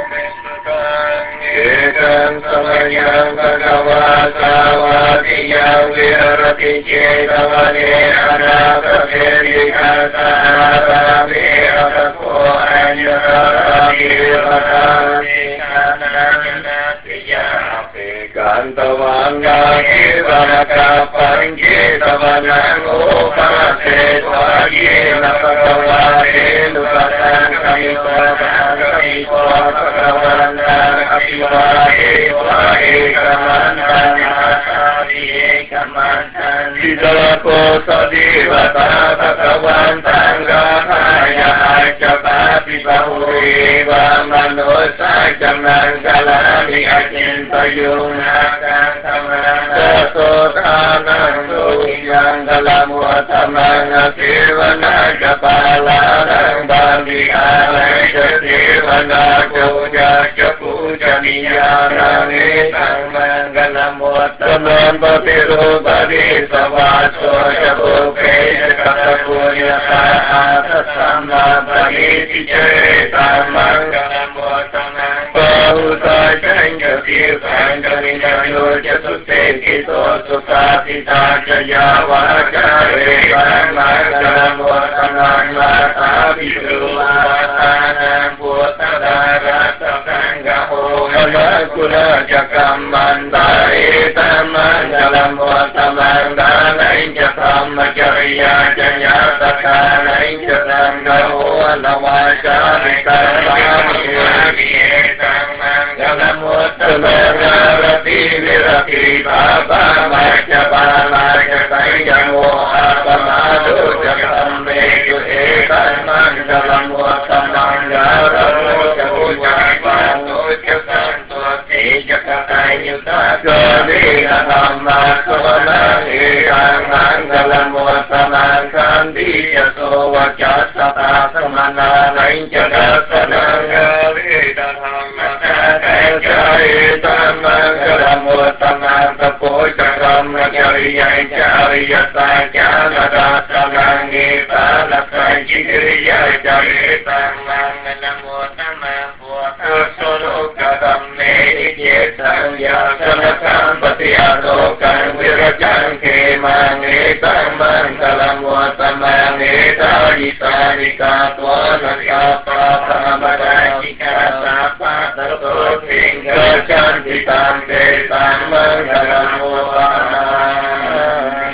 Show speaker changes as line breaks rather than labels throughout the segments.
Ekam samayam bhagava savadiyam virati cetavane anakavedikasarami atapo anjarami vatani kananatiyapi kantavanga kivanaka panjitavanang upase tvajena bhagavate dukatang kamitvatang kamitvatang Vidalapo sadivata bhagavantang gathaya acapati bahuriva manusa janang galani acintayunakang tamanang sotanang suhiyang galamuatamang akirvana japalanang bandhihanang jatirvana puja Pujaniyana nitang mangalamuatamang patirupadi savaso jabuke jakatapunyata atasama pagiti cetang mangalamuatamang pahuta janja tirtang kaminanyo jasute kito sukatita jaya wakare mangalamuatamang mata biduatanang putadara Kula jakam mandai tamang dalam watamang danain jakam macarya jaya takanain jakam gawa lawajari karami tamang dalam watamang rati virati baba macapala jakai jamu apamadu jakam meju tamang dalam watamang daramu jamu Kadina Dhamma Sona Ekang Mangalam Vasanang Kandiya Sova Jasata Samana Nainjana Sananga Veda Dhamma Sakanjayita Mangalam Vasanang Tapo Chakam Jariya Jariya Sajana Dasanang Gita Lasan Chikriya Jarita Mangalam Vasanang Solo Kadam Sang ya sanakam patiyano kang virajang ke mangitang mangkalam watamang etayitani katwana kapa pamadajika sapa tertuting kecantikan betang mangkalam watamang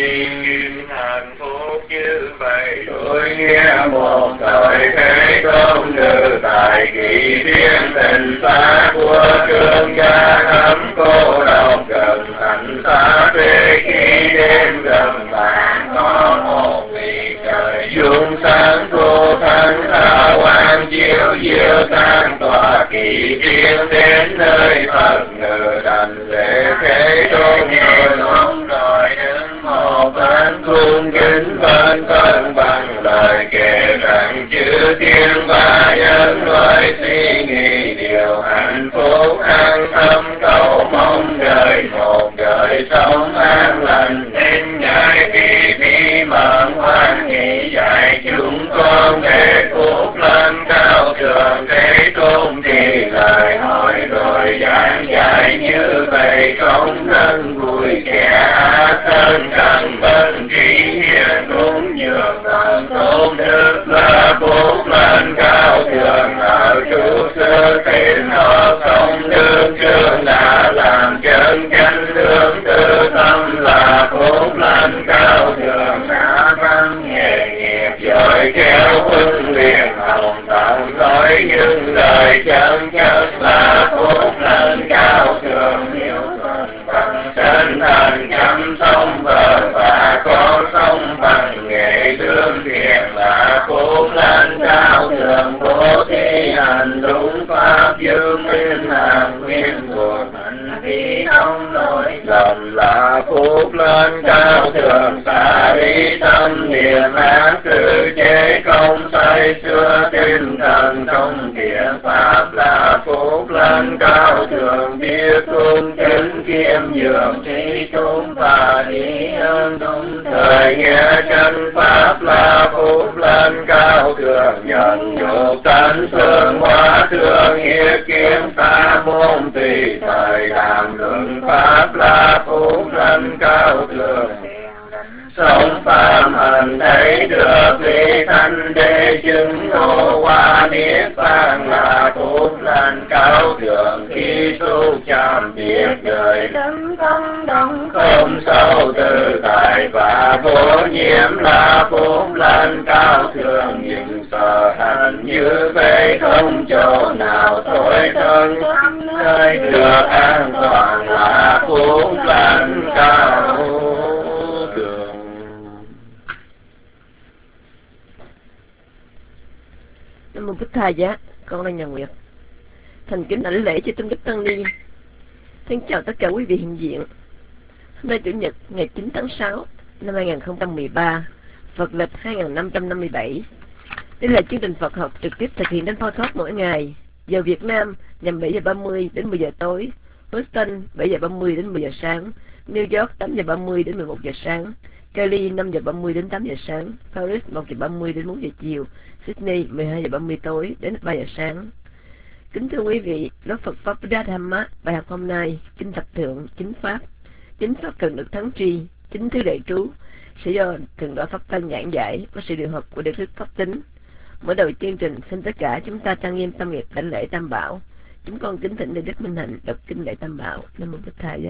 hạnh phúc như vậy tôi nghe một thời thế công như tại kỳ thiên tình xa của trường gia thắm cô độc gần thành xa về khi đêm gần bạn có một vị trời dung sáng cô thắng tha quan chiếu diệu tan tòa kỳ thiên đến nơi Phật ngự đành lễ thế tôn người luôn rồi đứng một bên cung kính bên cân bằng lời kể rằng chữ thiên ba nhân loại suy nghĩ điều hạnh phúc an tâm cầu mong đời một đời sống an lành nên ngài vì mận hoan hỷ dạy chúng con để phúc lên cao thượng thế tôn thì lời hỏi rồi giảng dạy như vậy không nên vui kẻ thân cần bên trí hiền cũng nhường tận tôn đức là phúc lên cao thượng ở trụ sơ tiền họ không đương trường đã làm chân chánh lương tư tâm là phúc lên cao thượng đã văn nghề nghiệp giỏi khéo huấn luyện hồng tận nói những lời chân chất là phúc lên cao thượng hiểu thuận bằng chân thành chăm sông bờ và có sông bằng nghệ lương thiện là phúc lên cao thượng bố thí hành đúng pháp dương nguyên hàng nguyên thuộc hành vi không lỗi lầm là phúc lên cao thượng xả đi tâm niệm ác tự chế công say xưa tinh thần trong thiện pháp là phúc lên cao thượng biết cung kính kiêm nhường trí chúng và lý ơn chân đúng thời nghĩa chân pháp là phúc lân cao thượng nhận nhục tấn xương hóa thương hiệp kiếm sa môn tùy thời làm luận pháp là phúc lân cao thượng sống pháp hành thấy được vị thanh đế chứng ngộ hoa niết bàn là phúc lành cao thượng khi tu chạm biết đời đấng không động không sâu tự tại và vô nhiễm là phúc lành cao thượng nhưng sở hành như vậy không chỗ nào thôi thân nơi được an toàn là phúc lành cao thượng.
Nam mô Bích Tha Giá, con là Nhà Nguyệt. Thành kính đảnh lễ cho Tôn Đức Tăng Ni. Thân chào tất cả quý vị hiện diện. Hôm nay Chủ nhật ngày 9 tháng 6 năm 2013, Phật lịch 2557. Đây là chương trình Phật học trực tiếp thực hiện đến podcast mỗi ngày. Giờ Việt Nam nhằm 7 giờ 30 đến 10 giờ tối, Houston 7 giờ 30 đến 10 giờ sáng, New York 8 giờ 30 đến 11 giờ sáng, Cali 5 giờ 30 đến 8 giờ sáng, Paris 1 giờ 30 đến 4 giờ chiều, Sydney 12 giờ 30 tối đến 3 giờ sáng. Kính thưa quý vị, lớp Phật Pháp Buddha Dhamma, bài học hôm nay, Kinh Thập Thượng, Chính Pháp cần được thắng tri, chính thứ đại trú, sẽ do Thượng tọa Pháp Tân giảng giải có sự điều hợp của Đức Thích Pháp Tính. Mở đầu chương trình, xin tất cả chúng ta trang nghiêm tâm nghiệp đảnh lễ Tam Bảo. Chúng con kính thỉnh Đại Đức Minh Hạnh đọc kinh lễ Tam Bảo. Nam mô Bích Tha Giá.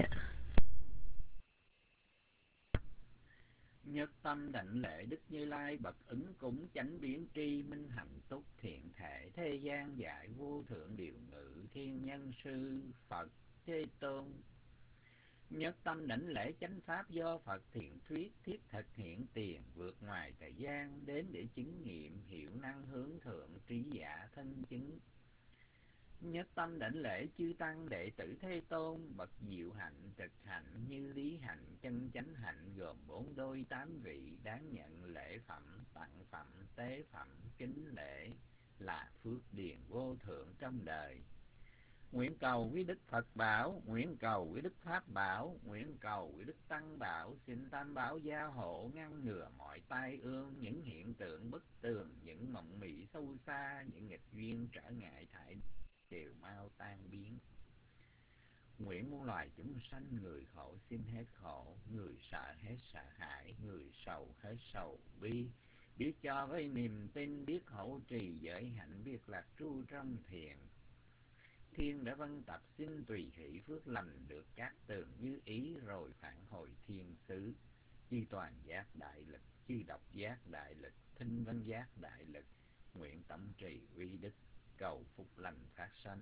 Nhất tâm đảnh lễ Đức Như Lai bậc ứng cúng chánh biến tri minh hạnh túc thiện thể thế gian giải vô thượng điều ngự thiên nhân sư Phật Thế Tôn. Nhất tâm đảnh lễ chánh pháp do Phật thiện thuyết thiết thực hiện tiền vượt ngoài thời gian đến để chứng nghiệm hiệu năng hướng thượng trí giả thân chứng. Nhất tâm đảnh lễ chư tăng đệ tử Thế Tôn bậc diệu hạnh trực hạnh như lý hạnh chân chánh hạnh gồm 4 đôi 8 vị đáng nhận lễ phẩm tặng phẩm tế phẩm kính lễ là phước điền vô thượng trong đời. Nguyện cầu quý Đức Phật bảo, nguyện cầu quý Đức Pháp bảo, nguyện cầu quý Đức Tăng bảo, xin Tam Bảo gia hộ ngăn ngừa mọi tai ương, những hiện tượng bất tường, những mộng mị sâu xa, những nghịch duyên trở ngại thải đều mau tan biến. Nguyện muôn loài chúng sanh, người khổ xin hết khổ, người sợ hết sợ hãi, người sầu hết sầu bi, biết cho với niềm tin, biết hỗ trì giới hạnh, biết lạc tru trong thiền. Thiên đã vân tập xin tùy hỷ phước lành được các tường như ý rồi phản hồi thiên xứ. Chư toàn giác đại lực, chư độc giác đại lực, thinh vân giác đại lực, nguyện tâm trì uy đức, cầu phúc lành phát sanh.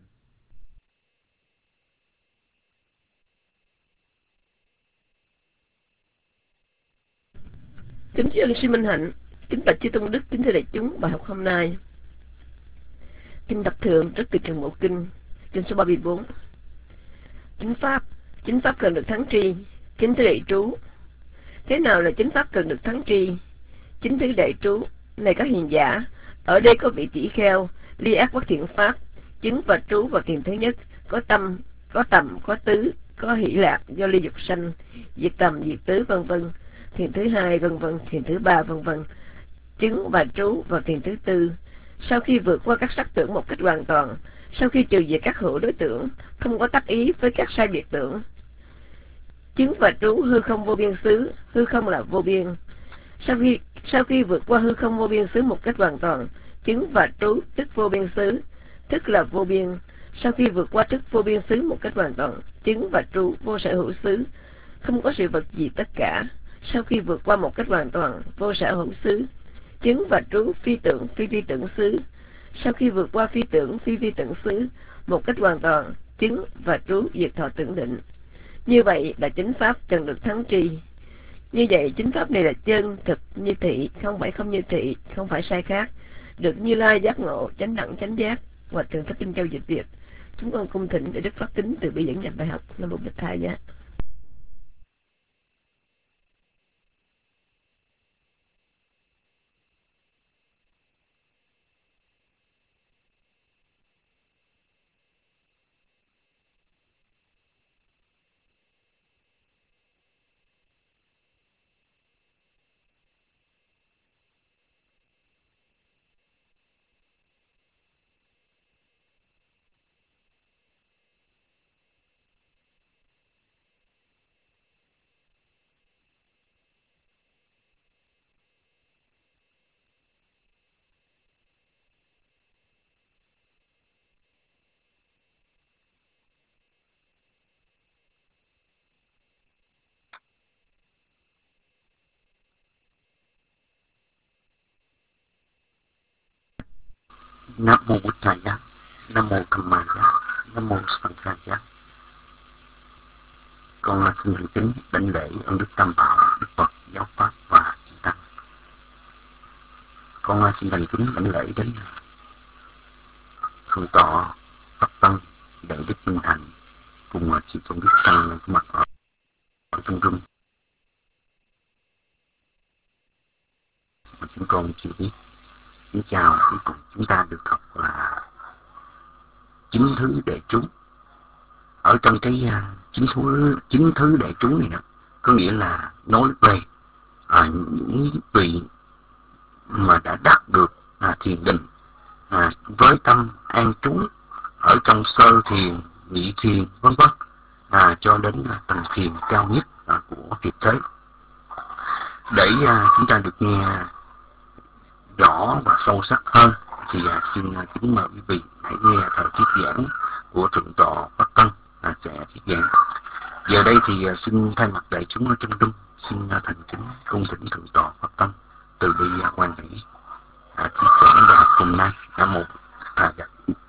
Kính thưa ân sư Minh Hạnh, kính bạch chư tôn đức, kính thưa đại chúng, bài học hôm nay Kinh Thập Thượng rất từ trường Bộ Kinh, kinh số 34. Chính pháp cần được thắng tri, chính thứ đại trú. Thế nào là chính pháp cần được thắng tri? Chính thứ đại trú, này các hiền giả, ở đây có vị tỷ kheo, ly ác bất thiện pháp, chứng và trú vào thiền thứ nhất, có tâm, có tầm, có tứ, có hỷ lạc do ly dục sanh, diệt tầm, diệt tứ vân vân. Thiền thứ hai vân vân, thiền thứ ba vân vân. Chứng và trú vào thiền thứ tư. Sau khi vượt qua các sắc tưởng một cách hoàn toàn, sau khi trừ diệt các hữu đối tưởng, không có tác ý với các sai biệt tưởng. Chứng và trú hư không vô biên xứ, hư không là vô biên. Sau khi vượt qua hư không vô biên xứ một cách hoàn toàn, chứng và trú tức vô biên xứ, tức là vô biên. Sau khi vượt qua tức vô biên xứ một cách hoàn toàn, chứng và trú vô sở hữu xứ, không có sự vật gì tất cả. Sau khi vượt qua một cách hoàn toàn, vô sở hữu xứ, chứng và trú phi tưởng phi tưởng xứ. Sau khi vượt qua phi tưởng phi tưởng xứ một cách hoàn toàn, chứng và trú diệt thọ tưởng định. Như vậy là chính pháp cần được thắng tri. Như vậy chính pháp này là chân thực như thị, không phải không như thị, không phải sai khác, được Như Lai giác ngộ chánh đẳng chánh giác. Và Thượng Thích Minh Châu dịch Việt. Chúng con cung thỉnh để Đức Pháp Tính từ bi dẫn nhập bài học. Nam mô Bích Tha Giá.
Nam mô Bụt Thầy Giá, Nam mô Tham Ma Giá, Nam mô Sanh Kha Giá. Con xin thành kính đảnh lễ ơn Đức Tam Bảo, Đức Phật, Giáo Pháp và Chư Tăng. Con xin thành kính đảnh lễ đến Thượng tọa Pháp Tăng Đại Đức Minh Hạnh cùng chư tôn đức tăng có mặt ở trong room. Mà chúng con chưa biết. Xin chào, cuối cùng chúng ta được học là 9 thứ đệ trú. Ở trong cái 9 thứ đệ trú này đó, có nghĩa là nói về những vị mà đã đắc được thiền định với tâm an trú ở trong sơ thiền, nhị thiền, vân vân, cho đến tầng thiền cao nhất của Việt thế. Để chúng ta được nghe rõ và sâu sắc hơn thì xin kính mời quý vị hãy nghe thời thuyết giảng của Thượng tọa Pháp Tăng sẽ thuyết giảng. Giờ đây thì xin thay mặt đại chúng ở trong room xin thành kính cung thỉnh Thượng tọa Pháp Tăng từ bi quan hỷ thuyết giảng bài học hôm nay. Nam mô Thầy Giá.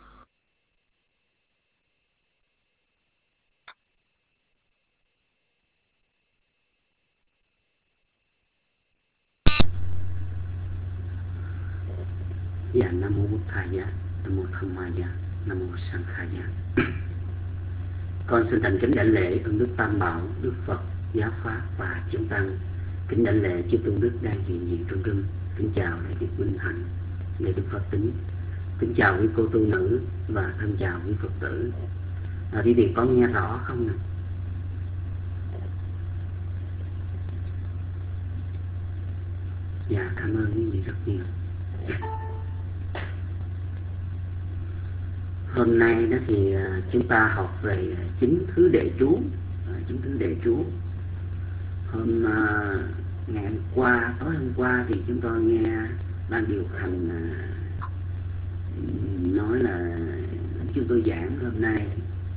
Dạ, Nam mô Bụt Thầy Giá, Nam mô Tham Ma Giá, Nam mô Sanh Kha Giá. Con xin thành kính đảnh lễ ơn Đức Tam Bảo, Đức Phật, Giáo Pháp và chúng tăng. Kính đảnh lễ chư tôn đức đang hiện diện trong rừng. Kính chào Đại Đức Minh Hạnh, Đại Đức Phật Tính. Kính chào quý cô tu nữ và thân chào quý Phật tử. Quý vị có nghe rõ không nè? Dạ, cảm ơn quý vị rất nhiều. Hôm nay đó thì chúng ta học về 9 thứ đệ trú. 9 thứ đệ trú. Ngày hôm qua, tối hôm qua thì chúng tôi nghe ban điều hành nói là chúng tôi giảng hôm nay.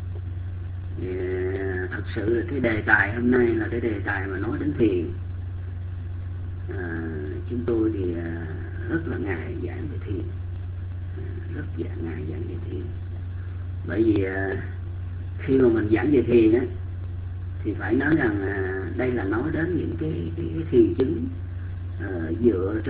Thật sự là cái đề tài hôm nay là cái đề tài mà nói đến thiền. Chúng tôi thì rất là ngại giảng về thiền, rất ngại giảng về thiền. Bởi vì khi mà mình giảng về thiền á, thì phải nói rằng đây là nói đến những cái thiền chứng dựa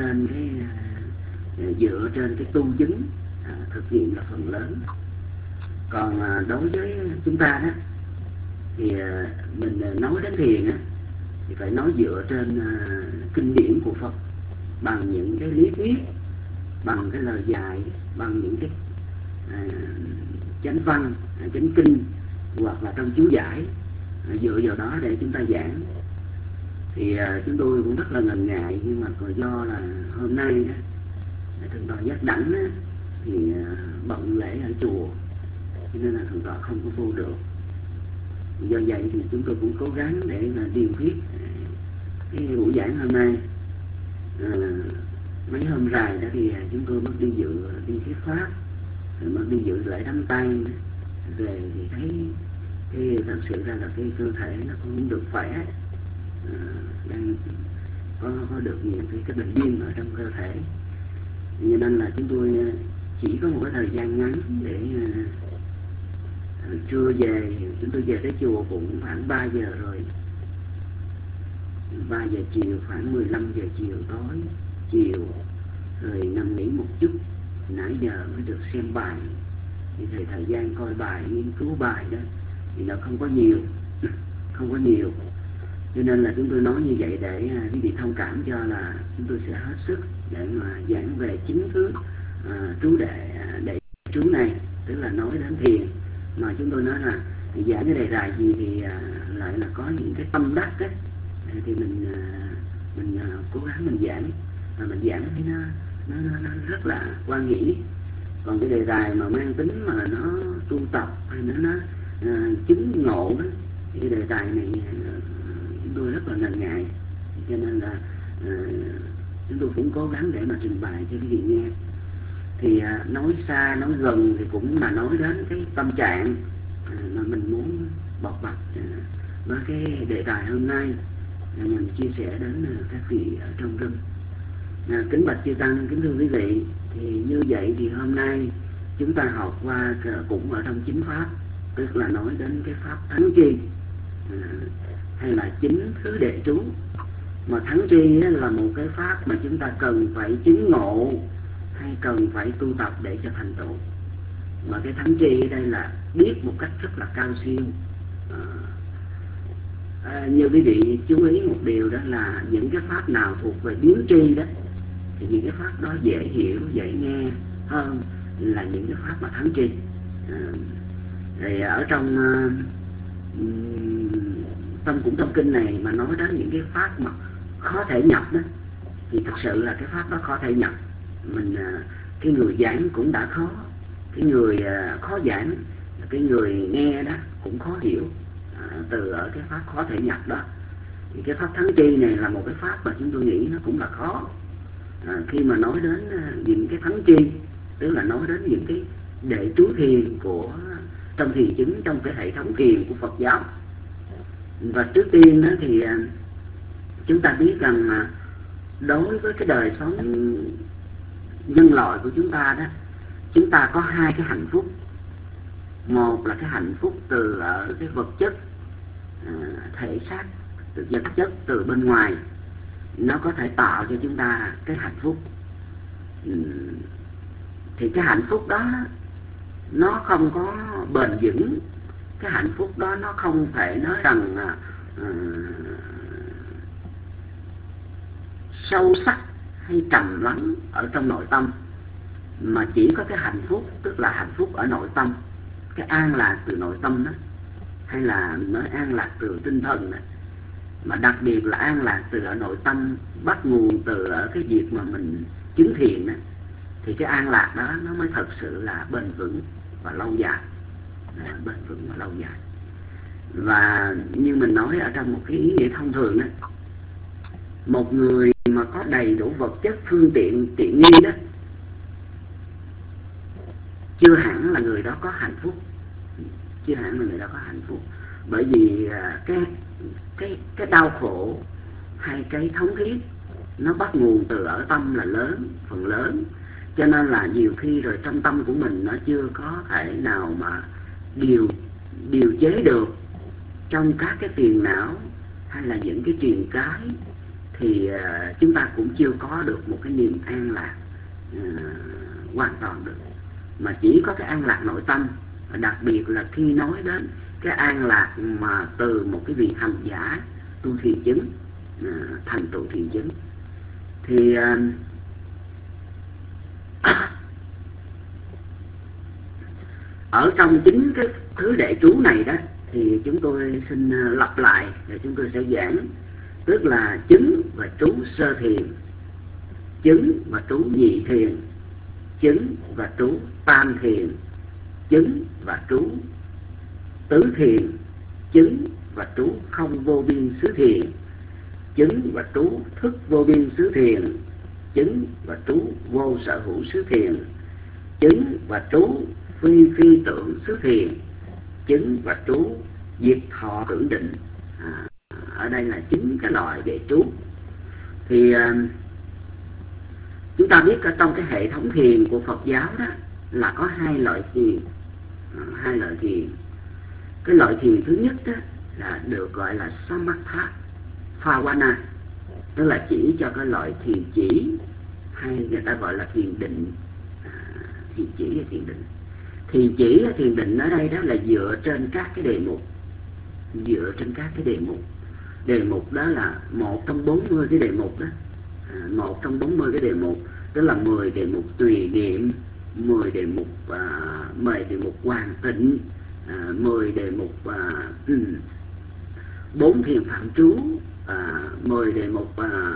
trên cái tu chứng thực nghiệm là phần lớn. Còn đối với chúng ta đó thì mình nói đến thiền á, thì phải nói dựa trên kinh điển của Phật, bằng những cái lý thuyết, bằng cái lời dạy, bằng những cái chánh văn, chánh kinh hoặc là trong chú giải, dựa vào đó để chúng ta giảng. Thì chúng tôi cũng rất là ngần ngại, nhưng mà do là hôm nay Thượng tọa Giác Đảnh thì bận lễ ở chùa, cho nên là Thượng tọa không có vô được. Do vậy thì chúng tôi cũng cố gắng để mà điều thuyết cái buổi giảng hôm nay. Mấy hôm dài đó thì chúng tôi mất đi thuyết pháp, mất đi dự lễ đắm tay về, thì thấy thật sự ra là cái cơ thể nó không được khỏe, đang có được nhiều cái bệnh viêm ở trong cơ thể, cho nên là chúng tôi chỉ có một cái thời gian ngắn để trưa về. Chúng tôi về tới chùa cũng khoảng 3 giờ rồi, 3 giờ chiều, khoảng 15 giờ chiều rồi nằm nghỉ một chút. Nãy giờ mới được xem bài, thì thời gian coi bài, nghiên cứu bài đó thì nó không có nhiều, cho nên là chúng tôi nói như vậy để quý vị thông cảm cho là chúng tôi sẽ hết sức để mà giảng về 9 thứ trú đệ trú này, tức là nói đến thiền. Mà chúng tôi nói là giảng cái đề tài gì thì lại là có những cái tâm đắc ấy, thì mình cố gắng mình giảng, và mình giảng thì nó rất là quan nghĩ. Còn cái đề tài mà mang tính mà nó tu tập hay nó chứng ngộ đó, thì cái đề tài này chúng tôi rất là ngần ngại, cho nên là chúng tôi cũng cố gắng để mà trình bày cho quý vị nghe. Thì nói xa nói gần thì cũng là nói đến cái tâm trạng mà mình muốn bộc bạch với cái đề tài hôm nay, nhằm chia sẻ đến các vị ở trong rừng. Kính bạch chư tăng, kính thưa quý vị, Thì như vậy thì hôm nay chúng ta học qua cũng ở trong chính pháp, tức là nói đến cái pháp thắng tri hay là chính thứ đệ trú. Mà thắng tri là một cái pháp mà chúng ta cần phải chứng ngộ hay cần phải tu tập để cho thành tựu. Mà cái thắng tri ở đây là biết một cách rất là cao siêu. Như quý vị chú ý một điều, đó là những cái pháp nào thuộc về biến tri đó thì những cái pháp đó dễ hiểu, dễ nghe hơn là những cái pháp mà thắng tri. Thì ở trong trong kinh này mà nói đến những cái pháp mà khó thể nhập đó, thì thật sự là cái pháp đó khó thể nhập. Cái người giảng cũng đã khó, cái người khó giảng, cái người nghe đó cũng khó hiểu từ ở cái pháp khó thể nhập đó. Thì cái pháp thắng tri này là một cái pháp mà chúng tôi nghĩ nó cũng là khó. Khi mà nói đến những cái thắng tri, tức là nói đến những cái đệ trú thiền của trong thiền chứng, trong cái hệ thống thiền của Phật giáo. Và trước tiên đó thì chúng ta biết rằng đối với cái đời sống nhân loại của chúng ta đó, chúng ta có hai cái hạnh phúc. Một là cái hạnh phúc từ ở cái vật chất, thể xác, từ vật chất từ bên ngoài, nó có thể tạo cho chúng ta cái hạnh phúc. Thì cái hạnh phúc đó nó không có bền vững. Cái hạnh phúc đó nó không thể nói rằng sâu sắc hay trầm lắng ở trong nội tâm, mà chỉ có cái hạnh phúc, tức là hạnh phúc ở nội tâm, cái an lạc từ nội tâm đó, hay là nói an lạc từ tinh thần đó. Mà đặc biệt là an lạc từ ở nội tâm, bắt nguồn từ ở cái việc mà mình chứng thiền đó, thì cái an lạc đó nó mới thật sự là bền vững và lâu dài. Bền vững và lâu dài. Và như mình nói ở trong một cái ý nghĩa thông thường đó, một người mà có đầy đủ vật chất, phương tiện, tiện nghi đó, chưa hẳn là người đó có hạnh phúc. Chưa hẳn là người đó có hạnh phúc. Bởi vì cái đau khổ hay cái thống thiết nó bắt nguồn từ ở tâm là lớn, phần lớn. Cho nên là nhiều khi rồi trong tâm của mình nó chưa có thể nào mà điều chế được trong các cái tiền não hay là những cái truyền cái, thì chúng ta cũng chưa có được một cái niềm an lạc hoàn toàn được. Mà chỉ có cái an lạc nội tâm, đặc biệt là khi nói đến cái an lạc mà từ một cái vị hành giả tu thiền chứng, thành tựu thiền chứng, thì ở trong chính cái thứ đệ trú này đó, thì chúng tôi xin lặp lại để chúng tôi sẽ giảng. Tức là chứng và trú sơ thiền, chứng và trú nhị thiền, chứng và trú tam thiền, chứng và trú tứ thiền, chứng và trú không vô biên xứ thiền, chứng và trú thức vô biên xứ thiền, chứng và trú vô sở hữu xứ thiền, chứng và trú phi phi tưởng xứ thiền, chứng và trú diệt thọ tưởng định. Ở đây là chính cái loại đệ trú. Thì chúng ta biết ở trong cái hệ thống thiền của Phật giáo đó là có hai loại thiền. Hai loại thiền. Cái loại thiền thứ nhất đó là được gọi là Samatha Bhavana, tức là chỉ cho cái loại thiền chỉ, hay người ta gọi là thiền định. Thiền chỉ hay thiền định. Thiền chỉ hay thiền định ở đây đó là dựa trên các cái đề mục. Dựa trên các cái đề mục. Đề mục đó là một trong 40 cái đề mục đó. Một trong 40 cái đề mục, tức là 10 đề mục tùy niệm, 10 đề mục hoàn tịnh, 10 đề mục 4 thiền phạm trú, 10 đề mục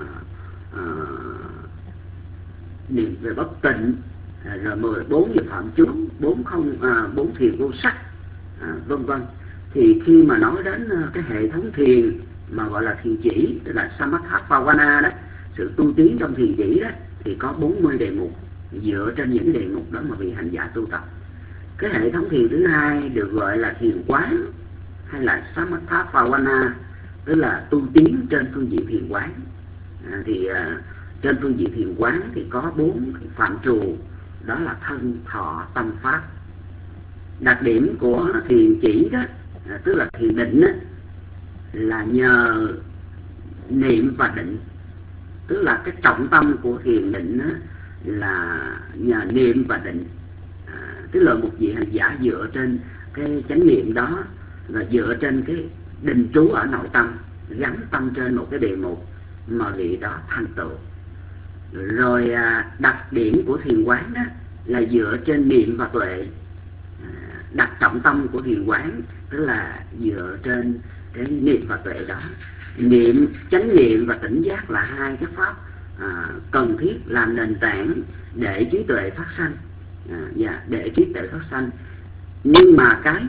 niệm về bất tịnh, rồi 14 về phạm trú, 4 thiền vô sắc, vân vân. Thì khi mà nói đến cái hệ thống thiền mà gọi là thiền chỉ, tức là Samatha Bhavana đó, sự tu tiến trong thiền chỉ đó, thì có 40 đề mục. Dựa trên những đề mục đó mà vị hành giả tu tập. Cái hệ thống thiền thứ hai được gọi là thiền quán, hay là Samatha Bhavana, tức là tu tiến trên phương diện thiền quán. Thì trên phương diện thiền quán thì có 4 phạm trù, đó là thân, thọ, tâm, pháp. Đặc điểm của thiền chỉ đó, tức là thiền định đó, là nhờ niệm và định. Tức là cái trọng tâm của thiền định đó là nhờ niệm và định. Tức là một vị hành giả dựa trên cái chánh niệm đó và dựa trên cái định trú ở nội tâm, gắn tâm trên một cái đề mục mà vị đó thành tựu. Rồi đặc điểm của thiền quán đó là dựa trên niệm và tuệ. Đặt trọng tâm của thiền quán tức là dựa trên cái niệm và tuệ đó. Niệm, chánh niệm và tỉnh giác là 2 cái pháp cần thiết làm nền tảng để trí tuệ phát sanh, để trí tuệ phát sanh. Nhưng mà cái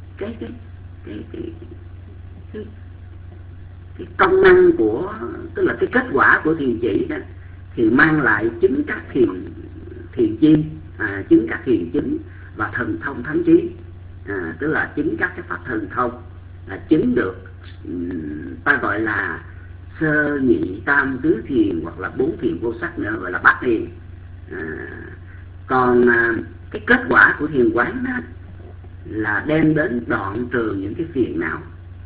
công năng của, tức là cái kết quả của thiền chỉ đó thì mang lại chứng các thiền chi, chứng các thiền chứng và thần thông thánh trí, tức là chứng các cái pháp thần thông, là chứng được ta gọi là sơ nhị tam tứ thiền, hoặc là 4 thiền vô sắc nữa gọi là bát thiền. Còn cái kết quả của thiền quán đó là đem đến đoạn trừ những cái phiền não,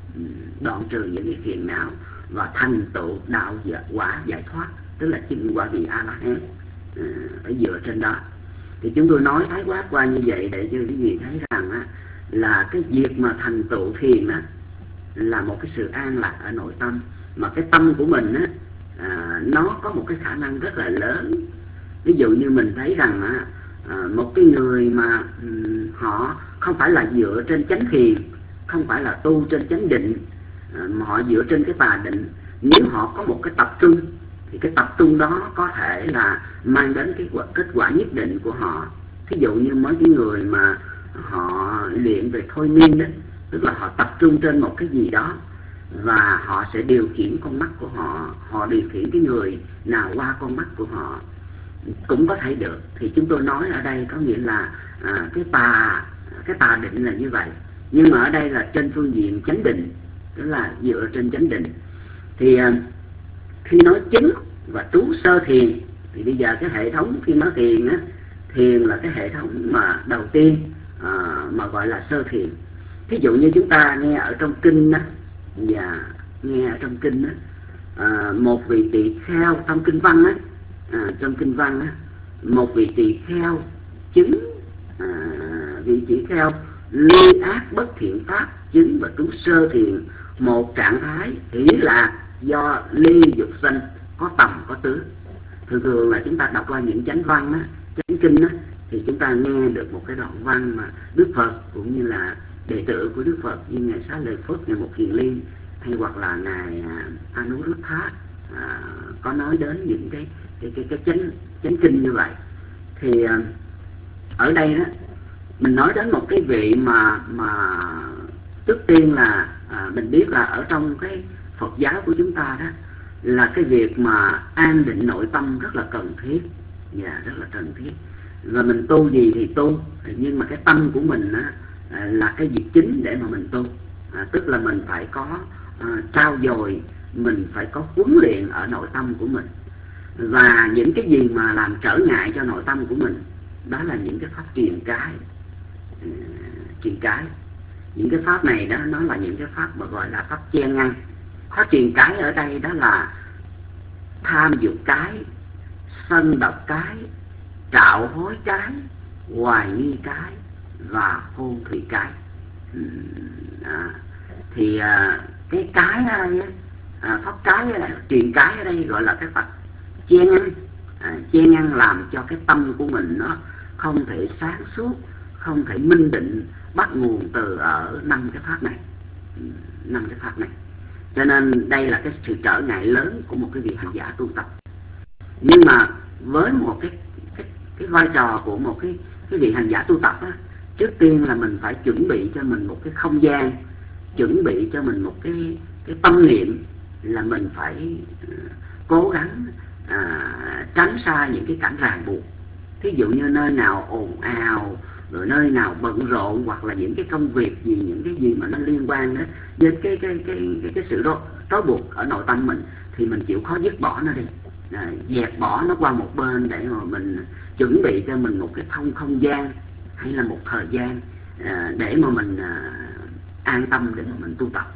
và thành tựu đạo quả giải thoát, tức là chứng quả vị A La Hán. Phải dựa trên đó. Thì chúng tôi nói thái quát qua như vậy để cho quý vị thấy rằng á, là cái việc mà thành tựu thiền á là một cái sự an lạc ở nội tâm, mà cái tâm của mình á nó có một cái khả năng rất là lớn. Ví dụ như mình thấy rằng á, một cái người mà họ không phải là dựa trên chánh thiền, không phải là tu trên chánh định, mà họ dựa trên cái tà định, nếu họ có một cái tập trung thì cái tập trung đó có thể là mang đến cái kết quả nhất định của họ. Thí dụ như mấy cái người mà họ luyện về thôi miên đó, tức là họ tập trung trên một cái gì đó và họ sẽ điều khiển con mắt của họ, họ điều khiển cái người nào qua con mắt của họ cũng có thể được. Thì chúng tôi nói ở đây có nghĩa là cái tà định là như vậy, nhưng mà ở đây là trên phương diện chánh định, tức là dựa trên chánh định. Thì khi nói chứng và trú sơ thiền thì bây giờ cái hệ thống khi nói thiền á, thiền là cái hệ thống mà đầu tiên mà gọi là sơ thiền. Ví dụ như chúng ta nghe ở trong kinh á, và nghe ở trong kinh á, một vị tỳ kheo trong kinh văn á, một vị tỳ kheo chứng, vị tỳ kheo ly ác bất thiện pháp chứng và trú sơ thiền, một trạng thái hỷ lạc do ly dục sanh, có tầm có tứ. Thường là chúng ta đọc qua những chánh văn á, chánh kinh á, thì chúng ta nghe được một cái đoạn văn mà Đức Phật cũng như là đệ tử của Đức Phật như ngài Xá Lợi Phất, ngài Một Kiền Liên, hay hoặc là ngài Anuruddha có nói đến những cái chánh kinh như vậy. Thì ở đây đó mình nói đến một cái vị mà trước tiên là mình biết là ở trong cái Phật giáo của chúng ta đó là cái việc mà an định nội tâm rất là cần thiết, rất là cần thiết. Và mình tu gì thì tu, nhưng mà cái tâm của mình á, là cái việc chính để mà mình tu. Tức là mình phải có trau dồi, mình phải có huấn luyện ở nội tâm của mình. Và những cái gì mà làm trở ngại cho nội tâm của mình, đó là những cái pháp truyền cái. Những cái pháp này đó, nó là những cái pháp mà gọi là pháp che ngăn. Pháp truyền cái ở đây đó là tham dục cái, sân độc cái, trạo hối cái, hoài nghi cái và hôn thủy cái. Thì cái ở đây pháp cái truyền cái ở đây gọi là cái pháp che ngăn làm cho cái tâm của mình nó không thể sáng suốt, không thể minh định, bắt nguồn từ ở 5 cái pháp này. Cho nên đây là cái sự trở ngại lớn của một cái vị hành giả tu tập. Nhưng mà với một cái vai trò của một cái vị hành giả tu tập á, trước tiên là mình phải chuẩn bị cho mình một cái không gian, chuẩn bị cho mình một cái tâm niệm là mình phải cố gắng tránh xa những cái cảnh ràng buộc. Thí dụ như nơi nào ồn ào, rồi nơi nào bận rộn, hoặc là những cái công việc gì, những cái gì mà nó liên quan đến cái sự trói buộc ở nội tâm mình, thì mình chịu khó dứt bỏ nó đi. dẹp bỏ nó qua một bên để mà mình chuẩn bị cho mình một cái không gian hay là một thời gian để mà mình an tâm để mà mình tu tập,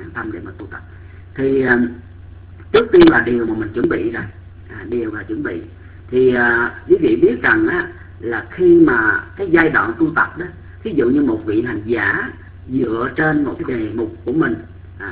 thì trước tiên là điều mà mình chuẩn bị rồi, điều là chuẩn bị. Thì quý vị biết rằng á, là khi mà cái giai đoạn tu tập đó, ví dụ như một vị hành giả dựa trên một cái đề mục của mình,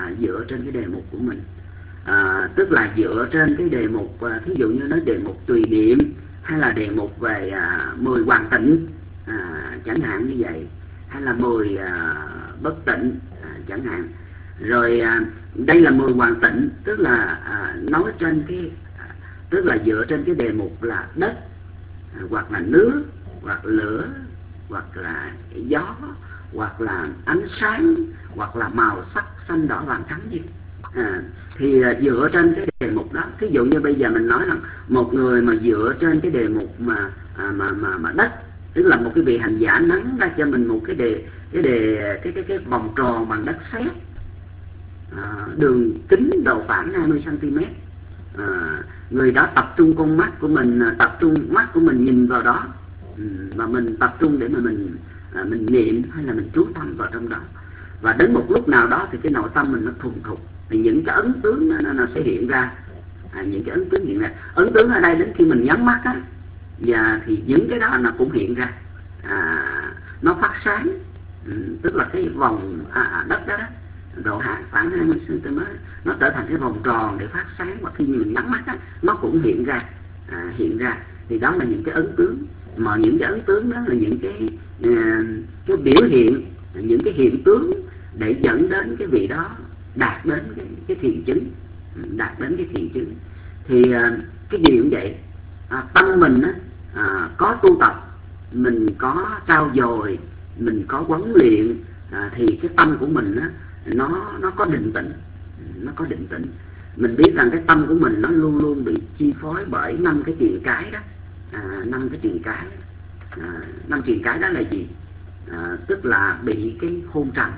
tức là dựa trên cái đề mục, ví dụ như nói đề mục tùy niệm hay là đề mục về 10 hoàn tịnh chẳng hạn như vậy, hay là 10 bất tịnh chẳng hạn. Rồi đây là 10 hoàn tịnh, tức là nói trên cái tức là dựa trên cái đề mục là đất, hoặc là nước, hoặc lửa, hoặc là gió, hoặc là ánh sáng, hoặc là màu sắc xanh đỏ vàng trắng gì. Thì dựa trên cái đề mục đó, ví dụ như bây giờ mình nói rằng một người mà dựa trên cái đề mục mà đất, tức là một cái vị hành giả nắn ra cho mình một cái vòng tròn bằng đất sét, đường kính độ khoảng 20 cm. Người đó tập trung con mắt của mình, mắt của mình nhìn vào đó, và mình tập trung để mà mình niệm hay là mình chú tâm vào trong đó. Và đến một lúc nào đó thì cái nội tâm mình nó thuần thục, thì những cái ấn tướng nó sẽ hiện ra. Những cái ấn tướng hiện ra, ấn tướng ở đây đến khi mình nhắm mắt á, và thì những cái đó nó cũng hiện ra, nó phát sáng, tức là cái vòng đất đó, độ khoảng 20 cm, nó trở thành cái vòng tròn để phát sáng, và khi mình nhắm mắt á, nó cũng hiện ra. Thì đó là những cái ấn tướng, mà những cái ấn tướng đó là những cái biểu hiện, những cái hiện tướng để dẫn đến cái vị đó đạt đến cái thiền chứng, Thì cái gì cũng vậy, tâm mình có tu tập, mình có trau dồi, mình có huấn luyện, thì cái tâm của mình nó có định tĩnh. Mình biết rằng cái tâm của mình nó luôn luôn bị chi phối bởi 5 cái triền cái đó. 5 triền cái đó là gì? Tức là bị cái hôn trầm.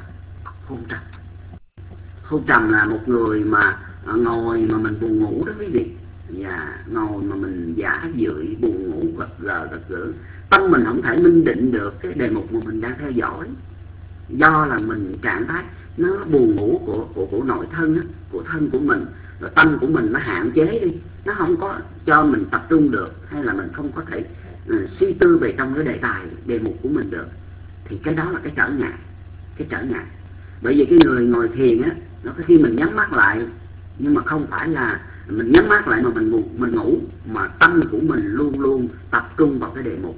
Hôn trầm là một người mà ngồi mà mình buồn ngủ đó quý vị, và ngồi mà mình giả dưỡi buồn ngủ, gật gừ, tâm mình không thể minh định được cái đề mục mà mình đang theo dõi, do là mình trạng thái nó buồn ngủ của nội thân á, của thân của mình, rồi tâm của mình nó hạn chế đi, nó không có cho mình tập trung được, hay là mình không có thể suy tư về trong cái đề mục của mình được. Thì cái đó là cái trở ngại. Bởi vì cái người ngồi thiền á, nó có khi mình nhắm mắt lại, nhưng mà không phải là mình nhắm mắt lại mà mình ngủ, mà tâm của mình luôn luôn tập trung vào cái đề mục,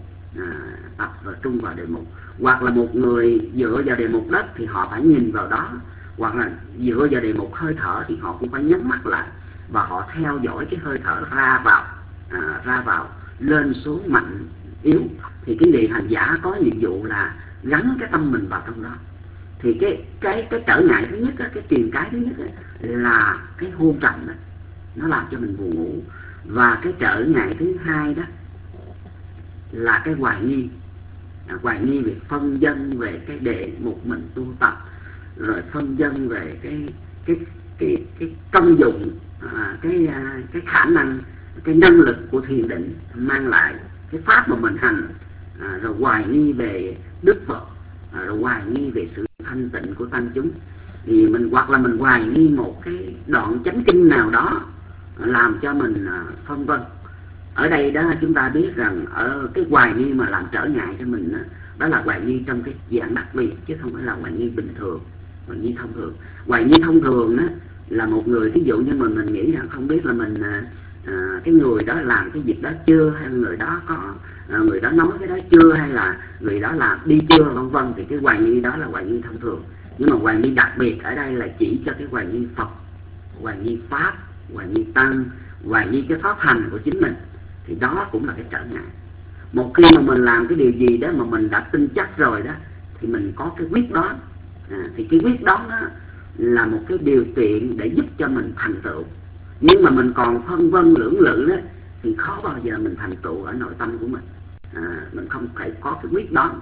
Hoặc là một người dựa vào đề mục đất thì họ phải nhìn vào đó, hoặc là dựa vào đề mục hơi thở thì họ cũng phải nhắm mắt lại, và họ theo dõi cái hơi thở ra vào, lên xuống, mạnh yếu. Thì cái người hành giả có nhiệm vụ là gắn cái tâm mình vào trong đó. Thì cái trở ngại thứ nhất, cái triền cái thứ nhất là cái hôn trầm đó, nó làm cho mình buồn ngủ. Và cái trở ngại thứ hai đó là cái hoài nghi về phân vân về cái đề mục mình tu tập, rồi phân vân về cái công dụng, cái khả năng, cái năng lực của thiền định mang lại, cái pháp mà mình hành, rồi hoài nghi về Đức Phật, rồi hoài nghi về sự thanh tịnh của tăng chúng. Thì hoặc là mình hoài nghi một cái đoạn chánh kinh nào đó làm cho mình phân vân. Ở đây đó chúng ta biết rằng ở cái hoài nghi mà làm trở ngại cho mình đó là hoài nghi trong cái dạng đặc biệt, chứ không phải là hoài nghi bình thường, hoài nghi thông thường. Hoài nghi thông thường đó là một người, ví dụ như mình nghĩ rằng không biết là mình cái người đó làm cái việc đó chưa, hay người đó có người đó nói cái đó chưa, hay là người đó làm đi chưa, vân vân. Thì cái hoài nghi đó là hoài nghi thông thường. Nhưng mà hoài nghi đặc biệt ở đây là chỉ cho cái hoài nghi Phật, hoài nghi Pháp, hoài nghi Tăng, hoài nghi cái pháp hành của chính mình. Thì đó cũng là cái trở ngại. Một khi mà mình làm cái điều gì đó mà mình đã tin chắc rồi đó, thì mình có cái quyết đoán. Thì cái quyết đoán đó là một cái điều kiện để giúp cho mình thành tựu. Nhưng mà mình còn phân vân lưỡng lự đó, thì khó bao giờ mình thành tựu ở nội tâm của mình. Mình không thể có cái quyết đoán,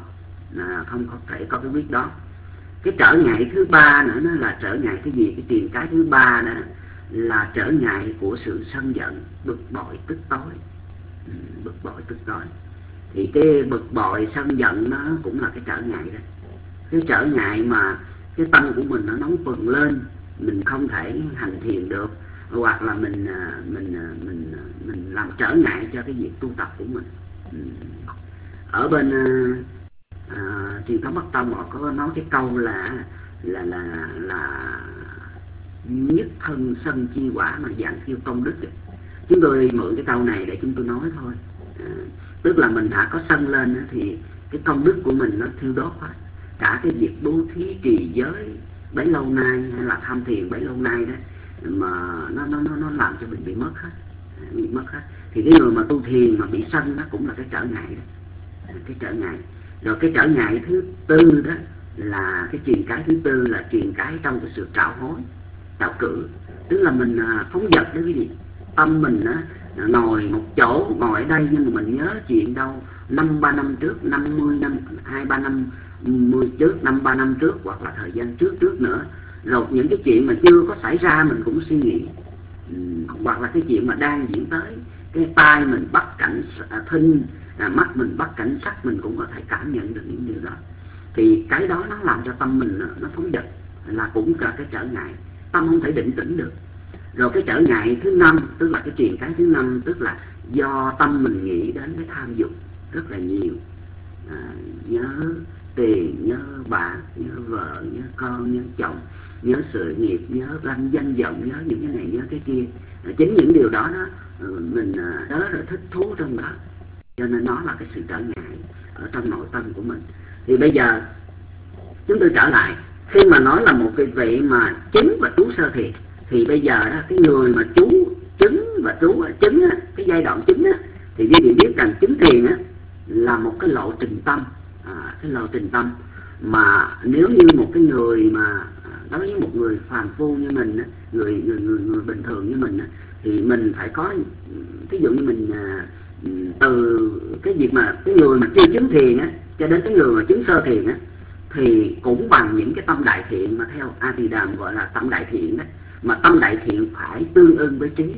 Cái trở ngại thứ ba nữa nó là trở ngại cái gì? Cái tiền cái thứ ba đó là trở ngại của sự sân giận, bực bội tức tối. Bực bội tức tối thì cái bực bội sân giận nó cũng là cái trở ngại đó. Cái trở ngại mà cái tâm của mình nó nóng bừng lên, mình không thể hành thiền được, hoặc là mình làm trở ngại cho cái việc tu tập của mình. Ở bên truyền thống Bắc Tông họ có nói cái câu là nhất thân sân chi quả mà dạng thiêu công đức. Chúng tôi mượn cái câu này để chúng tôi nói thôi. Tức là mình đã có sân lên thì cái công đức của mình nó thiêu đốt hết. Cả cái việc bố thí trì giới bấy lâu nay hay là tham thiền bấy lâu nay đó, mà nó làm cho mình bị mất hết. Thì cái người mà tu thiền mà bị sân nó cũng là cái trở ngại đó. Cái trở ngại. Rồi cái trở ngại thứ tư đó là cái truyền cái thứ tư là truyền cái trong cái sự trạo hối, trạo cử. Tức là mình phóng dật đó quý vị. Tâm mình ngồi một chỗ, ngồi ở đây nhưng mà mình nhớ chuyện đâu 5-3 năm trước, 50 năm, 2-3 năm 10 trước, 5-3 năm trước, hoặc là thời gian trước nữa. Rồi những cái chuyện mà chưa có xảy ra mình cũng suy nghĩ. Hoặc là cái chuyện mà đang diễn tới, cái tai mình bắt cảnh thinh, mắt mình bắt cảnh sắc, mình cũng có thể cảm nhận được những điều đó. Thì cái đó nó làm cho tâm mình nó phóng dật, là cũng là cái trở ngại. Tâm không thể định tĩnh được. Rồi cái trở ngại thứ năm, tức là cái truyền cái thứ năm, tức là do tâm mình nghĩ đến cái tham dục rất là nhiều. Nhớ tiền, nhớ bạn, nhớ vợ, nhớ con, nhớ chồng, nhớ sự nghiệp, nhớ danh vọng, nhớ những cái này, nhớ cái kia. Chính những điều đó mình nhớ rồi thích thú trong đó, cho nên nó là cái sự trở ngại ở trong nội tâm của mình. Thì bây giờ chúng tôi trở lại, khi mà nói là một cái vị mà chứng và trú sơ thiền, thì bây giờ đó, cái người mà trú chứng và trú chứng á, cái giai đoạn chứng á, thì quý vị biết rằng chứng thiền á là một cái lộ trình tâm, cái lộ trình tâm mà nếu như một cái người mà đối với một người phàm phu như mình á, người bình thường như mình á, thì mình phải có, ví dụ như mình từ cái việc mà cái người mà chưa chứng thiền á cho đến cái người mà chứng sơ thiền á, thì cũng bằng những cái tâm đại thiện mà theo A Tỳ Đàm gọi là tâm đại thiện đó. Mà tâm đại thiện phải tương ưng với trí.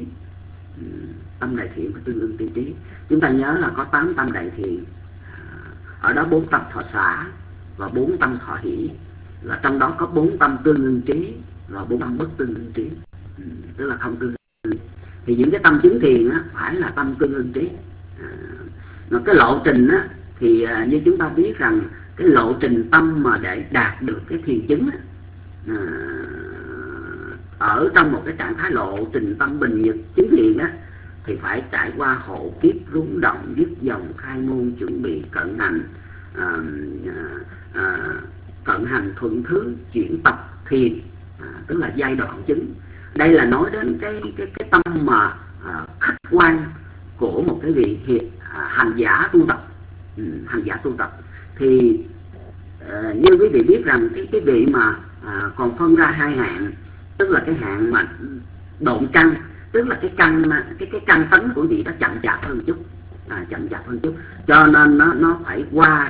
Tâm đại thiện phải tương ưng với trí. Chúng ta nhớ là có 8 tâm đại thiện. Ở đó 4 tâm thọ xả và 4 tâm thọ hỷ. Và trong đó có 4 tâm tương ưng trí và 4 tâm bất tương ưng trí. Tức là không tương ưng. Thì những cái tâm chứng thiền á, phải là tâm tương ưng trí. Mà cái lộ trình á, thì như chúng ta biết rằng cái lộ trình tâm mà để đạt được cái thiền chứng á, ở trong một cái trạng thái lộ trình tâm bình nhật chứng thiền á, thì phải trải qua hộ kiếp, rung động, dứt dòng, khai môn, chuẩn bị, cận hành, thuận thứ, chuyển tập, thiền, tức là giai đoạn chứng. Đây là nói đến cái tâm mà khách quan của một cái vị hành giả tu tập. Hành giả tu tập thì như quý vị biết rằng cái vị mà còn phân ra hai hạng, tức là cái hạng mà độn căn, tức là cái căn tấn của vị đó chậm chạp hơn chút, cho nên nó phải qua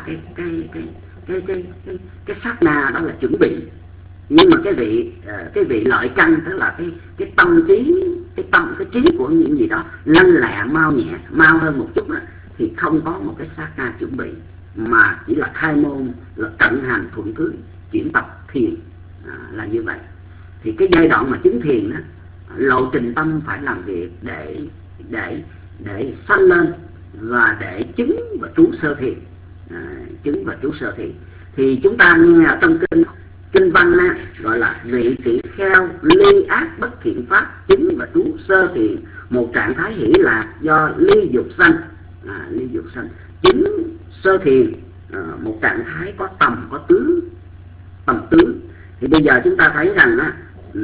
cái sát na đó là chuẩn bị. Nhưng mà cái vị lợi căn, tức là cái tâm trí, cái trí của những gì đó lanh lẹ, mau hơn một chút đó, thì không có một cái sát na chuẩn bị, mà chỉ là khai môn, là cận hành, thuận thứ, chuyển tập, thiền, là như vậy. Thì cái giai đoạn mà chứng thiền đó, lộ trình tâm phải làm việc để sanh lên và để chứng và trú sơ thiền, chứng và trú sơ thiền. Thì chúng ta nghe trong kinh văn á, gọi là vị tỷ kheo ly ác bất thiện pháp, chứng và trú sơ thiền, một trạng thái hỷ lạc do ly dục sanh, ly dục sanh, chứng sơ thiền, một trạng thái có tầm, có tầm tứ. Thì bây giờ chúng ta thấy rằng á,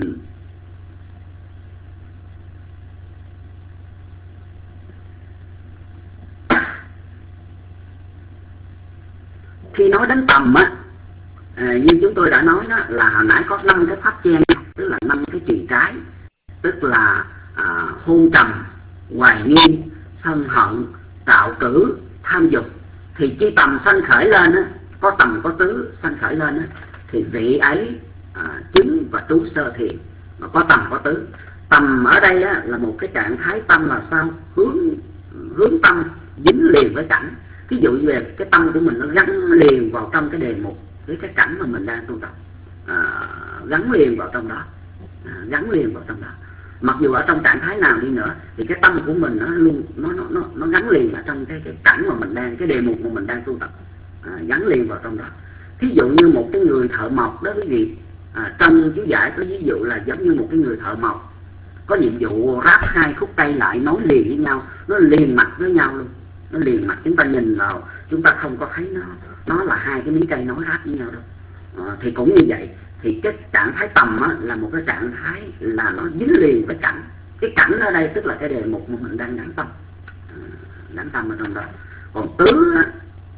khi nói đến tầm á, như chúng tôi đã nói đó, là hồi nãy có 5 cái pháp chen, tức là 5 cái trì trái, tức là hôn trầm, hoài nghi, sân hận, tạo cử, tham dục. Thì khi tầm sanh khởi lên á, có tầm có tứ sanh khởi lên á, thì vị ấy chứng và trú sơ thiền, mà có tầm có tứ. Tầm ở đây á, là một cái trạng thái tâm là sao? Hướng tâm dính liền với cảnh. Ví dụ như về cái tâm của mình nó gắn liền vào trong cái đề mục với cái cảnh mà mình đang tu tập, gắn liền vào trong đó, gắn liền vào trong đó. Mặc dù ở trong trạng thái nào đi nữa thì cái tâm của mình nó luôn nó gắn liền ở trong cái cảnh mà mình đang, cái đề mục mà mình đang tu tập, gắn liền vào trong đó. Thí dụ như một cái người thợ mộc đó quý vị, trong chú giải có ví dụ là giống như một cái người thợ mộc có nhiệm vụ ráp hai khúc cây lại nối liền với nhau, nó liền mạch với nhau luôn, nó liền mạch. Chúng ta nhìn vào chúng ta không có thấy nó là hai cái miếng cây nối ráp với nhau đâu. Thì cũng như vậy, thì cái trạng thái tầm á, là một cái trạng thái là nó dính liền với cảnh. Cái cảnh ở đây tức là cái đề mục mà mình đang gắn tâm, gắn tâm ở trong đó. Còn tứ á,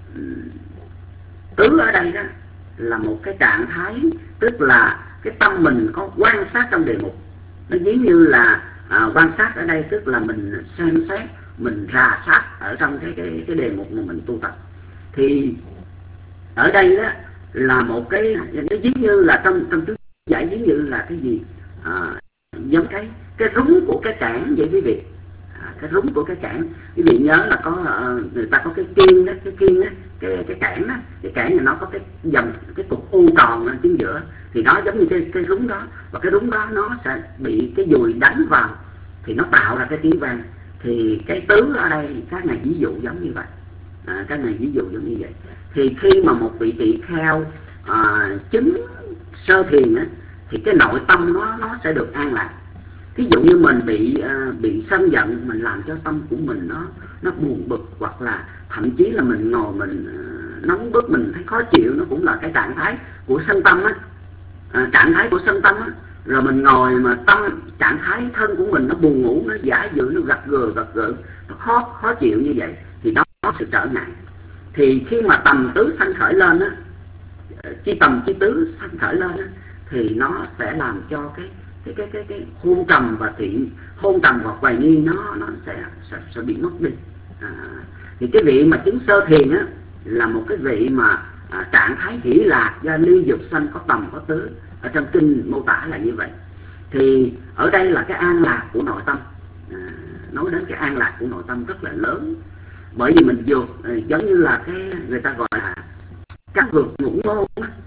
tứ ở đây đó là một cái trạng thái, tức là cái tâm mình có quan sát trong đề mục. Nó giống như là quan sát ở đây tức là mình xem xét, mình rà soát ở trong cái đề mục mà mình tu tập. Thì ở đây đó là một cái, nó giống như là trong chú giải giống như là cái gì, giống cái rúng của cái cản vậy quý vị. Cái rúng của cái cản, quý vị nhớ là có người ta có cái kiên đó, cái kiên đó, cái cản đó, cái cản này nó có cái dòng, cái cục u tròn ở chính giữa, thì nó giống như cái rúng đó, và cái rúng đó nó sẽ bị cái dùi đánh vào thì nó tạo ra cái tiếng vang. Thì cái tứ ở đây các này ví dụ giống như vậy, các này ví dụ giống như vậy. Thì khi mà một vị tỳ kheo chứng sơ thiền á, thì cái nội tâm nó sẽ được an lạc. Ví dụ như mình bị sân giận, mình làm cho tâm của mình nó buồn bực, hoặc là thậm chí là mình ngồi mình nóng bức, mình thấy khó chịu, nó cũng là cái trạng thái của sân tâm á, trạng thái của sân tâm á. Rồi mình ngồi mà trạng thái thân của mình nó buồn ngủ, nó giả dự, nó gật gừ, nó khó chịu như vậy, thì đó có sự trở ngại. Thì khi mà tầm tứ sanh khởi lên á, chi tầm chi tứ sanh khởi lên á, thì nó sẽ làm cho cái hôn trầm và hôn trầm và hoài nghi nó sẽ bị mất đi. Thì cái vị mà chứng sơ thiền á là một cái vị mà trạng thái hỷ lạc do ly dục sanh có tầm có tứ, ở trong kinh mô tả là như vậy. Thì ở đây là cái an lạc của nội tâm, nói đến cái an lạc của nội tâm rất là lớn. Bởi vì mình vượt, giống như là cái người ta gọi là cá vượt ngũ môn,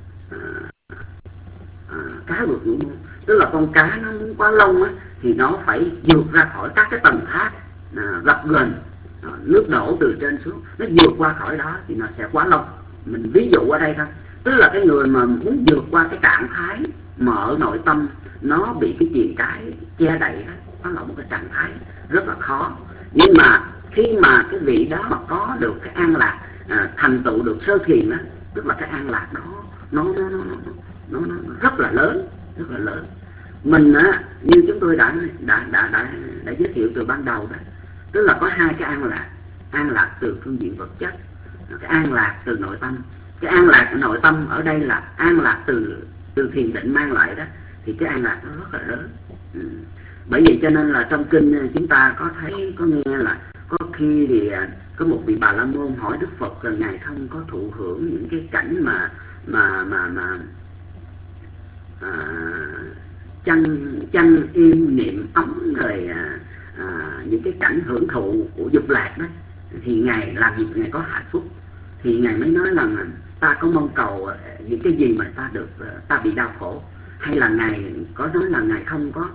cá vượt ngũ môn, tức là con cá nó muốn quá lông á, thì nó phải vượt ra khỏi các cái tầng thác gập ghềnh, nước đổ từ trên xuống, nó vượt qua khỏi đó thì nó sẽ quá lông. Mình ví dụ ở đây thôi, tức là cái người mà muốn vượt qua cái trạng thái mà ở nội tâm nó bị cái chuyền cái che đậy đó, đó là một cái trạng thái rất là khó. Nhưng mà khi mà cái vị đó mà có được cái an lạc, thành tựu được sơ thiền đó, tức là cái an lạc đó nó rất là lớn, rất là lớn. Mình á, như chúng tôi đã giới thiệu từ ban đầu đó, tức là có hai cái an lạc từ phương diện vật chất, cái an lạc từ nội tâm. Cái an lạc từ nội tâm ở đây là an lạc từ thiền định mang lại đó, thì cái an lạc nó rất là lớn. Bởi vậy cho nên là trong kinh chúng ta có thấy, có nghe là có khi thì có một vị Bà La Môn hỏi Đức Phật là ngài không có thụ hưởng những cái cảnh mà chăn im niệm ấm, rồi những cái cảnh hưởng thụ của dục lạc đó, thì ngài làm gì ngài có hạnh phúc. Thì ngài mới nói là ta có mong cầu những cái gì mà ta được, ta bị đau khổ, hay là ngài có nói là ngài không có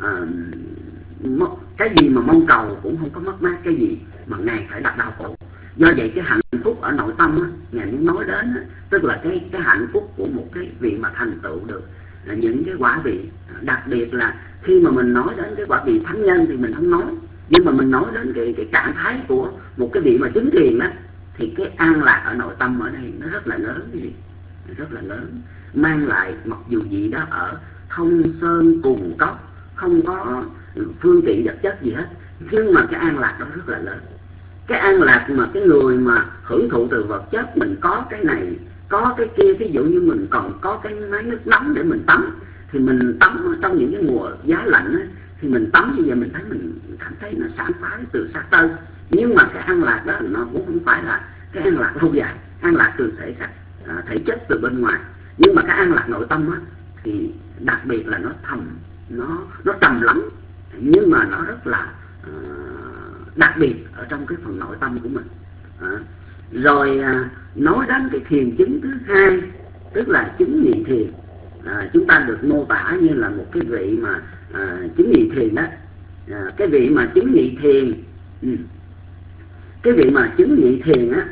cái gì mà mong cầu cũng không có mất mát cái gì mà ngài phải đặt đau khổ. Do vậy cái hạnh phúc ở nội tâm á, ngài muốn nói đến á, tức là cái hạnh phúc của một cái vị mà thành tựu được những cái quả vị. Đặc biệt là khi mà mình nói đến cái quả vị thánh nhân thì mình không nói, nhưng mà mình nói đến cái trạng thái của một cái vị mà chứng thiền á, thì cái an lạc ở nội tâm ở đây nó rất là lớn, rất là lớn, mang lại, mặc dù vị đó ở thông sơn cùng cốc, không có phương tiện vật chất gì hết, nhưng mà cái an lạc đó rất là lớn. Cái an lạc mà cái người mà hưởng thụ từ vật chất, mình có cái này, có cái kia, ví dụ như mình còn có cái máy nước nóng để mình tắm, thì mình tắm trong những cái mùa giá lạnh ấy, thì mình tắm như vậy mình thấy mình cảm thấy nó sảng khoái từ sắc tơ. Nhưng mà cái an lạc đó nó cũng không phải là cái an lạc lâu dài, an lạc từ thể chất từ bên ngoài. Nhưng mà cái an lạc nội tâm á, thì đặc biệt là nó thầm, nó trầm lắng, nhưng mà nó rất là đặc biệt ở trong cái phần nội tâm của mình. Rồi nói đến cái thiền chứng thứ hai, tức là chứng nhị thiền. Chúng ta được mô tả như là một cái vị mà chứng nhị thiền đó. Cái vị mà chứng nhị thiền, cái vị mà chứng nhị thiền á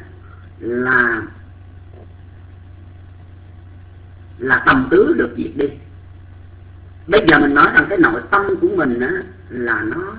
là tầm tứ được diệt đi. Bây giờ mình nói rằng cái nội tâm của mình á là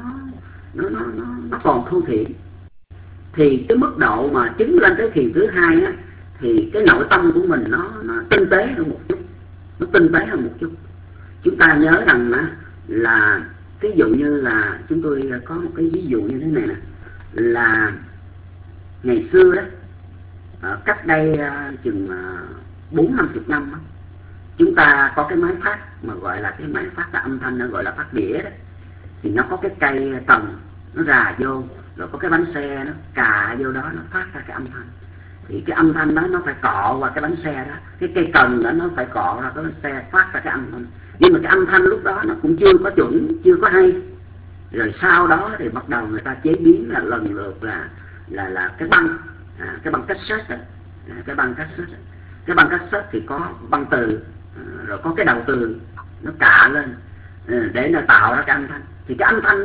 nó còn thô thiển, thì cái mức độ mà chứng lên cái thiền thứ hai á thì cái nội tâm của mình nó tinh tế hơn một chút, nó tinh tế hơn một chút. Chúng ta nhớ rằng á là ví dụ như là chúng tôi có một cái ví dụ như thế này nè, là ngày xưa đó, cách đây chừng 40-50 năm đó, chúng ta có cái máy phát mà gọi là cái máy phát ra âm thanh, nó gọi là phát đĩa đó. Thì nó có cái cây tầng nó rà vô, rồi có cái bánh xe nó cà vô đó, nó phát ra cái âm thanh. Thì cái âm thanh đó nó phải cọ qua cái bánh xe đó, cái cây cần đó nó phải cọ ra cái bánh xe phát ra cái âm thanh. Nhưng mà cái âm thanh lúc đó nó cũng chưa có chuẩn, chưa có hay. Rồi sau đó thì bắt đầu người ta chế biến là lần lượt là cái băng cassette đó, cái băng cassette đó. Cái băng cassette thì có băng từ, rồi có cái đầu từ nó cạ lên để nó tạo ra cái âm thanh. Thì cái âm thanh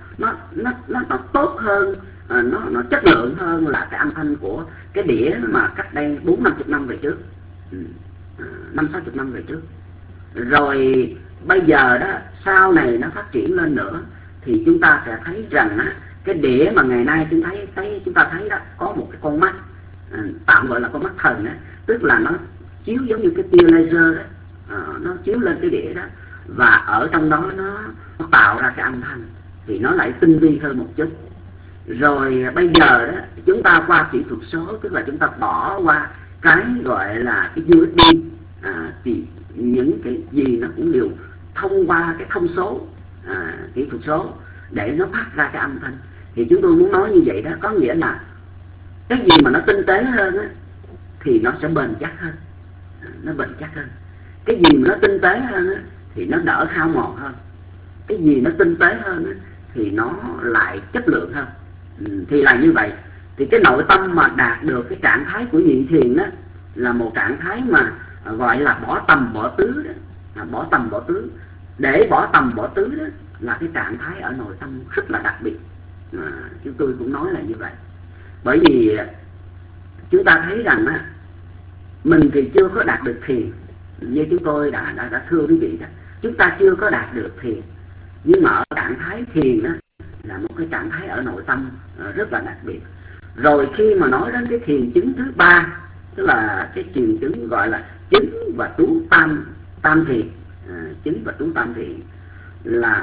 nó tốt hơn, nó chất lượng hơn là cái âm thanh của cái đĩa mà cách đây 40-50 năm về trước, 50-60 năm về trước. Rồi bây giờ đó, sau này nó phát triển lên nữa thì chúng ta sẽ thấy rằng á, cái đĩa mà ngày nay chúng ta thấy đó có một cái con mắt, tạm gọi là con mắt thần đó, tức là nó chiếu giống như cái tia laser đó, nó chiếu lên cái đĩa đó, và ở trong đó nó tạo ra cái âm thanh, thì nó lại tinh vi hơn một chút. Rồi bây giờ đó chúng ta qua kỹ thuật số, tức là chúng ta bỏ qua cái gọi là cái USB, thì những cái gì nó cũng đều thông qua cái thông số, kỹ thuật số để nó phát ra cái âm thanh. Thì chúng tôi muốn nói như vậy đó, có nghĩa là cái gì mà nó tinh tế hơn á, thì nó sẽ bền chắc hơn, nó bền chắc hơn. Cái gì mà nó tinh tế hơn á, thì nó đỡ hao mòn hơn. Cái gì nó tinh tế hơn á, thì nó lại chất lượng hơn. Thì là như vậy. Thì cái nội tâm mà đạt được cái trạng thái của nhị thiền đó là một trạng thái mà gọi là bỏ tầm bỏ tứ đó, bỏ tầm bỏ tứ. Để bỏ tầm bỏ tứ đó là cái trạng thái ở nội tâm rất là đặc biệt. Chúng tôi cũng nói là như vậy. Bởi vì chúng ta thấy rằng á, mình thì chưa có đạt được thiền, như chúng tôi đã thưa quý vị đó, chúng ta chưa có đạt được thiền. Nhưng mà ở trạng thái thiền đó là một cái trạng thái ở nội tâm rất là đặc biệt. Rồi khi mà nói đến cái thiền chứng thứ ba, tức là cái thiền chứng gọi là chứng và trú tam thiền, chứng và trú tam thiền là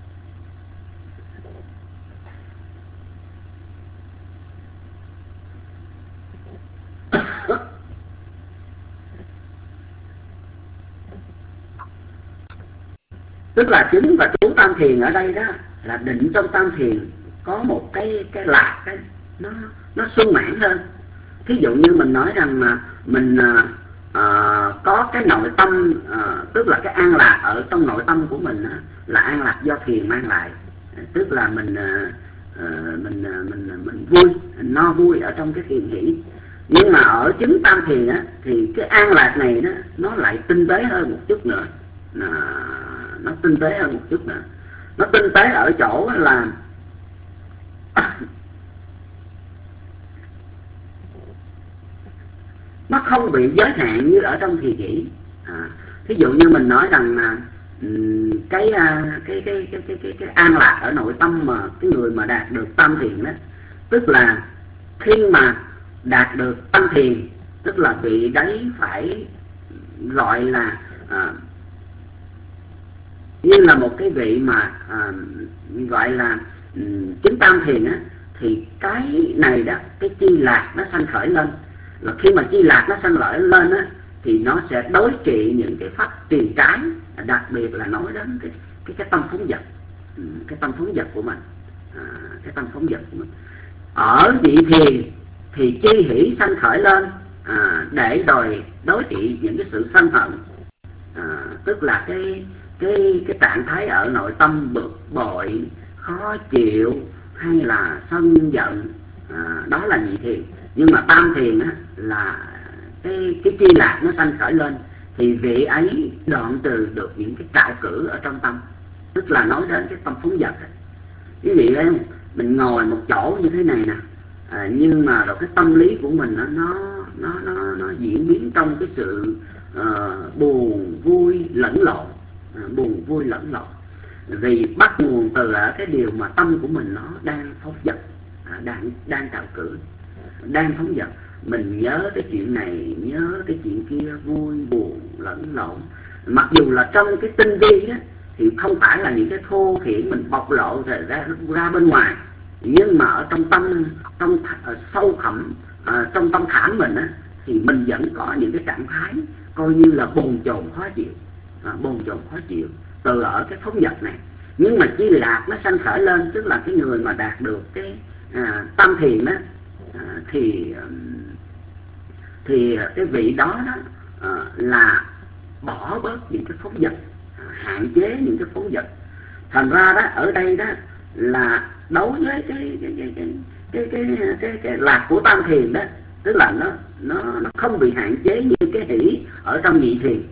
tức là chứng và trú tam thiền ở đây đó là định trong tam thiền có một cái lạc, nó sung mãn hơn. Thí dụ như mình nói rằng mà mình có cái nội tâm, tức là cái an lạc ở trong nội tâm của mình là an lạc do thiền mang lại, tức là mình vui, no vui ở trong cái thiền hỷ. Nhưng mà ở chứng tam thiền á, thì cái an lạc này đó nó lại tinh tế hơn một chút nữa, nó tinh tế hơn một chút nữa. Nó tinh tế ở chỗ là nó không bị giới hạn như ở trong thiền hỷ. Thí dụ như mình nói rằng là cái an lạc ở nội tâm mà cái người mà đạt được tam thiền đó, tức là khi mà đạt được tam thiền, tức là vị đấy phải gọi là như là một cái vị mà gọi là chứng tam thiền á, thì cái này đó, cái chi lạc nó sanh khởi lên. Và khi mà chi lạc nó sanh khởi lên á, thì nó sẽ đối trị những cái pháp tiền trái, đặc biệt là nói đến cái tâm phóng dật, cái tâm phóng dật của mình, cái tâm phóng dật của mình. Ở vị thiền thì chi hỷ sanh khởi lên để rồi đối trị những cái sự sân hận, tức là cái trạng thái ở nội tâm bực bội, khó chịu hay là sân giận, đó là nhị thiền. Nhưng mà tam thiền á, là cái chi lạc nó sanh khởi lên, thì vị ấy đoạn trừ được những cái trạo cử ở trong tâm, tức là nói đến cái tâm phóng dật. Quý vị thấy không, mình ngồi một chỗ như thế này nè, nhưng mà rồi cái tâm lý của mình nó diễn biến trong cái sự buồn vui lẫn lộn, buồn vui lẫn lộn, vì bắt nguồn từ ở cái điều mà tâm của mình nó đang phóng dật, đang trạo cử, đang phóng dật. Mình nhớ cái chuyện này, nhớ cái chuyện kia, vui buồn lẫn lộn. Mặc dù là trong cái tinh vi đó thì không phải là những cái thô thiển mình bộc lộ ra bên ngoài, nhưng mà ở trong tâm, trong sâu thẳm, trong tâm khảm mình á, thì mình vẫn có những cái trạng thái coi như là bồn chồn khó chịu, bồn chồn khó chịu từ ở cái phóng dật này. Nhưng mà chi lạc nó sanh khởi lên, tức là cái người mà đạt được cái tam thiền đó, thì cái vị đó là bỏ bớt những cái phóng dật, hạn chế những cái phóng dật. Thành ra đó, ở đây đó là đối với cái lạc của tam thiền đó, tức là nó không bị hạn chế như cái hỷ ở trong nhị thiền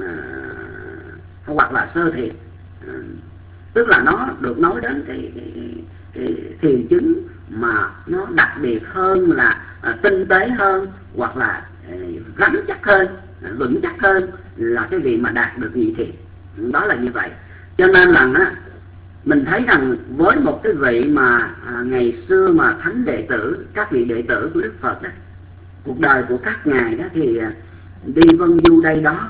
hoặc là sơ thiền. Tức là nó được nói đến cái thiền chứng mà nó đặc biệt hơn, là tinh tế hơn, hoặc là rắn chắc hơn, vững chắc hơn là cái vị mà đạt được nhị thiền. Đó là như vậy. Cho nên là mình thấy rằng với một cái vị mà ngày xưa mà thánh đệ tử, các vị đệ tử của Đức Phật đó, cuộc đời của các ngài đó thì đi vân du đây đó,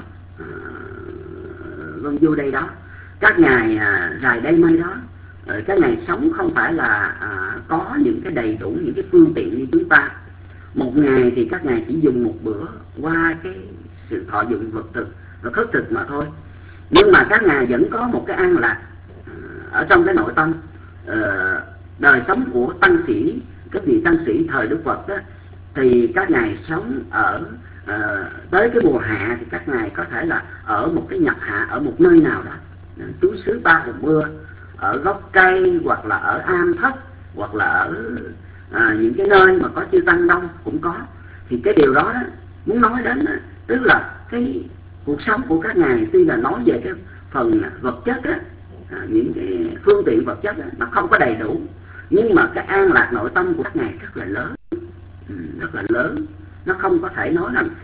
vân du đây đó, các ngài rài đây mây đó. Các ngài sống không phải là có những cái đầy đủ những cái phương tiện như chúng ta. Một ngày thì các ngài chỉ dùng một bữa qua cái sự thọ dụng vật thực và khất thực mà thôi. Nhưng mà các ngài vẫn có một cái an lạc ở trong cái nội tâm. Đời sống của tăng sĩ, các vị tăng sĩ thời Đức Phật đó, thì các ngài sống ở tới cái mùa hạ thì các ngài có thể là ở một cái nhập hạ ở một nơi nào đó, trú xứ ba mùa mưa, ở gốc cây, hoặc là ở am thất, hoặc là ở những cái nơi mà có chư tăng đông cũng có. Thì cái điều đó, muốn nói đến đó, tức là cái cuộc sống của các ngài tuy là nói về cái phần vật chất á, những cái phương tiện vật chất á, nó không có đầy đủ, nhưng mà cái an lạc nội tâm của các ngài rất là lớn, rất là lớn. Nó không có thể nói rằng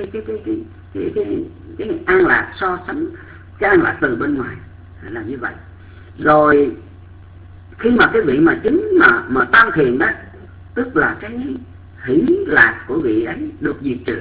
cái an lạc so sánh cái an lạc từ bên ngoài là như vậy. Rồi khi mà cái vị mà chính mà tam thiền đó, tức là cái hỷ lạc của vị ấy được diệt trừ,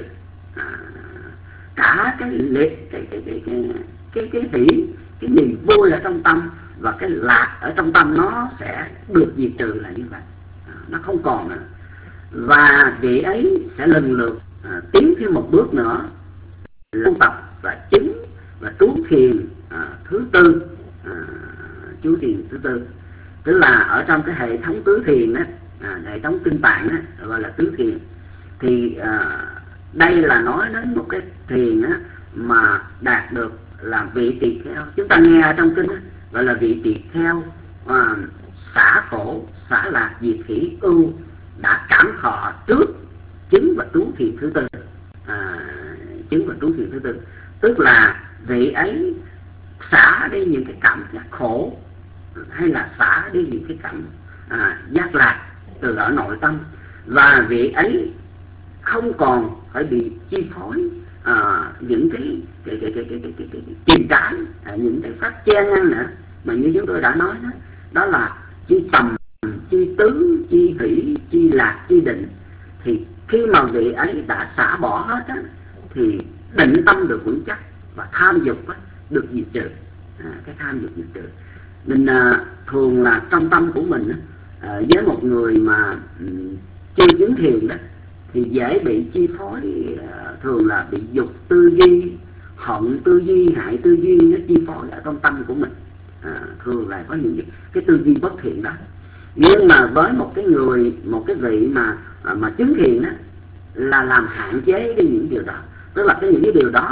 cả cái liệt cái hỷ, cái niềm vui ở trong tâm và cái lạc ở trong tâm nó sẽ được diệt trừ là như vậy, nó không còn nữa. Và vị ấy sẽ lần lượt tiến thêm một bước nữa, tu tập và chứng và trú thiền thứ tư, trú thiền thứ tư, tức là ở trong cái hệ thống tứ thiền á, hệ thống kinh tạng á, gọi là tứ thiền. Thì đây là nói đến một cái thiền á mà đạt được là vị tỳ kheo. Chúng ta nghe ở trong kinh á, gọi là vị tỳ kheo xả khổ, xả lạc, diệt hỷ ưu, đã cảm thọ trước chứng và trú thiền thứ tư. Chứng và trú thiền thứ tư tức là vị ấy xả đi những cái cảm giác khổ, hay là xả đi những cái cảm giác lạc từ ở nội tâm, và vị ấy không còn phải bị chi phối những cái tiền trái, những cái pháp che ngăn nữa, mà như chúng tôi đã nói đó, đó là chi tầm, chi tứ, chi hỷ, chi lạc, chi định. Thì khi mà vị ấy đã xả bỏ hết á, thì định tâm được vững chắc và tham dục á, được diệt trừ. Cái tham dục diệt trừ. Mình thường là trong tâm của mình á, với một người mà chưa chứng thiền đó, thì dễ bị chi phối, thường là bị dục tư duy, hận tư duy, hại tư duy nó chi phối ở trong tâm của mình. Thường là có những cái tư duy bất thiện đó. Nhưng mà với một cái người, một cái vị mà chứng thiền đó, là làm hạn chế đi những điều đó. Tức là những cái điều đó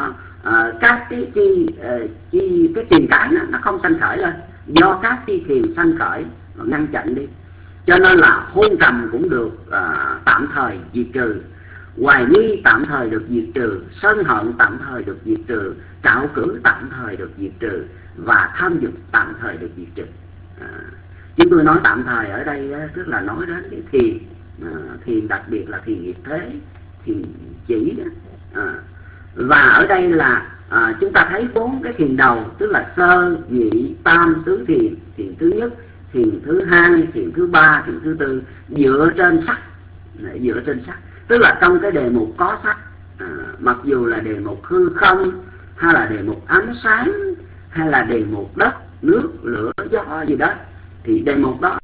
các cái tiền cải nó không sanh khởi lên, do các chi thiền sanh khởi ngăn chặn đi. Cho nên là hôn trầm cũng được tạm thời diệt trừ, hoài nghi tạm thời được diệt trừ, sân hận tạm thời được diệt trừ, trạo cử tạm thời được diệt trừ, và tham dục tạm thời được diệt trừ. Chúng tôi nói tạm thời ở đây tức là nói đến cái thiền, thiền đặc biệt là thiền nghiệp thế, thiền chỉ. Và ở đây là chúng ta thấy 4 cái thiền đầu, tức là sơ, nhị, tam, tứ thiền. Thiền thứ nhất, thiền thứ hai, thiền thứ ba, thiền thứ tư dựa trên sắc, dựa trên sắc. Tức là trong cái đề mục có sắc, mặc dù là đề mục hư không, hay là đề mục ánh sáng, hay là đề mục đất, nước, lửa, gió gì đó, thì đề mục đó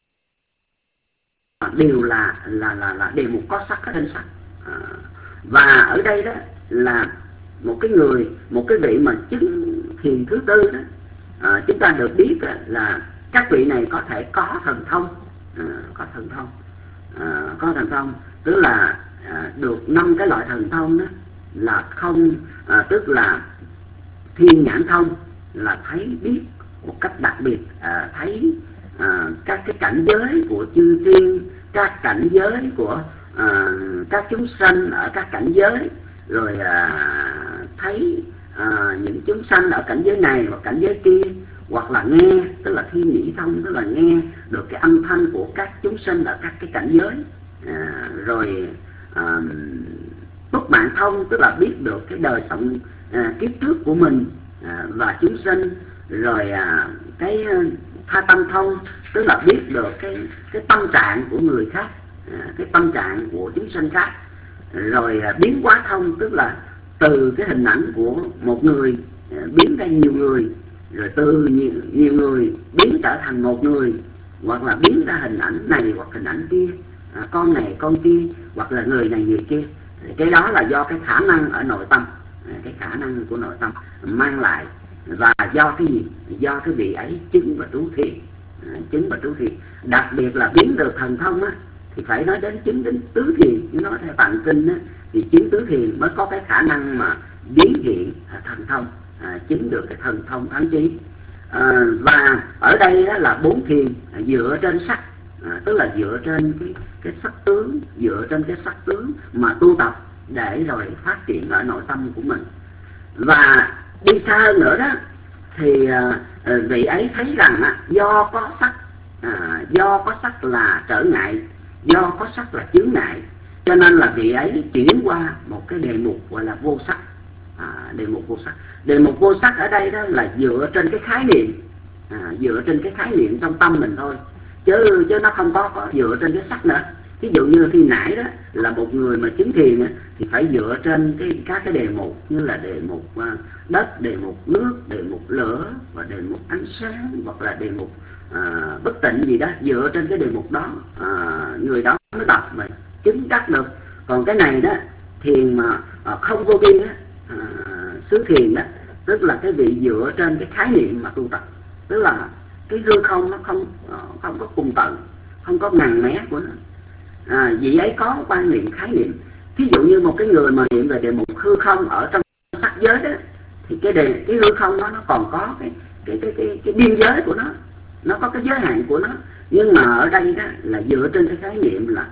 đều là đề mục có sắc ở trên sắc. Và ở đây đó là một cái vị mà chứng thiền thứ tư đó, chúng ta được biết là các vị này có thể có thần thông, có thần thông, tức là được 5 cái loại thần thông đó là không, tức là thiên nhãn thông là thấy biết một cách đặc biệt, thấy các cái cảnh giới của chư thiên, các cảnh giới của các chúng sanh ở các cảnh giới, rồi thấy những chúng sanh ở cảnh giới này và cảnh giới kia, hoặc là nghe, tức là thiên nhĩ thông, tức là nghe được cái âm thanh của các chúng sinh ở các cái cảnh giới, rồi túc mạng thông, tức là biết được cái đời sống kiếp trước của mình và chúng sinh, rồi cái tha tâm thông, tức là biết được cái tâm trạng của người khác, cái tâm trạng của chúng sinh khác, rồi biến hóa thông, tức là từ cái hình ảnh của một người biến ra nhiều người, rồi từ nhiều người biến trở thành một người, hoặc là biến ra hình ảnh này hoặc hình ảnh kia, con này con kia, hoặc là người này người kia. Cái đó là do cái khả năng ở nội tâm, cái khả năng của nội tâm mang lại, và do cái gì? Do cái vị ấy chứng và trú thiền, chứng và trú thiền. Đặc biệt là biến được thần thông á, thì phải nói đến chứng đến tứ thiền. Nếu nói theo tạng kinh á, thì chứng tứ thiền mới có cái khả năng mà biến hiện thần thông, chứng được cái thần thông thắng trí. Và ở đây đó là 4 thiền dựa trên sắc, tức là dựa trên cái sắc tướng, dựa trên cái sắc tướng mà tu tập để rồi phát triển ở nội tâm của mình. Và đi xa hơn nữa đó thì vị ấy thấy rằng do có sắc là trở ngại, do có sắc là chướng ngại, cho nên là vị ấy chuyển qua một cái đề mục gọi là vô sắc. Đề mục vô sắc. Đề mục vô sắc ở đây đó là dựa trên cái khái niệm, dựa trên cái khái niệm trong tâm mình thôi, chứ nó không có dựa trên cái sắc nữa. Ví dụ như khi nãy đó là một người mà chứng thiền thì phải dựa trên các cái đề mục, như là đề mục đất, đề mục nước, đề mục lửa, và đề mục ánh sáng, hoặc là đề mục bất tịnh gì đó. Dựa trên cái đề mục đó người đó mới tập mà chứng đắc được. Còn cái này đó, thiền mà không vô biên á, xứ thiền đó, tức là cái vị dựa trên cái khái niệm mà tu tập, tức là cái hư không nó không có cùng tận, không có ngần mé của nó. Vị ấy có quan niệm khái niệm. Ví dụ như một cái người mà niệm về đề mục hư không ở trong sắc giới đó, thì cái hư không đó nó còn có cái biên giới của nó có cái giới hạn của nó. Nhưng mà ở đây đó là dựa trên cái khái niệm là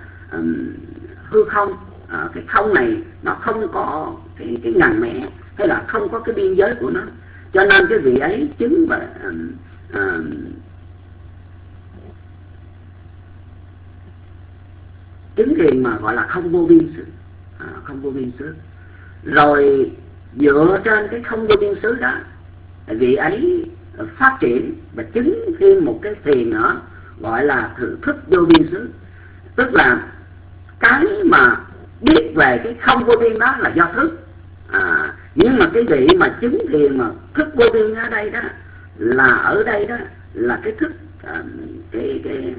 hư không, cái không này nó không có cái ngần mẽ, hay là không có cái biên giới của nó, cho nên cái vị ấy chứng và chứng thiền mà gọi là không vô biên xứ, không vô biên xứ. Rồi dựa trên cái không vô biên xứ đó, vị ấy phát triển và chứng thêm một cái thiền nữa gọi là thức vô biên xứ. Tức là cái mà biết về cái không vô biên đó là do thức, nhưng mà cái vị mà chứng thiền mà thức vô biên ở đây đó là ở đây đó là cái thức, cái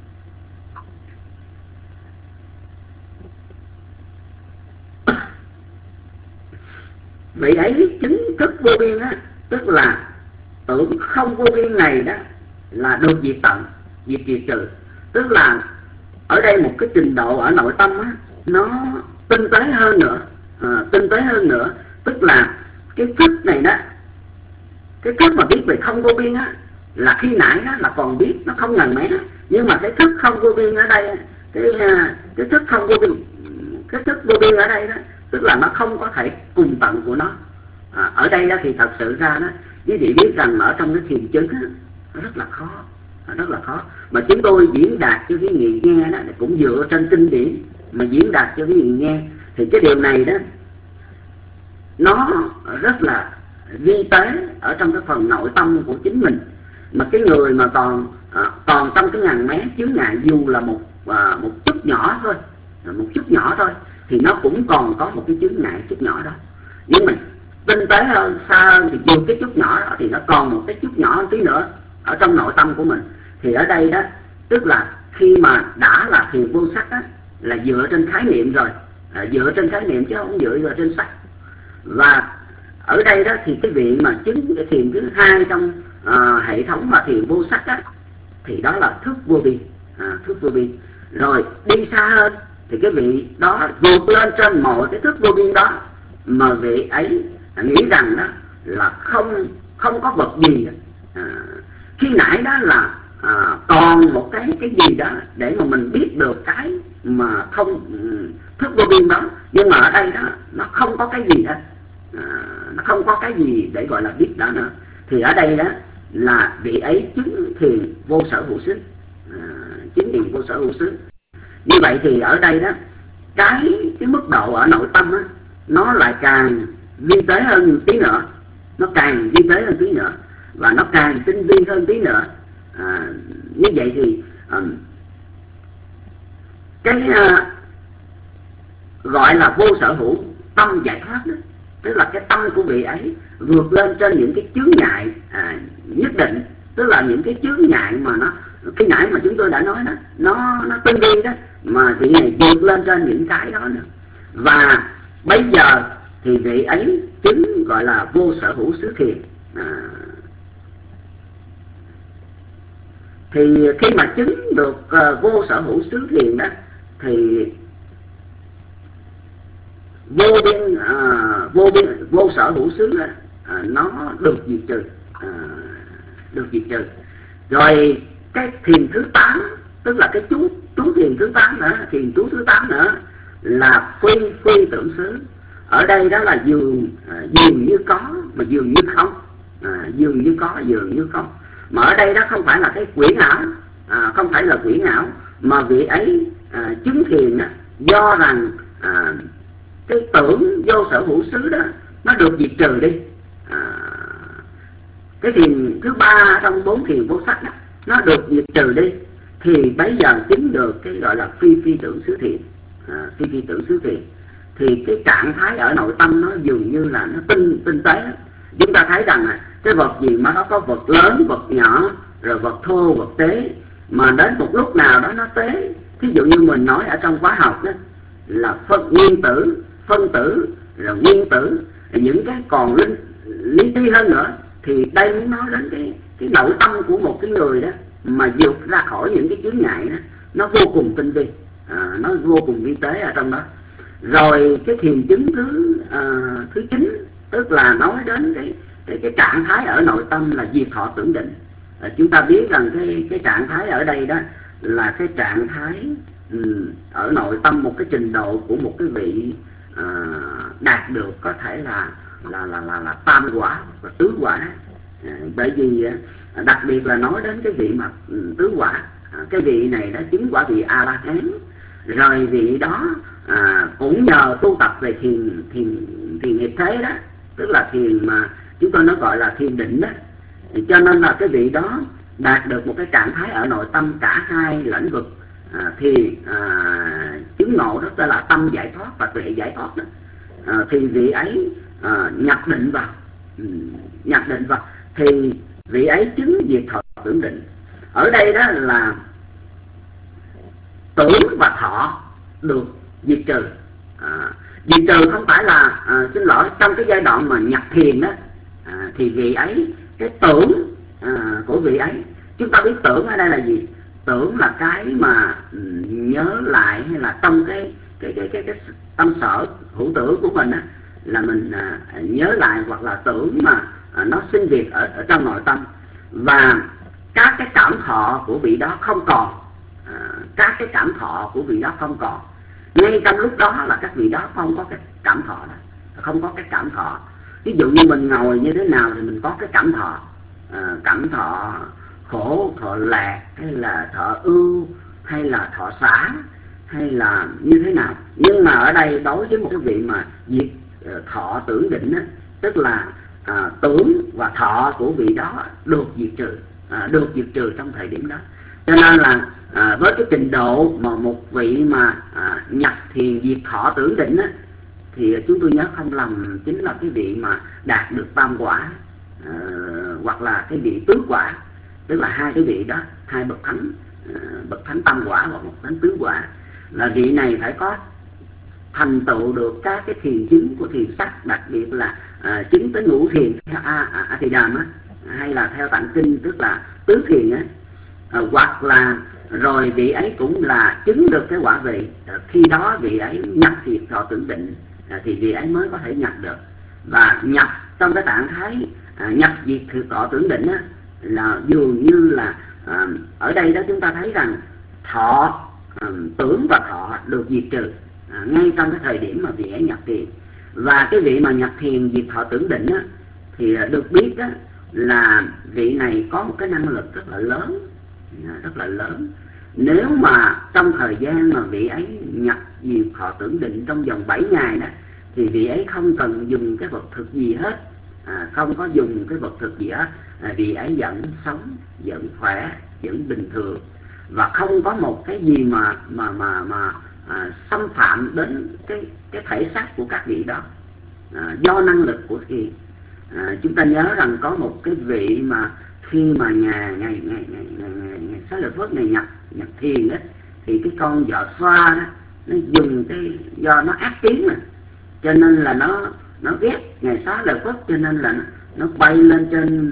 vị ấy chứng thức vô biên á, tức là tưởng không vô biên này đó là được diệt tận, diệt trừ. Tức là ở đây một cái trình độ ở nội tâm á, nó tinh tế hơn nữa, tức là cái thức này đó, cái thức mà biết về không vô biên á, là khi nãy đó là còn biết nó không ngần mé, nhưng mà cái thức không vô biên ở đây, cái thức không vô biên, cái thức vô biên ở đây đó, tức là nó không có thể cùng tận của nó. Ở đây đó thì thật sự ra đó, quý vị biết rằng ở trong cái thiền chứng á, nó rất là khó, rất là khó. Mà chúng tôi diễn đạt cho quý vị nghe đó cũng dựa trên kinh điển mà diễn đạt cho quý vị nghe, thì cái điều này đó nó rất là vi tế ở trong cái phần nội tâm của chính mình. Mà cái người mà còn trong cái ngàn mé chướng ngại, dù là một chút nhỏ thôi, một chút nhỏ thôi, thì nó cũng còn có một cái chướng ngại chút nhỏ đó. Nhưng mà tinh tế hơn, xa hơn thì dù cái chút nhỏ đó thì nó còn một cái chút nhỏ tí nữa ở trong nội tâm của mình. Thì ở đây đó, tức là khi mà đã là thiền vô sắc á, là dựa trên khái niệm rồi, dựa trên khái niệm chứ không dựa trên sắc. Và ở đây đó thì cái vị mà chứng cái thiền thứ hai trong hệ thống mà thiền vô sắc á, thì đó là thức vô biên, thức vô biên. Rồi đi xa hơn thì cái vị đó vượt lên trên mọi cái thức vô biên đó, mà vị ấy nghĩ rằng đó là không có vật gì. Khi nãy đó là còn một cái gì đó để mà mình biết được cái mà không thức vô biên đó, nhưng mà ở đây đó nó không có cái gì hết, nó không có cái gì để gọi là biết đó nữa. Thì ở đây đó là vị ấy chứng thiền vô sở hữu xứ, chứng thiền vô sở hữu xứ. Như vậy thì ở đây đó cái mức độ ở nội tâm á, nó lại càng vi tế hơn tí nữa, nó càng vi tế hơn tí nữa, và nó càng tinh vi hơn tí nữa. Như vậy thì cái gọi là vô sở hữu tâm giải thoát đó, tức là cái tâm của vị ấy vượt lên trên những cái chướng ngại nhất định, tức là những cái chướng ngại mà nó khi nãy mà chúng tôi đã nói đó, nó tinh vi đó, mà vị này vượt lên trên những cái đó nữa. Và bây giờ thì vị ấy chứng gọi là vô sở hữu xứ thiền. Thì khi mà chứng được vô sở hữu xứ thiền đó, thì vô sở hữu xứ đó, nó được diệt trừ, được diệt trừ. Rồi cái thiền thứ 8, tức là cái chú thiền thứ 8 nữa, thiền chú thứ 8 nữa là phi tưởng xứ. Ở đây đó là dường như có mà dường như không, dường như có dường như không. Mà ở đây đó không phải là cái quyển ảo, không phải là quyển ảo, mà vị ấy chứng thiền đó, do rằng cái tưởng vô sở hữu xứ đó nó được diệt trừ đi. Cái thiền thứ 3 trong 4 thiền vô sắc đó, nó được diệt trừ đi, thì bây giờ chứng được cái gọi là phi tưởng xứ thiền, phi tưởng xứ thiền. Thì cái trạng thái ở nội tâm nó dường như là nó tinh tế. Chúng ta thấy rằng cái vật gì mà nó có vật lớn, vật nhỏ, rồi vật thô, vật tế, mà đến một lúc nào đó nó tế. Thí dụ như mình nói ở trong hóa học đó là nguyên tử, phân tử, rồi nguyên tử, những cái còn lý ti hơn nữa. Thì đây muốn nói đến cái nội tâm của một cái người đó mà vượt ra khỏi những cái chướng ngại đó, nó vô cùng tinh vi, nó vô cùng vi tế ở trong đó. Rồi cái thiền chứng thứ 9, tức là nói đến cái trạng thái ở nội tâm là diệt thọ tưởng định. Chúng ta biết rằng cái trạng thái ở đây đó là cái trạng thái ở nội tâm một cái trình độ của một cái vị đạt được có thể là tam quả và tứ quả. Bởi vì đặc biệt là nói đến cái vị mà tứ quả, cái vị này đã chứng quả vị A La Hán. Rồi vị đó cũng nhờ tu tập về thiền hiệp thế đó, tức là thiền mà chúng tôi nó gọi là thiền định đó, cho nên là cái vị đó đạt được một cái trạng thái ở nội tâm cả hai lĩnh vực, thì chứng ngộ đó tên là tâm giải thoát và tuệ giải thoát đó. Thì vị ấy nhập định vào thì vị ấy chứng diệt thọ tưởng định. Ở đây đó là tưởng và thọ được diệt trừ. Diệt trừ không phải là xin lỗi, trong cái giai đoạn mà nhập thiền đó, thì vị ấy cái tưởng của vị ấy, chúng ta biết tưởng ở đây là gì? Tưởng là cái mà nhớ lại, hay là trong cái tâm sở hữu tưởng của mình á, là mình nhớ lại hoặc là tưởng mà nó sinh việc ở trong nội tâm, và các cái cảm thọ của vị đó không còn, các cái cảm thọ của vị đó không còn. Ngay trong lúc đó là các vị đó không có cái cảm thọ đó, không có cái cảm thọ. Ví dụ như mình ngồi như thế nào thì mình có cái cảm thọ khổ, thọ lạc, hay là thọ ưu, hay là thọ xả, hay là như thế nào. Nhưng mà ở đây đối với một cái vị mà diệt thọ tưởng định á, tức là tưởng và thọ của vị đó được diệt trừ trong thời điểm đó. Cho nên là với cái trình độ mà một vị mà nhập thiền diệt thọ tưởng định á, thì chúng tôi nhớ không lầm chính là cái vị mà đạt được tam quả, hoặc là cái vị tứ quả, tức là hai cái vị đó, hai bậc thánh tam quả và một thánh tứ quả. Là vị này phải có thành tựu được các cái thiền chứng của thiền sắc, đặc biệt là chứng tới ngũ thiền theo A Thì Đàm á, hay là theo Tạng Kinh tức là tứ thiền á, hoặc là rồi vị ấy cũng là chứng được cái quả vị. Khi đó vị ấy nhập diệt thọ tưởng định thì vị ấy mới có thể nhập được. Và nhập trong cái trạng thái nhập diệt thọ tưởng định á, là dường như là ở đây đó chúng ta thấy rằng thọ, tưởng và thọ được diệt trừ ngay trong cái thời điểm mà vị ấy nhập thiền. Và cái vị mà nhập thiền diệt thọ tưởng định á, thì được biết đó là vị này có một cái năng lực rất là lớn. Nếu mà trong thời gian mà vị ấy nhập diệt thọ tưởng định trong vòng 7 ngày đó, thì vị ấy không cần dùng cái vật thực gì hết, không có dùng cái vật thực gì hết, vị ấy vẫn sống, vẫn khỏe, vẫn bình thường, và không có một cái gì mà xâm phạm đến cái thể xác của các vị đó, do năng lực của thiền. Chúng ta nhớ rằng có một cái vị mà khi mà ngày Xá Lợi Phất này nhập thiền đó, thì cái con vợ xoa đó, nó dùng cái do nó ác kiến mà, cho nên là nó ghét ngày Xá Lợi Phất, cho nên là nó bay lên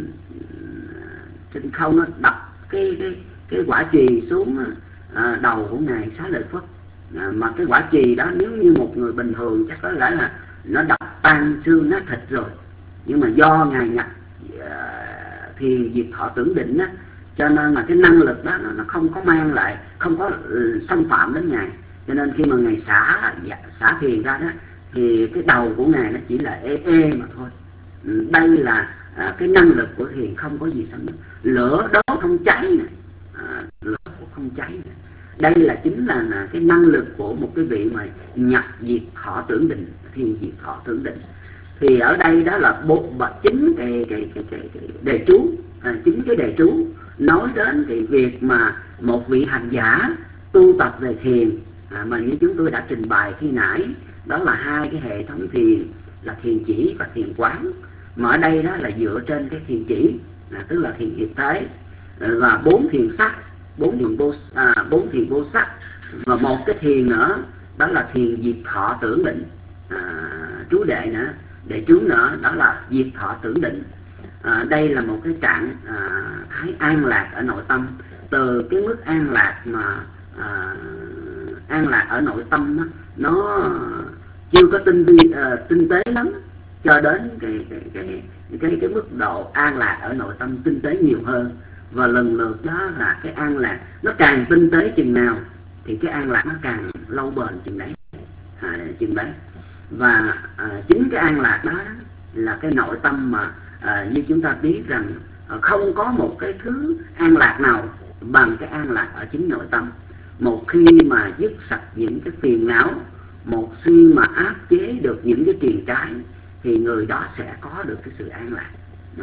trên không, nó đập cái quả chì xuống đầu của ngài Xá Lợi Phất. Mà cái quả chì đó nếu như một người bình thường chắc có lẽ là nó đập tan xương nát thịt rồi, nhưng mà do ngài nhập thiền diệt thọ tưởng định á, cho nên là cái năng lực đó nó không có mang lại, không có xâm phạm đến ngài. Cho nên khi mà ngài xả thiền ra đó, thì cái đầu của ngài nó chỉ là ê mà thôi. Đây là cái năng lực của thiền, không có gì xâm. Lửa đốt không cháy này, lửa không cháy này. Đây là chính là cái năng lực của một cái vị mà nhập diệt thọ tưởng định, thiền diệt thọ tưởng định. Thì ở đây đó là chính cái đề chú, chính cái đề chú nói đến cái việc mà một vị hành giả tu tập về thiền, mà như chúng tôi đã trình bày khi nãy, đó là hai cái hệ thống thiền là thiền chỉ và thiền quán. Mà ở đây đó là dựa trên cái thiền chỉ, tức là thiền hiệp thế, và 4 thiền sắc, 4 thiền vô sắc, và một cái thiền nữa đó là thiền diệt thọ tưởng định, chú đệ nữa, đệ chú nữa, đó là diệt thọ tưởng định. Đây là một cái trạng thái an lạc ở nội tâm. Từ cái mức an lạc mà an lạc ở nội tâm đó, nó chưa có tinh tế lắm, cho đến cái mức độ an lạc ở nội tâm tinh tế nhiều hơn. Và lần lượt đó là cái an lạc nó càng tinh tế chừng nào thì cái an lạc nó càng lâu bền chừng đấy. Và chính cái an lạc đó là cái nội tâm mà như chúng ta biết rằng không có một cái thứ an lạc nào bằng cái an lạc ở chính nội tâm. Một khi mà dứt sạch những cái phiền não, một khi mà áp chế được những cái triền cái, thì người đó sẽ có được cái sự an lạc,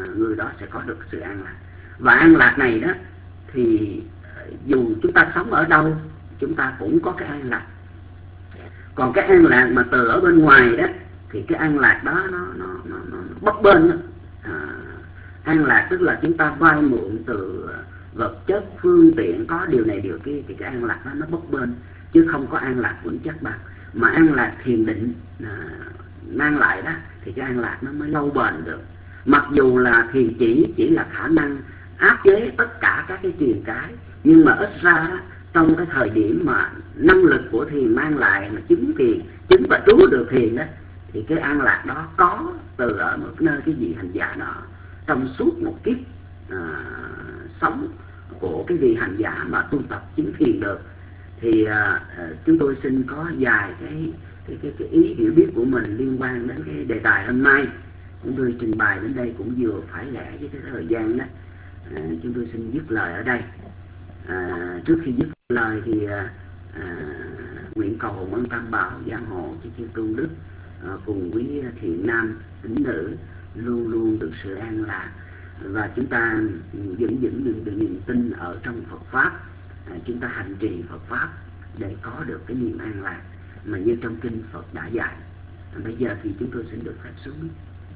Và an lạc này đó thì dù chúng ta sống ở đâu, chúng ta cũng có cái an lạc. Còn cái an lạc mà từ ở bên ngoài đó, thì cái an lạc đó nó bấp bênh. An lạc tức là chúng ta vay mượn từ vật chất, phương tiện, có điều này điều kia, thì cái an lạc đó nó bấp bênh, chứ không có an lạc vững chắc bằng. Mà an lạc thiền định mang lại đó, thì cái an lạc nó mới lâu bền được. Mặc dù là thiền chỉ là khả năng áp chế tất cả các cái truyền cái, nhưng mà ít ra đó, trong cái thời điểm mà năng lực của thiền mang lại mà chứng và trú được thiền đó, thì cái an lạc đó có từ ở một nơi cái vị hành giả đó trong suốt một kiếp sống của cái vị hành giả mà tu tập chứng thiền được. Thì chúng tôi xin có vài cái ý hiểu biết của mình liên quan đến cái đề tài hôm nay. Chúng tôi trình bày đến đây cũng vừa phải lẽ với cái thời gian đó. Chúng tôi xin dứt lời ở đây. Trước khi dứt lời thì nguyện cầu hồng ân Tam Bảo giang hồ cho chư tôn đức cùng quý thiện nam tín nữ luôn luôn được sự an lạc, và chúng ta vững được niềm tin ở trong Phật pháp. Chúng ta hành trì Phật pháp để có được cái niềm an lạc mà như trong kinh Phật đã dạy. Bây giờ thì chúng tôi xin được phép xuống.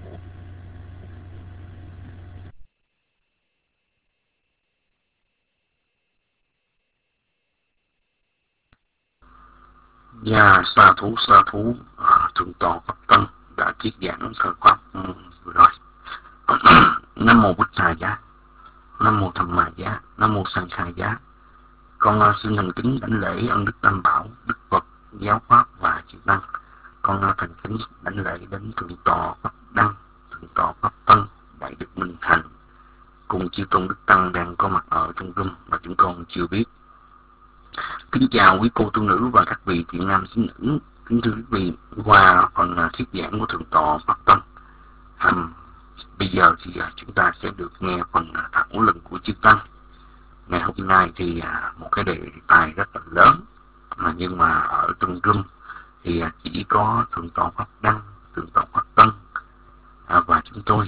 Và sa thú thượng tọa Pháp Tân đã thuyết giảng thời pháp vừa rồi. Nam mô Bích Hà Giá, Nam mô Tham Ma Giá, Nam mô Sang Khai Giá. Con xin thành kính đảnh lễ ân đức Tam Bảo, Đức Phật, Giáo pháp và chư tăng. Con thành kính đảnh lễ đến thượng tọa Pháp Đăng, thượng tọa Pháp Tân, đại đức Minh Thành, cùng chư tôn đức tăng đang có mặt ở trong room mà chúng con chưa biết. Kính chào quý cô tu nữ và các vị thiện nam tín nữ. Kính thưa quý vị, qua phần thuyết giảng của thượng tọa Pháp Tân, bây giờ thì chúng ta sẽ được nghe phần thảo luận của chư tăng. Ngày hôm nay thì một cái đề tài rất là lớn, nhưng mà ở trong room thì chỉ có thượng tọa Pháp Đăng, thượng tọa Pháp Tân và chúng tôi.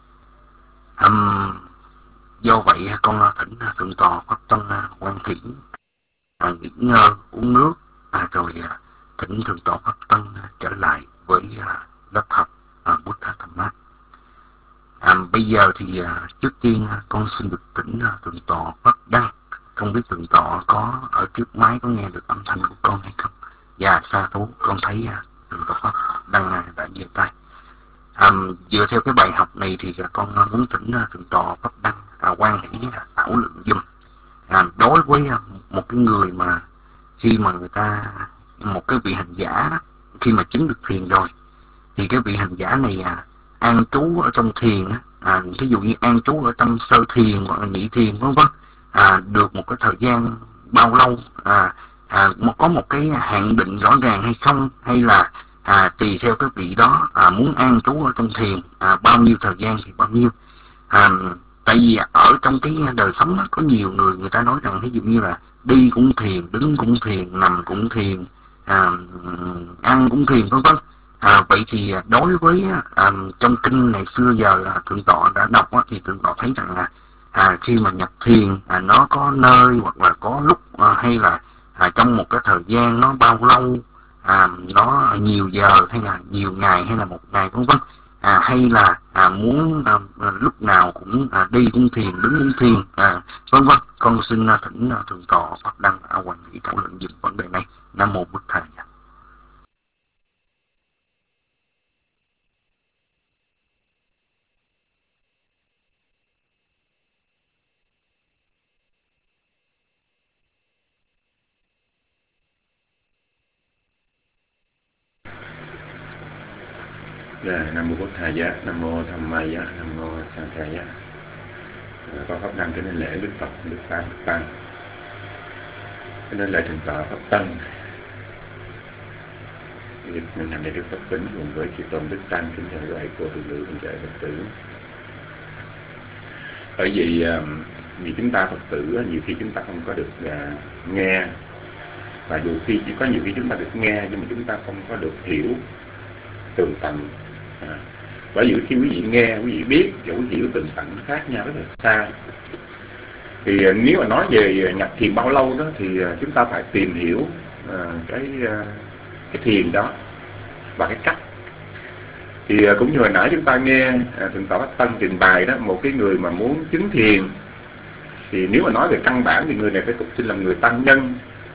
Do vậy con thỉnh thượng tọa Pháp Tân quan thiển nghỉ ngơi uống nước, rồi thỉnh thượng tọa Pháp Tân trở lại với lớp học Buddha Dhamma. Bây giờ thì trước tiên con xin được thỉnh thượng tọa Pháp Đăng. Không biết thượng tọa có ở trước máy có nghe được âm thanh của con hay không? Và sa thú con thấy thượng tọa Pháp Đăng đã giơ tay. Dựa theo cái bài học này thì con muốn thỉnh thượng tọa Pháp Đăng quan hỷ thảo luận dùm. Đối với một cái người mà khi mà người ta, một cái vị hành giả đó, khi mà chứng được thiền rồi thì cái vị hành giả này an trú ở trong thiền, ví dụ như an trú ở trong sơ thiền hoặc là nhị thiền vân vân, được một cái thời gian bao lâu, có một cái hạn định rõ ràng hay không, hay là tùy theo cái vị đó muốn an trú ở trong thiền bao nhiêu thời gian thì bao nhiêu. Tại vì ở trong cái đời sống đó, có nhiều người ta nói rằng ví dụ như là đi cũng thiền, đứng cũng thiền, nằm cũng thiền, ăn cũng thiền vân vân. Vậy thì đối với trong kinh này xưa giờ thượng tọa đã đọc thì thượng tọa thấy rằng là khi mà nhập thiền nó có nơi hoặc là có lúc, hay là trong một cái thời gian nó bao lâu, nó nhiều giờ hay là nhiều ngày hay là một ngày vân vân, hay là muốn lúc nào cũng đi cũng thiền, đứng cũng thiền, vân vân. Con xin thỉnh thượng tọa Pháp Đăng quan hỷ thảo luận về vấn đề này. Nam mô Bụt Thầy.
Nam mô Bổn Thầy Giá, Nam mô Tham Ma Giá, Nam mô Sang Khai Giá. Con Pháp Đăng kính lễ Đức Phật, Đức Pháp, Đức Tăng. Kính lễ thượng tọa Pháp Tân. Mình hành đại Đức Phật kính cùng với chư tôn Đức Tăng, kính chào các cô tu nữ, kính chào Phật tử. Bởi vì chúng ta Phật tử nhiều khi chúng ta không có được nghe, và dù khi chỉ có nhiều khi chúng ta được nghe nhưng mà chúng ta không có được hiểu tường tận. Bởi vì khi quý vị nghe, quý vị biết và quý vị hiểu tường tận khác nhau rất là xa. Thì nếu mà nói về nhập thiền bao lâu đó thì chúng ta phải tìm hiểu cái thiền đó và cái cách. Thì cũng như hồi nãy chúng ta nghe thượng tọa Pháp Tân trình bày đó, một cái người mà muốn chứng thiền thì nếu mà nói về căn bản thì người này phải tục sinh làm người tăng nhân,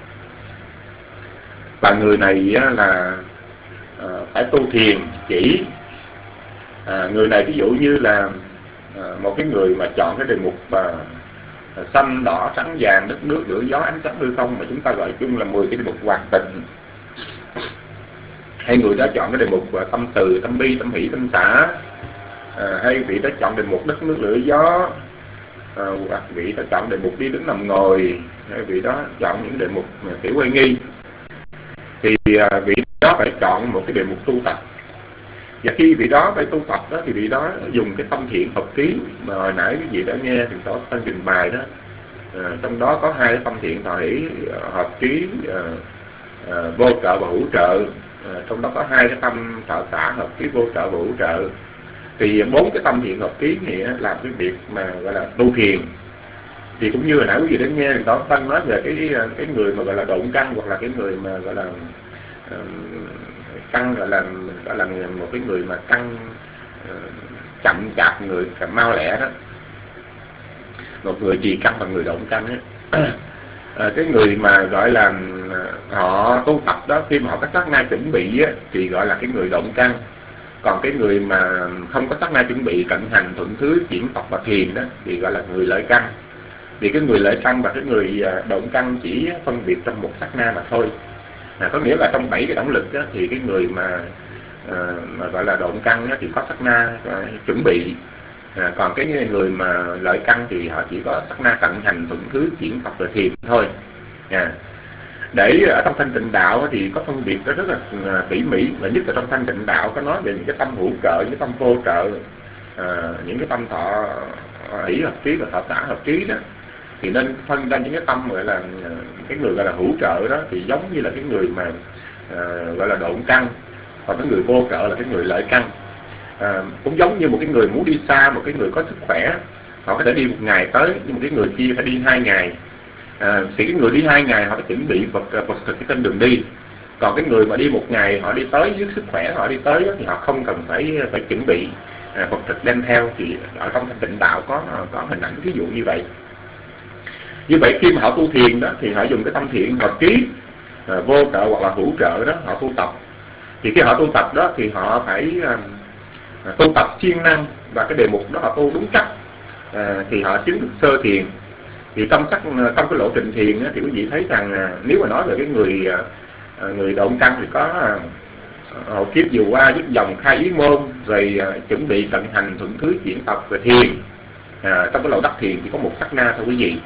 và người này là phải tu thiền chỉ. Người này ví dụ như là một cái người mà chọn cái đề mục xanh, đỏ, trắng, vàng, đất nước, lửa, gió, ánh sáng, hư không, mà chúng ta gọi chung là 10 cái đề mục hoạt tịnh. hay người đó chọn cái đề mục tâm từ, tâm bi, tâm hỷ, tâm xả, hay vị đó chọn đề mục đất nước lửa gió, hoặc vị đó chọn đề mục đi đứng nằm ngồi, hay vị đó chọn những đề mục tiểu quay nghi, thì vị đó phải chọn một cái đề mục tu tập. Và khi vị đó phải tu tập đó, thì vị đó dùng cái tâm thiện hợp trí mà hồi nãy quý vị đã nghe thì có phân trình bày đó. Trong đó có hai cái tâm thiện thọ hỷ hợp trí, vô trợ và hữu trợ. Trong đó có hai cái tâm thọ xả hợp trí, vô trợ và hữu trợ. Thì bốn cái tâm thiện hợp trí này làm cái việc mà gọi là tu thiền. Thì cũng như hồi nãy quý vị đã nghe thì đó Tân nói về cái người mà gọi là độn căn, hoặc là cái người mà gọi là căn, gọi là một cái người mà căn chậm chạp, người mau lẹ đó, một người trì căn và người độn căn ấy. Cái người mà gọi là họ tu tập đó, khi mà họ có sát na chuẩn bị á, thì gọi là cái người độn căn. Còn cái người mà không có sát na chuẩn bị, cận hành thuận thứ chuyển tập và thiền đó thì gọi là người lợi căn. Vì cái người lợi căn và cái người độn căn chỉ phân biệt trong một sát na mà thôi. Có nghĩa là trong 7 cái động lực đó, thì cái người mà gọi là độn căn đó, thì có sát na chuẩn bị. Còn cái người mà lợi căn thì họ chỉ có sát na cận hành thuận thứ chuyển tập và thiền thôi. Để ở trong thanh tịnh đạo thì có phân biệt rất là tỉ mỉ, và nhất là trong thanh tịnh đạo có nói về những cái tâm hữu trợ, những cái tâm vô trợ, những cái tâm thọ hỷ hợp trí và thọ xả hợp trí đó, thì nên phân ra những cái tâm gọi là cái người gọi là hữu trợ đó thì giống như là cái người mà gọi là độn căn, còn cái người vô trợ là cái người lợi căn. Cũng giống như một cái người muốn đi xa, một cái người có sức khỏe, họ có thể đi 1 ngày tới, nhưng một cái người kia phải đi 2 ngày. Thì cái người đi 2 ngày họ phải chuẩn bị vật thực trên đường đi. Còn cái người mà đi 1 ngày họ đi tới với sức khỏe họ đi tới thì họ không cần phải chuẩn bị vật thực đem theo. Thì ở trong thanh tịnh đạo có hình ảnh ví dụ như vậy. Như vậy khi mà họ tu thiền đó thì họ dùng cái tâm thiện hợp trí, vô trợ hoặc là hữu trợ đó, họ tu tập. Thì khi họ tu tập đó thì họ phải tu tập siêng năng, và cái đề mục đó họ tu đúng cách, thì họ chứng được sơ thiền. Thì trong cái lộ trình thiền thì quý vị thấy rằng nếu mà nói về cái người độn căn thì có hộ kiếp vừa qua, dứt dòng, khai ý môn, rồi chuẩn bị cận hành thuận thứ chuyển tập về thiền. Trong cái lộ đắc thiền thì có một sát na thôi quý vị.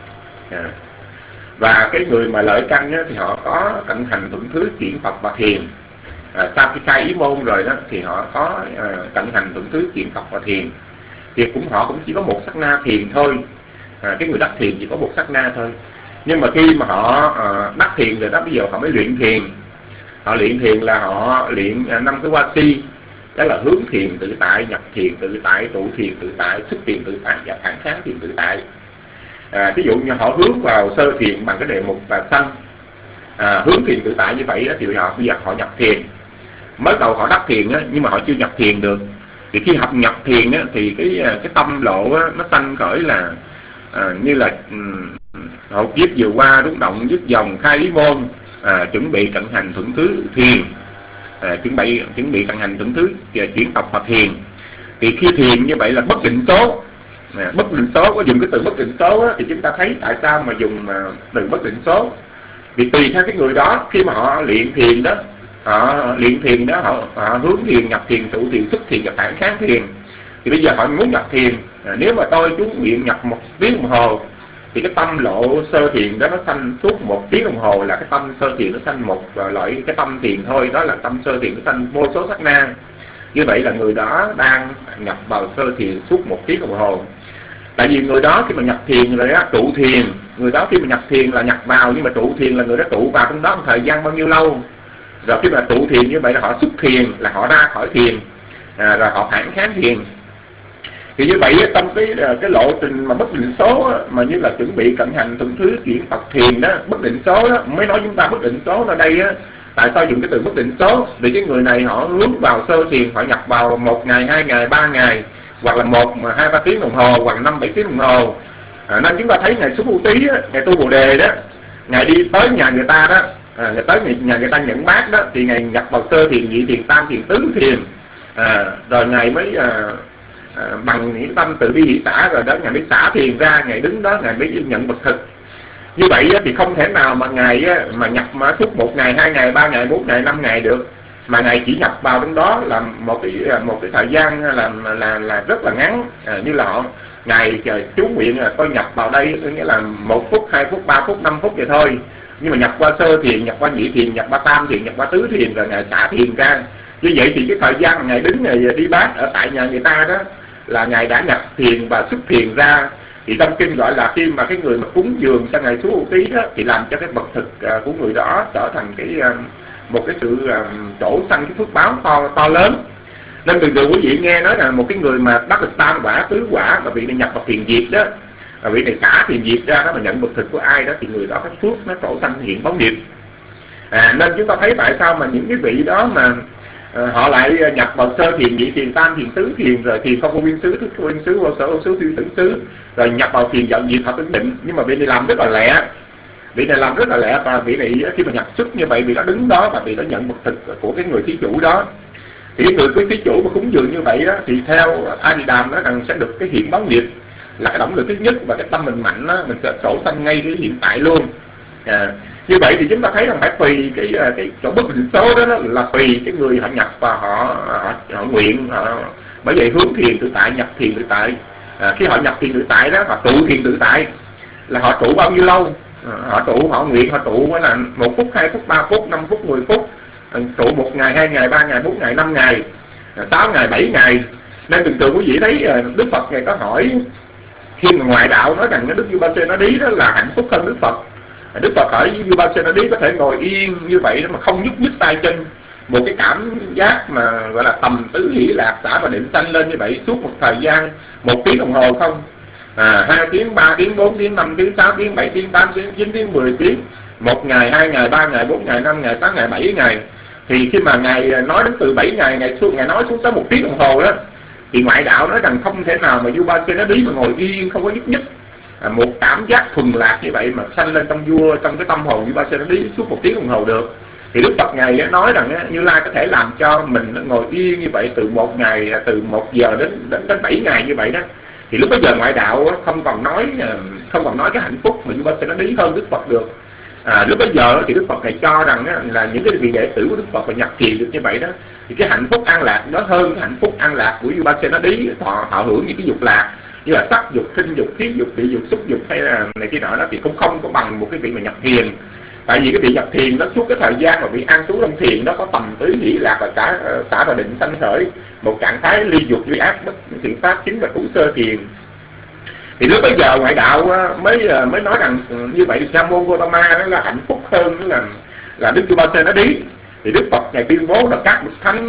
Và cái người mà lợi căn thì họ có cận hành thuận thứ chuyển tập và thiền. Sau khi khai ý môn rồi đó thì họ có cận hành thuận thứ chuyển tập và thiền. Thì họ cũng chỉ có một sát na thiền thôi. Cái người đắc thiền chỉ có một sát na thôi. Nhưng mà khi mà họ đắc thiền rồi đó, bây giờ họ mới luyện thiền. Họ luyện thiền là họ luyện 5 cái hoa si, đó là hướng thiền tự tại, nhập thiền tự tại, trụ thiền tự tại, xuất thiền tự tại và phản kháng thiền tự tại. Ví dụ như họ hướng vào sơ thiền bằng cái đề mục và sanh, hướng thiền tự tại như vậy đó, thì bây giờ họ nhập thiền. Mới đầu họ đắc thiền á, nhưng mà họ chưa nhập thiền được. Thì khi họ nhập thiền á, thì cái tâm lộ á, nó sanh khởi là như là hậu kiếp vừa qua, rung động, dứt dòng, khai ý môn, chuẩn bị cận hành thuận thứ thiền, chuẩn bị cận hành thuận thứ chuyển tập và thiền. Thì khi thiền như vậy là bất định số. Bất định số, có dùng cái từ bất định số á, thì chúng ta thấy tại sao mà dùng từ bất định số. Vì tùy theo cái người đó, khi mà họ luyện thiền đó, họ hướng thiền, nhập thiền, trụ thiền, xuất thiền và phản kháng thiền. Thì bây giờ họ muốn nhập thiền, nếu mà tôi chú nguyện nhập 1 tiếng đồng hồ, thì cái tâm lộ sơ thiền đó nó sanh suốt 1 tiếng đồng hồ, là cái tâm sơ thiền nó sanh một loại cái tâm thiền thôi, đó là tâm sơ thiền nó sanh vô số sát na. Như vậy là người đó đang nhập vào sơ thiền suốt 1 tiếng đồng hồ. Tại vì người đó khi mà nhập thiền rồi đó, trụ thiền, người đó khi mà nhập thiền là nhập vào, nhưng mà trụ thiền là người đó trụ vào trong đó một thời gian bao nhiêu lâu. Rồi khi mà trụ thiền như vậy là họ xuất thiền, là họ ra khỏi thiền, rồi họ phản kháng thiền. Thì như vậy trong cái lộ trình mà bất định số đó, mà như là chuẩn bị cận hành thuận thứ chuyển tập thiền đó, bất định số đó, mới nói chúng ta bất định số ở đây á. Tại sao dùng cái từ bất định số? Vì cái người này họ hướng vào sơ thiền, họ nhập vào 1 ngày, 2 ngày, 3 ngày, hoặc là 1, 2, 3 tiếng đồng hồ, hoặc 5, 7 tiếng đồng hồ. Nên chúng ta thấy ngày Xuất U Tý, ngày tu Bồ Đề đó, ngày đi tới nhà người ta đó, tới nhà người ta nhận bát đó, thì ngày nhập vào sơ thiền, nhị thiền, tam thiền, tứ thiền, rồi ngày mới bằng những tâm từ bi hỷ xả, rồi đó ngày mới xả thiền ra, ngày đứng đó ngày mới nhận vật thực. Như vậy thì không thể nào mà ngày mà nhập mà suốt 1 ngày, 2 ngày, 3 ngày, 4 ngày, 5 ngày được. mà ngài chỉ nhập vào trong đó là một cái thời gian là rất là ngắn, như là ngài chú nguyện là tôi nhập vào đây nghĩa là 1 phút, 2 phút, 3 phút, 5 phút vậy thôi, nhưng mà nhập qua sơ thiền, nhập qua nhị thiền, nhập qua tam thiền, nhập qua tứ thiền rồi ngài xả thiền ra. Như vậy thì cái thời gian mà ngài đứng ngài đi bát ở tại nhà người ta đó là ngài đã nhập thiền và xuất thiền ra. Thì trong kinh gọi là khi mà cái người mà cúng dường cho ngài Xú Hữu Tý đó thì làm cho cái vật thực của người đó trở thành một cái sự trổ sanh cái phước báo to lớn. Nên từ từ quý vị nghe nói là một cái người mà đắc được tam quả tứ quả mà vị này nhập vào thiền diệt đó, và vị này xả thiền diệt ra đó mà nhận vật thực của ai đó thì người đó cái phước nó trổ sanh hiện báo nghiệp. Nên chúng ta thấy tại sao mà những cái vị đó mà họ lại nhập vào sơ thiền, nhị thiền, tam thiền, tứ thiền, rồi thiền không vô biên xứ, thức vô biên xứ, vô sở vô xứ, phi tưởng xứ, rồi nhập vào thiền giận diệt hợp ứng định. Nhưng mà vị này làm rất là lẹ, vị này làm rất là lẹ, và vị này khi mà nhập xuất như vậy, vị đó đứng đó và vị đó nhận vật thực của cái người thí chủ đó. Thì cái thí chủ mà cúng dường như vậy đó thì theo A Di Đàm nói rằng sẽ được cái hiện báo nghiệp, là cái động lực thứ nhất, và cái tâm mình mạnh đó, mình sẽ trổ sanh ngay cái hiện tại luôn. Như vậy thì chúng ta thấy rằng phải tùy cái chỗ bất định số đó, là tùy cái người họ nhập và họ nguyện, bởi vậy hướng thiền tự tại, nhập thiền tự tại. Khi họ nhập thiền tự tại đó, họ trụ thiền tự tại là họ trụ bao nhiêu lâu, họ trụ, họ nguyện họ trụ là 1 phút, 2 phút, 3 phút, 5 phút, 10 phút, trụ 1 ngày, 2 ngày, 3 ngày, 4 ngày, 5 ngày, 6 ngày, 7 ngày. Nên thường thường quý vị thấy Đức Phật ngày có hỏi khi mà ngoại đạo nói rằng Đức Vipassana đó là hạnh phúc hơn Đức Phật. Đức Phật hỏi Vipassana có thể ngồi yên như vậy mà không nhúc nhích tay chân, một cái cảm giác mà gọi là tầm tứ hỷ lạc xả và định sanh lên như vậy suốt một thời gian 1 tiếng đồng hồ không, 2 tiếng, 3 tiếng, 4 tiếng, 5 tiếng, 6 tiếng, 7 tiếng, 8 tiếng, 9 tiếng, 10 tiếng, 1 ngày, 2 ngày, 3 ngày, 4 ngày, 5 ngày, 6 ngày, 7 ngày. Thì khi mà ngài nói đến từ 7 ngày, ngài nói xuống tới 1 tiếng đồng hồ đó, thì ngoại đạo nói rằng không thể nào mà Vipassana mà ngồi yên không có nhúc nhích, một cảm giác thuần lạc như vậy mà sanh lên trong cái tâm hồn Vipassana suốt 1 tiếng đồng hồ được. Thì Đức Phật ngài nói rằng Như Lai có thể làm cho mình ngồi yên như vậy từ 1 ngày, từ 1 giờ đến 7 ngày như vậy đó. Thì lúc bây giờ ngoại đạo không còn nói cái hạnh phúc mà Vipassana hơn Đức Phật được. Lúc bây giờ thì Đức Phật này cho rằng là những cái vị đệ tử của Đức Phật mà nhập thiền được như vậy đó, thì cái hạnh phúc an lạc nó hơn cái hạnh phúc an lạc của Vipassana họ hưởng những cái dục lạc như là sắc dục, thinh dục, thiết dục, vị dục, xúc dục hay là này kia nọ đó, thì cũng không có bằng một cái vị mà nhập thiền. Tại vì cái vị nhập thiền nó suốt cái thời gian mà bị an trú trong thiền nó có tầm tứ hỷ lạc và xả và định sanh khởi, một trạng thái ly dục ly ác bất thiện pháp chính và trú sơ thiền. Thì lúc bây giờ ngoại đạo mới nói rằng như vậy thì Sa môn Gotama nó là hạnh phúc hơn là Đức Vipassana đi. Thì Đức Phật ngài tuyên bố là các bậc thánh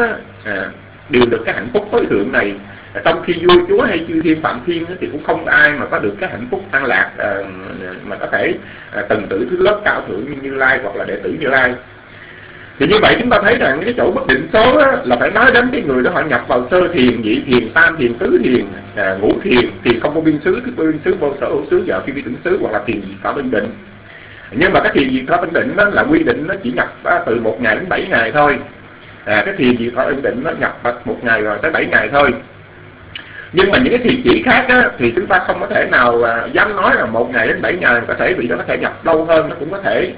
đều được cái hạnh phúc tối thượng này, trong khi vua chúa hay chư thiên phạm thiên thì cũng không ai mà có được cái hạnh phúc an lạc mà có thể tầng tử thứ lớp cao thượng như Như Lai hoặc là đệ tử Như Lai. Thì như vậy chúng ta thấy rằng cái chỗ bất định số là phải nói đến cái người đó họ nhập vào sơ thiền, nhị thiền, tam thiền, tứ thiền, ngũ thiền, thiền không vô biên xứ, thức vô biên xứ, vô sở hữu xứ, vợ phi vi tưởng xứ, hoặc là thiền diệt thọ bên định. Nhưng mà cái thiền diệt thọ bên định đó là quy định nó chỉ nhập từ 1 ngày đến 7 ngày thôi. Cái thiền diệt thọ bên định nó nhập 1 ngày rồi tới 7 ngày thôi. Nhưng mà những cái thiền chỉ khác á, thì chúng ta không có thể nào dám nói là 1 ngày đến 7 ngày, có thể vị đó có thể nhập lâu hơn, nó cũng có thể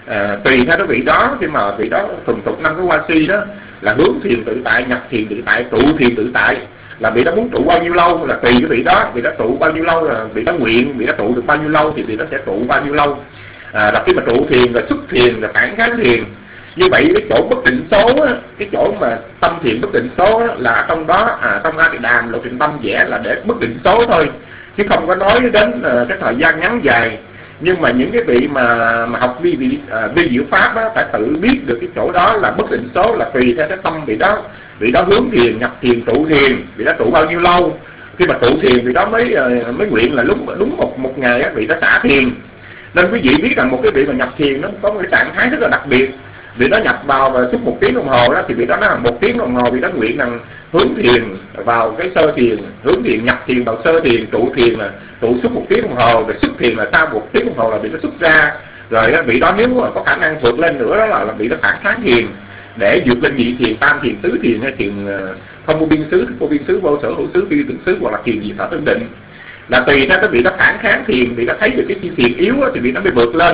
tùy theo cái vị đó. Khi mà vị đó thuần thục 5 cái hoa si đó là hướng thiền tự tại, nhập thiền tự tại, trụ thiền tự tại, là vị đó muốn trụ bao nhiêu lâu là tùy cái vị đó, vị đó trụ bao nhiêu lâu là vị đó nguyện, vị đó trụ được bao nhiêu lâu thì vị đó sẽ trụ bao nhiêu lâu. Là khi mà trụ thiền rồi xuất thiền rồi phản kháng thiền. Như vậy cái chỗ bất định số á, cái chỗ mà tâm thiền bất định số á, là trong đó trong A Di Đàm Lộ Trình Tâm vẽ là để bất định số thôi, chứ không có nói đến cái thời gian ngắn dài. Nhưng mà những cái vị mà học vi diệu pháp á, phải tự biết được cái chỗ đó là bất định số, là tùy theo cái tâm vị đó hướng thiền, nhập thiền, trụ thiền, vị đó trụ bao nhiêu lâu. Khi mà trụ thiền vị đó mới nguyện là đúng một ngày á, vị đó xả thiền. Nên quý vị biết rằng một cái vị mà nhập thiền nó có một cái trạng thái rất là đặc biệt. Vị đó nhập vào và suốt 1 tiếng đồng hồ đó, thì vị đó nói là 1 tiếng đồng hồ vị đó nguyện rằng hướng thiền vào cái sơ thiền, hướng thiền nhập thiền vào sơ thiền, trụ thiền là trụ suốt 1 tiếng đồng hồ, rồi xuất thiền là sau 1 tiếng đồng hồ là vị đó xuất ra. Rồi vị đó nếu mà có khả năng vượt lên nữa đó là vị đó phản kháng thiền để vượt lên nhị thiền, tam thiền, tứ thiền hay thiền không vô biên xứ, thức vô biên xứ, vô sở hữu xứ, phi tưởng xứ, hoặc là thiền diệt thọ tương định. Là tùy theo cái vị đó phản kháng thiền, vị đó thấy được cái thiền yếu thì vị đó mới vượt lên.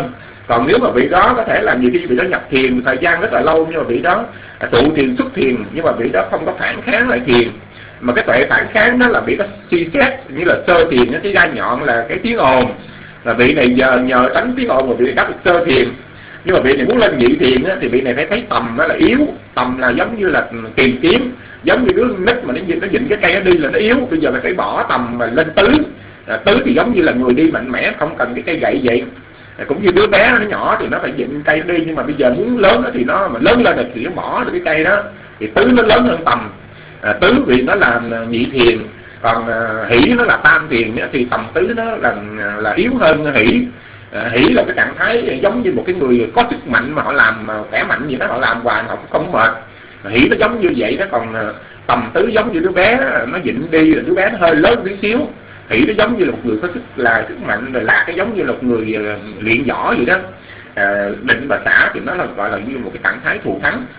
Còn nếu mà vị đó có thể là nhiều khi vị đó nhập thiền thời gian rất là lâu, nhưng mà vị đó trụ thiền xuất thiền, nhưng mà vị đó không có phản kháng lại thiền, mà cái tuệ phản kháng đó là vị đó suy xét như là sơ thiền, cái gai nhọn là cái tiếng ồn, là vị này nhờ tránh tiếng ồn mà vị đắc được sơ thiền. Nhưng mà vị này muốn lên nhị thiền á, thì vị này phải thấy tầm nó là yếu, tầm là giống như là tìm kiếm, giống như đứa nít mà nó dịnh cái cây nó đi là nó yếu, bây giờ phải bỏ tầm mà lên tứ. Tứ thì giống như là người đi mạnh mẽ, không cần cái cây gậy vậy. Cũng như đứa bé nó nhỏ thì nó phải dịnh cây đi, nhưng mà bây giờ muốn lớn thì nó mà lớn lên được thì nó bỏ được cái cây đó, thì tứ nó lớn hơn tầm. Tứ vì nó là nhị thiền, còn hỷ nó là tam thiền, thì tầm tứ nó là yếu hơn hỷ. Hỷ là cái trạng thái giống như một cái người có sức mạnh mà họ làm khỏe mạnh gì đó, họ làm hoài họ cũng không mệt. Hỷ nó giống như vậy đó, còn tầm tứ giống như đứa bé nó dịnh đi, đứa bé nó hơi lớn tí xíu. Hỷ nó giống như là một người có sức mạnh, rồi lạc cái giống như là một người luyện võ vậy đó. Định và xả thì nó là gọi là như một cái trạng thái thù thắng.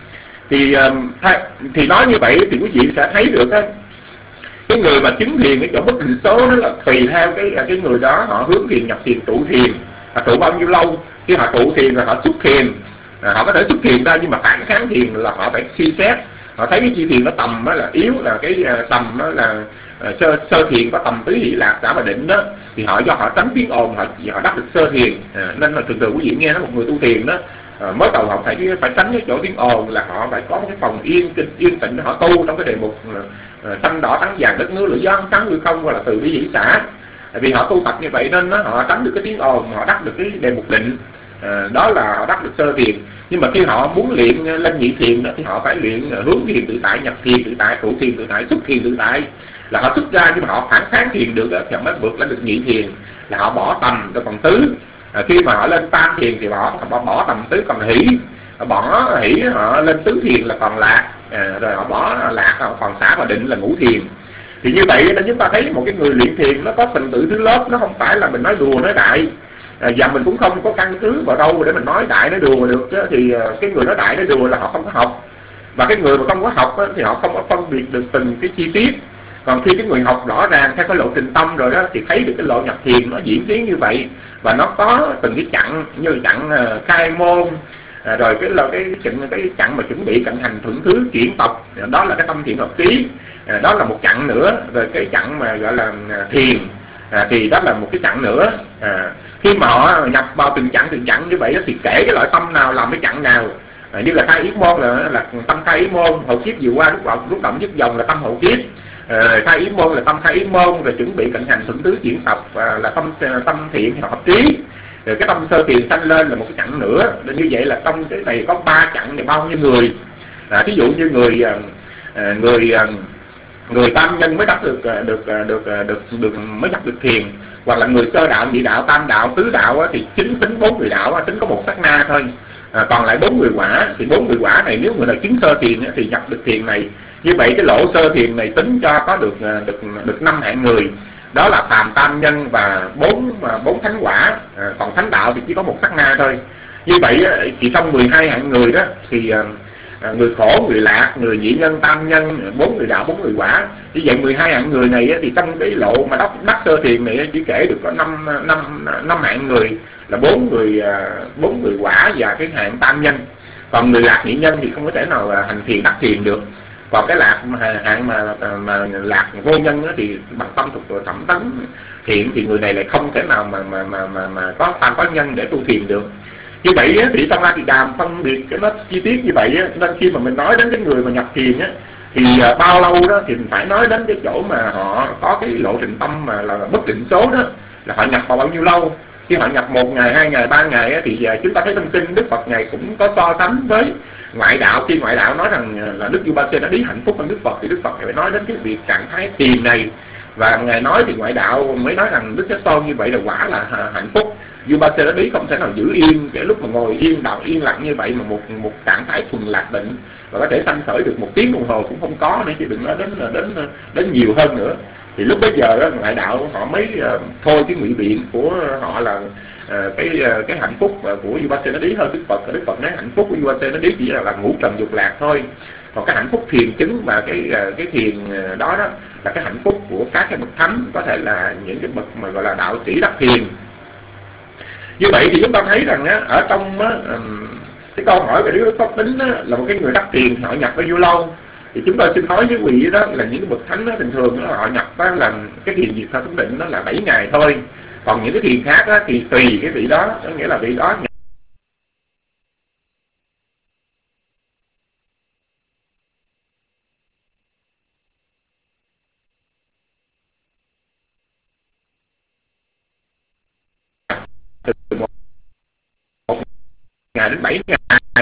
Thì nói như vậy thì quý vị sẽ thấy được á, cái người mà chứng thiền cái chỗ bất định số đó là tùy theo cái người đó họ hướng thiền, nhập thiền, trụ thiền, trụ bao nhiêu lâu. Khi họ trụ thiền rồi họ xuất thiền, họ có thể xuất thiền ra, nhưng mà phản kháng thiền là họ phải suy xét, họ thấy cái chi thiền nó tầm đó là yếu, là cái tầm đó là sơ thiền có tầm tứ hỷ lạc xả và định đó, thì do họ tránh tiếng ồn họ đắc được sơ thiền. Nên là thường quý vị nghe nói một người tu thiền đó, mới đầu họ phải tránh cái chỗ tiếng ồn, là họ phải có một cái phòng yên tĩnh để họ tu trong cái đề mục xanh đỏ trắng vàng đất nước lửa gió sáng hư không, hoặc là từ bi hỷ xả. Vì họ tu tập như vậy nên họ tránh được cái tiếng ồn, họ đắc được cái đề mục định, đó là họ đắc được sơ thiền. Nhưng mà khi họ muốn luyện lên nhị thiền đó, thì họ phải luyện hướng thiền tự tại, nhập thiền tự tại, trụ thiền tự tại, xuất thiền tự tại, là họ xuất ra nhưng mà họ phản kháng thiền được đó, thì họ mới vượt lên được nhị thiền, là họ bỏ tầm cho còn tứ. Khi mà họ lên tam thiền thì họ bỏ tầm tứ còn hỷ, bỏ hỷ họ lên tứ thiền là còn lạc, rồi họ bỏ lạc họ còn xả và định là ngũ thiền. Thì như vậy đó, chúng ta thấy một cái người luyện thiền nó có trình tự thứ lớp, nó không phải là mình nói đùa nói đại, và mình cũng không có căn cứ vào đâu để mình nói đại nói đùa được chứ. Thì cái người nói đại nói đùa là họ không có học, và cái người mà không có học thì họ không có phân biệt được từng cái chi tiết. Còn khi cái người học rõ ràng theo cái lộ trình tâm rồi đó, thì thấy được cái lộ nhập thiền nó diễn tiến như vậy, và nó có từng cái chặng, như chặng khai môn, rồi cái chặng mà chuẩn bị cận hành thuận thứ chuyển tộc, đó là cái tâm thiện hợp trí, đó là một chặng nữa. Rồi cái chặng mà gọi là thiền, thì đó là một cái chặng nữa. Khi mà họ nhập vào từng chặng như vậy đó, thì kể cái loại tâm nào làm cái chặng nào. Như là khai yết môn là tâm khai yết môn, hậu kiếp vừa qua lúc động dứt dòng là tâm hậu kiếp. Khai yết môn là tâm khai yết môn, rồi chuẩn bị cận hành thuận tứ chuyển tập là tâm thiện hợp trí. Rồi cái tâm sơ thiền sanh lên là một cái chặng nữa. Như vậy là trong cái này có 3 chặng thì bao nhiêu người. Thí dụ như người tam nhân mới đắc được mới nhập được thiền, hoặc là người sơ đạo, nhị đạo, tam đạo, tứ đạo thì tính 4 người đạo tính có một sát na thôi. Còn lại 4 người quả, thì 4 người quả này nếu người nào chứng sơ thiền thì nhập được thiền này. Như vậy cái lỗ sơ thiền này tính cho có được 5 hạng người, đó là phàm, tam nhân và 4 thánh quả. Còn thánh đạo thì chỉ có một sát na thôi. Như vậy thì trong 12 hạng người đó thì người khổ, người lạc, người nhị nhân, tam nhân, 4 người đạo, 4 người quả. Như vậy 12 hạng người này thì trong cái lộ mà đắc sơ thiền này chỉ kể được có 5 hạng người, là 4 người quả và cái hạng tam nhân. Còn người lạc nhị nhân thì không có thể nào hành thiền đắc thiền được. Còn cái lạc hạng mà lạc vô nhân thì bằng tâm thuộc thẩm tấn thiện, thì người này lại không thể nào mà có nhân để tu thiền được. Như vậy thì trong A Tỳ Đàm phân biệt cái nó chi tiết như vậy, nên khi mà mình nói đến cái người mà nhập thiền thì bao lâu đó thì mình phải nói đến cái chỗ mà họ có cái lộ trình tâm mà là bất định số đó, là họ nhập vào bao nhiêu lâu. Khi họ nhập 1 ngày, 2 ngày, 3 ngày thì chúng ta thấy trong kinh Đức Phật Ngài cũng có so sánh với ngoại đạo. Khi ngoại đạo nói rằng là Đức Vua-ba-sê đã đi hạnh phúc hơn Đức Phật, thì Đức Phật phải nói đến cái việc trạng thái thiền này. Và Ngài nói thì ngoại đạo mới nói rằng Đức Thế Tôn như vậy là quả là hạnh phúc. Vua-ba-sê đã đi không thể nào giữ yên, cái lúc mà ngồi yên lặng như vậy mà một trạng thái thuần lạc định, và có thể sanh khởi được 1 tiếng đồng hồ cũng không có nữa, chứ đừng nói đến nhiều hơn nữa. Thì lúc bấy giờ đó, ngoại đạo họ mới thôi cái ngụy biện của họ là cái hạnh phúc của Vua-ba-sê nó đi hơn Đức Phật. Đức Phật nói hạnh phúc của Vua-ba-sê nó đi chỉ là ngũ trần dục lạc thôi. Còn cái hạnh phúc thiền chứng và cái thiền đó là cái hạnh phúc của các cái bậc thánh, có thể là những cái bậc mà gọi là đạo sĩ đắc thiền. Như vậy thì chúng ta thấy rằng á, ở trong á, cái câu hỏi về Đức Pháp Tính á, là một cái người đắc tiền họ nhập bao nhiêu lâu, thì chúng tôi xin nói với quý vị đó là những cái bậc thánh đó, bình thường đó, họ nhập đó là cái thiền diệt thọ tấn định nó là 7 ngày thôi, còn những cái thiền khác đó, thì tùy cái vị đó, có nghĩa là vị đó từ 1 ngày đến 7 ngày,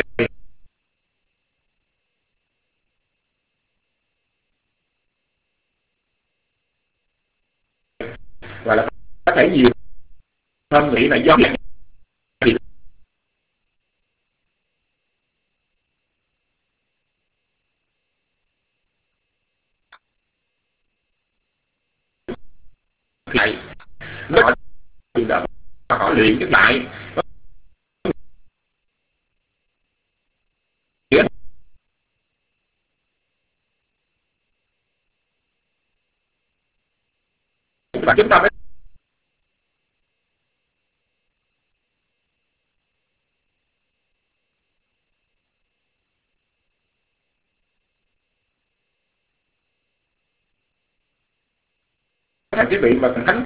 và là có thể nhiều hơn vị là do thì lại nó thì đó họ luyện cái lại và chúng ta mới thành cái vị mà thánh.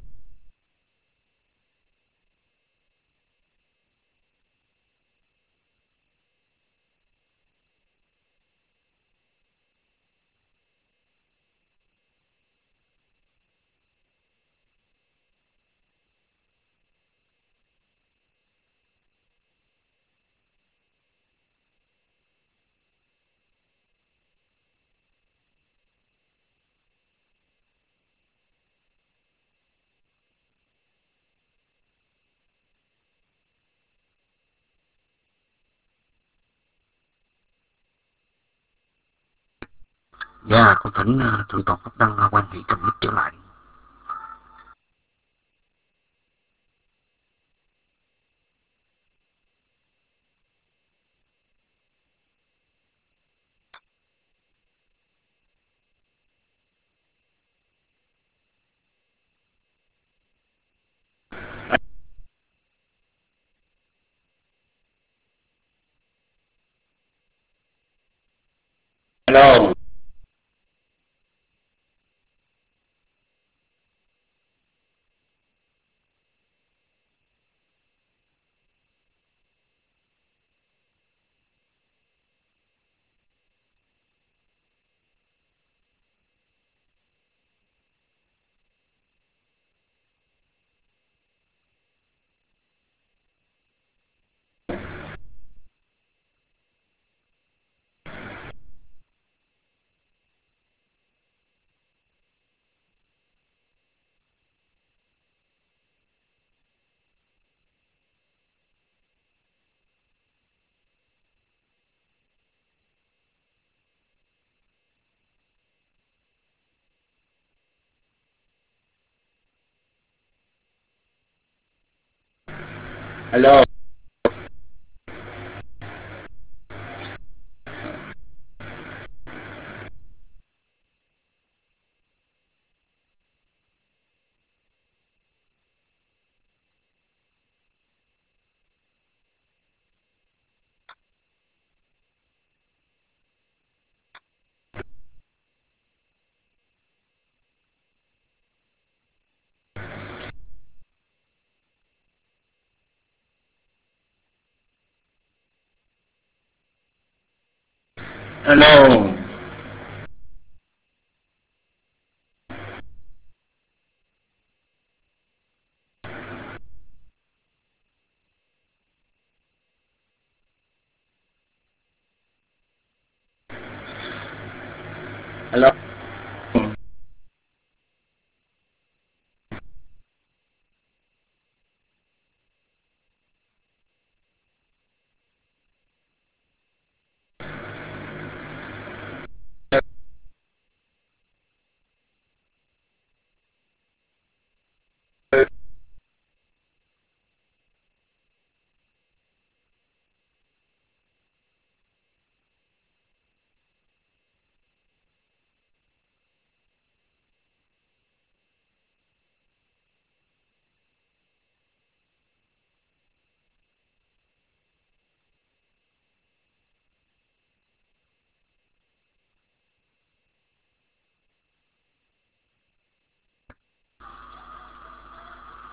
Dạ, con thỉnh thượng tọa Pháp Đăng quan hệ cầm mic trở lại.
Hello. Hello. Hello. Hello.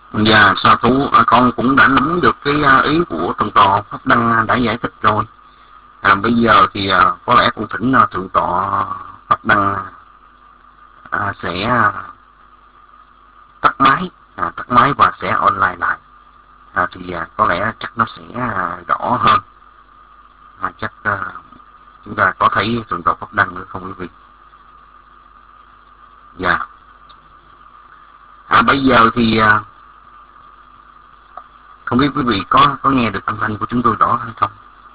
Dạ, sa thú, con cũng đã nắm được cái ý của thượng tọa Pháp Đăng đã giải thích rồi. Bây giờ thì có lẽ con thỉnh thượng tọa Pháp Đăng sẽ tắt máy và sẽ online lại. Thì có lẽ chắc nó sẽ rõ hơn. Chắc chúng ta có thấy thượng tọa Pháp Đăng nữa không quý vị? Dạ. Bây giờ thì không biết quý vị có nghe được âm thanh của chúng tôi rõ hay không?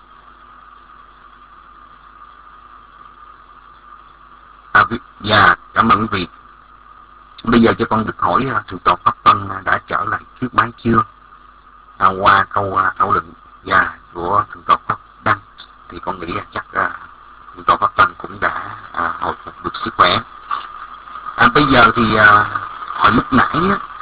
Dạ, cảm ơn quý vị. Bây giờ cho con được hỏi thượng tọa Pháp Vân đã trở lại trước máy chưa? Qua câu thảo luận của thượng tọa Pháp Đăng thì con nghĩ chắc thượng tọa Pháp Vân cũng đã hồi phục được sức khỏe. Bây giờ thì hồi lúc nãy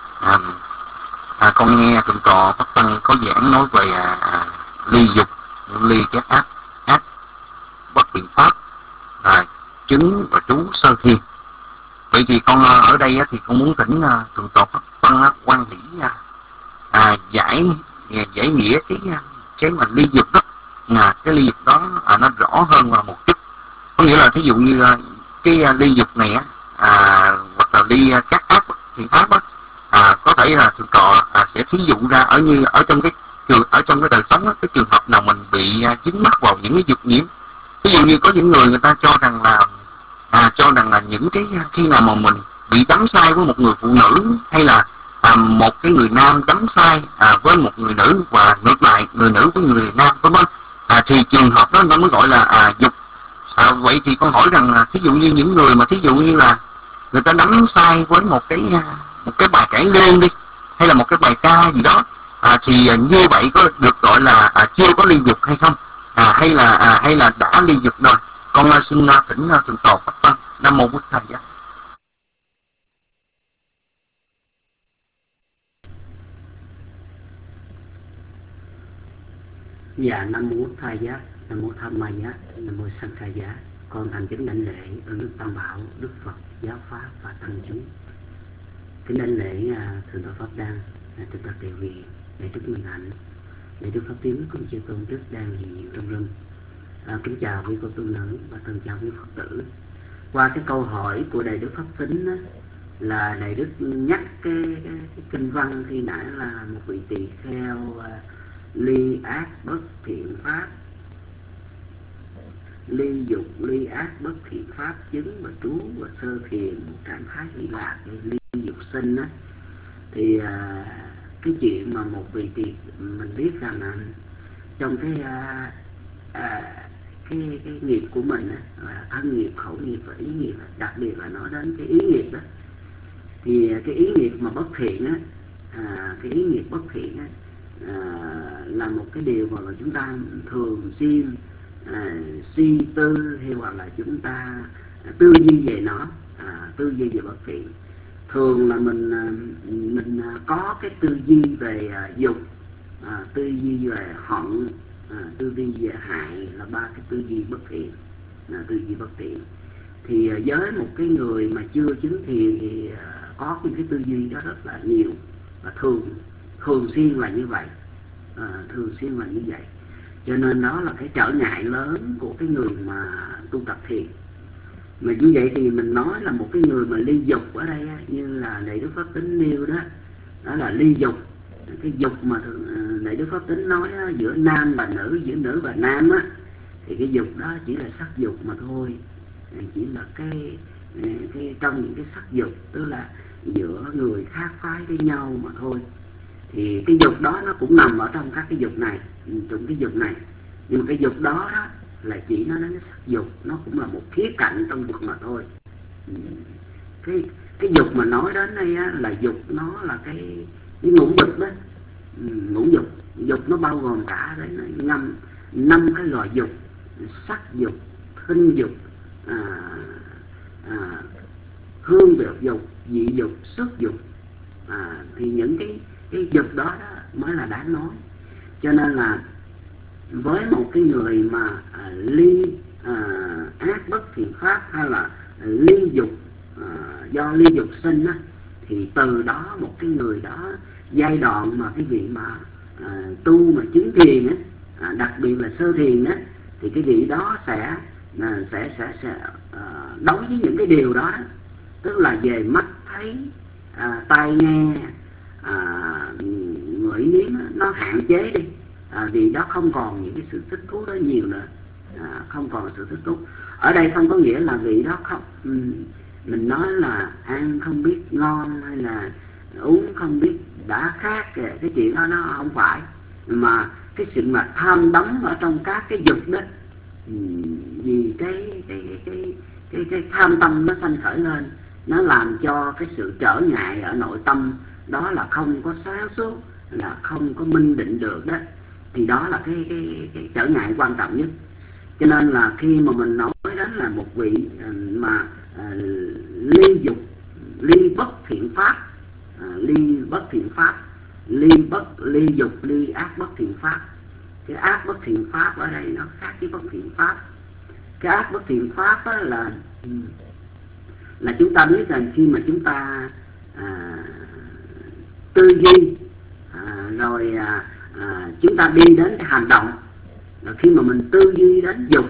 con nghe thượng tọa Pháp Vân có giảng nói về ly dục, ly các ác bất biện pháp, chứng và trú sơ thiền. Vậy thì con ở đây thì con muốn thỉnh thượng tọa Pháp Vân quan hỷ giải nghĩa cái mà ly dục đó, cái ly dục đó nó rõ hơn một chút. Có nghĩa là thí dụ như cái ly dục này hoặc là ly các ác thiện pháp có thể là thượng tọa sẽ thí dụ ra ở trong cái đời sống cái trường hợp nào mình bị dính mắc vào những cái dục nhiễm. Ví dụ như có những người ta cho rằng là những cái khi nào mà mình bị đắm sai với một người phụ nữ, hay là một cái người nam đắm sai với một người nữ, và ngược lại người nữ với người nam, vân vân, thì trường hợp đó nó mới gọi là dục. Vậy thì con hỏi rằng là thí dụ như những người mà thí dụ như là người ta đắm sai với một cái bài cải lương đi, hay là một cái bài ca gì đó, thì như vậy có được gọi là chưa có ly dục hay không, hay là đã ly dục rồi? Con xin thỉnh thượng tọa Pháp Vân. Nam mô Bụt Thầy.
Dạ, Nam mô Bụt Thầy, Nam mô Tham Ma Giá, Nam mô Sanh Khai Giá. Con thành kính đảnh lễ ơn Đức Tam Bảo, Đức Phật, Giáo Pháp và Tăng chúng. Kính đảnh lễ thượng tọa Pháp Đăng, thượng tọa Tiểu Vị, Đại Đức Minh Hạnh, Đại Đức Pháp Tiến cùng chư tôn đức đang hiện diện trong rừng. Kính chào quý cô tu nữ và thân chào quý Phật tử. Qua cái câu hỏi của Đại Đức Pháp Tính đó, là Đại Đức nhắc cái kinh văn khi nãy là một vị tỳ kheo ly ác bất thiện pháp, ly dục ly ác bất thiện pháp, chứng và trú và sơ thiền, một trạng thái hỷ lạc, ly dục sinh đó. Thì cái chuyện mà một vị tỳ, mình biết rằng là trong cái nghiệp của mình là thân nghiệp, khẩu nghiệp và ý nghiệp, đặc biệt là nói đến cái ý nghiệp đó, thì cái ý nghiệp mà bất thiện á, cái ý nghiệp bất thiện á, là một cái điều mà chúng ta thường xuyên suy tư, hay hoặc là chúng ta tư duy về nó, tư duy về bất thiện. Thường là mình có cái tư duy về dục, tư duy về hận, tư duy về hại, là ba cái tư duy bất thiện, tư duy bất thiện. Thì với một cái người mà chưa chứng thiền thì có những cái tư duy đó rất là nhiều, và thường xuyên là như vậy, thường xuyên là như vậy. Cho nên đó là cái trở ngại lớn của cái người mà tu tập thiền. Mà như vậy thì mình nói là một cái người mà ly dục ở đây như là Đại Đức Pháp Tính nêu đó, đó là ly dục. Cái dục mà Đại Đức Pháp Tính nói đó, giữa nam và nữ, giữa nữ và nam á, thì cái dục đó chỉ là sắc dục mà thôi, chỉ là cái trong những cái sắc dục, tức là giữa người khác phái với nhau mà thôi. Thì cái dục đó nó cũng nằm ở trong các cái dục này, trong cái dục này. Nhưng mà cái dục đó là chỉ nói đến cái sắc dục, nó cũng là một khía cạnh trong dục mà thôi. Cái dục mà nói đến đây á, là dục, nó là cái ngũ dục đó. Ngũ dục, dục nó bao gồm cả đấy, năm cái loại dục: sắc dục, thinh dục, hương vị dục, vị dục, xuất dục. Thì những cái dục đó mới là đáng nói. Cho nên là với một cái người mà ly ác bất thiện pháp, hay là ly dục do ly dục sinh á, thì từ đó một cái người đó giai đoạn mà cái vị mà tu mà chứng thiền á, đặc biệt là sơ thiền á, thì cái vị đó sẽ đối với những cái điều đó, tức là về mắt thấy, tai nghe, ngửi nếm, nó hạn chế đi, vì đó không còn những cái sự thích thú đó nhiều nữa, không còn sự thích thú. Ở đây không có nghĩa là vị đó không, mình nói là ăn không biết ngon hay là uống không biết đã khác, cái chuyện đó nó không phải, mà cái sự mà tham đắm ở trong các cái dục đó, vì cái tham tâm nó sanh khởi lên, nó làm cho cái sự trở ngại ở nội tâm đó là không có sáng suốt, là không có minh định được đó, thì đó là cái trở ngại quan trọng nhất. Cho nên là khi mà mình nói đến là một vị mà ly dục, ly bất thiện pháp, ly bất thiện pháp, ly dục, ly ác bất thiện pháp. Cái ác bất thiện pháp ở đây nó khác với bất thiện pháp. Cái ác bất thiện pháp đó là chúng ta biết rằng khi mà chúng ta tư duy, rồi chúng ta đi đến cái hành động, là khi mà mình tư duy đến dục,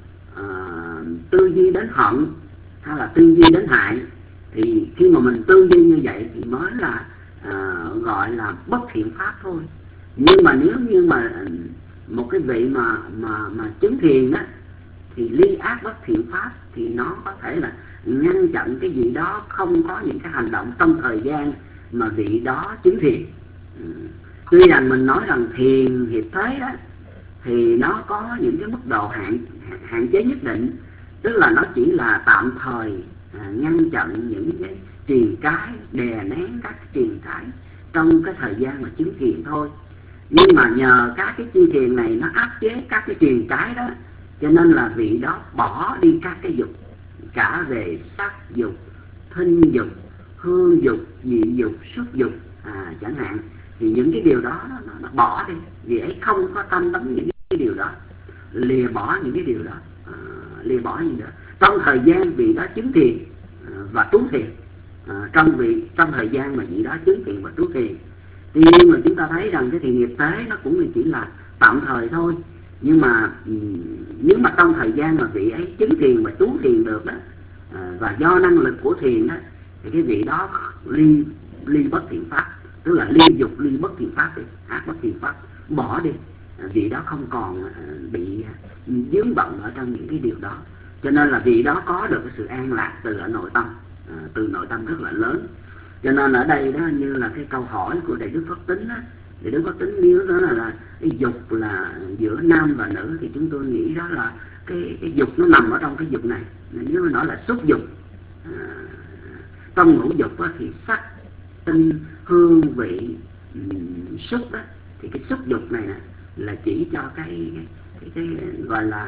tư duy đến hận, hay là tư duy đến hại, thì khi mà mình tư duy như vậy thì mới là gọi là bất thiện pháp thôi. Nhưng mà nếu như mà một cái vị mà chứng thiền á, thì ly ác bất thiện pháp, thì nó có thể là ngăn chặn cái vị đó không có những cái hành động trong thời gian mà vị đó chứng thiền. Tuy rằng mình nói rằng thiền hiệp thế đó, thì nó có những cái mức độ hạn chế nhất định, tức là nó chỉ là tạm thời ngăn chặn những cái triền cái, đè nén các triền cái trong cái thời gian mà chứng thiền thôi. Nhưng mà nhờ các cái chi thiền này nó áp chế các cái triền cái đó, cho nên là vị đó bỏ đi các cái dục, cả về sắc dục, thinh dục, hương dục, vị dục, xúc dục chẳng hạn. Thì những cái điều đó nó bỏ đi, vì ấy không có tâm đắm những cái điều đó, lìa bỏ những cái điều đó, lìa bỏ những đó trong thời gian vị đó chứng thiền và trú thiền, trong thời gian mà vị đó chứng thiền và trú thiền. Tuy nhiên mà chúng ta thấy rằng cái thiền nghiệp tế nó cũng chỉ là tạm thời thôi. Nhưng mà nếu mà trong thời gian mà vị ấy chứng thiền và trú thiền được đó, và do năng lực của thiền đó, thì cái vị đó ly bất thiện pháp, tức là ly dục, ly bất thiện pháp đi, ác bất thiện pháp, bỏ đi, vị đó không còn bị vướng bận ở trong những cái điều đó. Cho nên là vị đó có được cái sự an lạc từ ở nội tâm, từ nội tâm rất là lớn. Cho nên ở đây đó, như là cái câu hỏi của Đại Đức Phật Tính đó, thì Đức Phật Tính nếu đó là cái dục là giữa nam và nữ, thì chúng tôi nghĩ đó là cái dục nó nằm ở trong cái dục này. Nếu mà nói là xúc dục, trong ngũ dục đó, thì sắc, tinh, hương, vị, xúc đó, thì cái xúc dục này là chỉ cho cái gọi là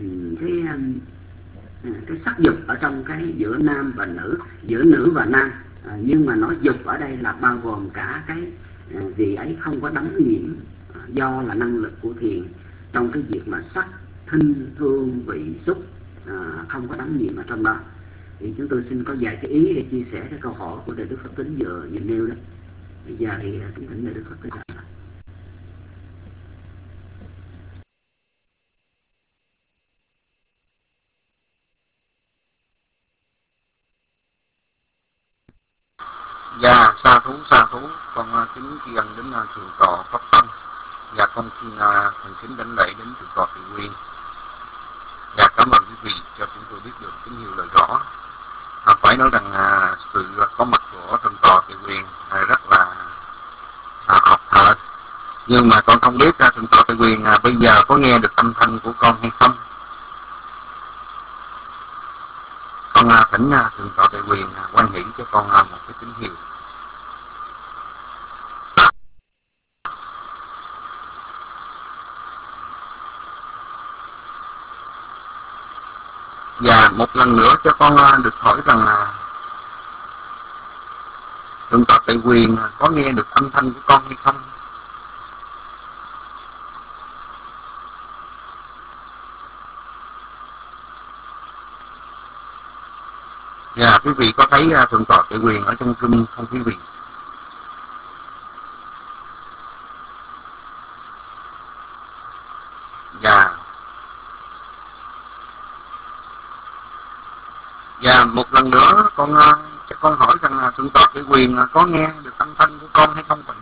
cái sắc dục ở trong cái giữa nam và nữ, giữa nữ và nam. Nhưng mà nói dục ở đây là bao gồm cả cái vị ấy không có đắm nhiễm, do là năng lực của thiền trong cái việc mà sắc, thinh, hương, vị, xúc không có đắm nhiễm ở trong đó. Thì chúng tôi xin có vài cái ý để chia sẻ cái câu hỏi của Đại Đức Phật Tính vừa nêu đó. Bây giờ thì kính thỉnh Đại Đức Phật Tính.
Dạ, sa thú, con kính tri ân đến thượng tọa Pháp Tông, và con xin thành kính đảnh lễ đến thượng tọa Từ Nguyên. Và cảm ơn quý vị cho chúng tôi biết được cái nhiều lời rõ. Phải nói rằng sự có mặt của thượng tọa Từ Nguyên rất là học thợ. Nhưng mà con không biết thượng tọa Từ Nguyên bây giờ có nghe được âm thanh của con hay không. Con thỉnh thượng tọa Từ Nguyên quan hiển cho con một cái tín hiệu. Và một lần nữa cho con được hỏi rằng thượng tọa Từ Nguyên có nghe được âm thanh của con hay không? Dạ, quý vị có thấy thượng tọa Từ Nguyên ở trong room không quý vị? Và một lần nữa cho con hỏi rằng là Thượng tọa Kệ Quyền có nghe được âm thanh của con hay không vậy?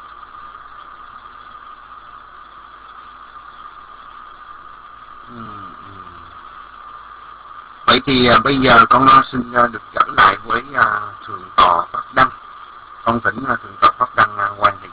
Vậy thì bây giờ con xin được trở lại với Thượng tọa Pháp Đăng. Con thỉnh Thượng tọa Pháp Đăng hoan hỷ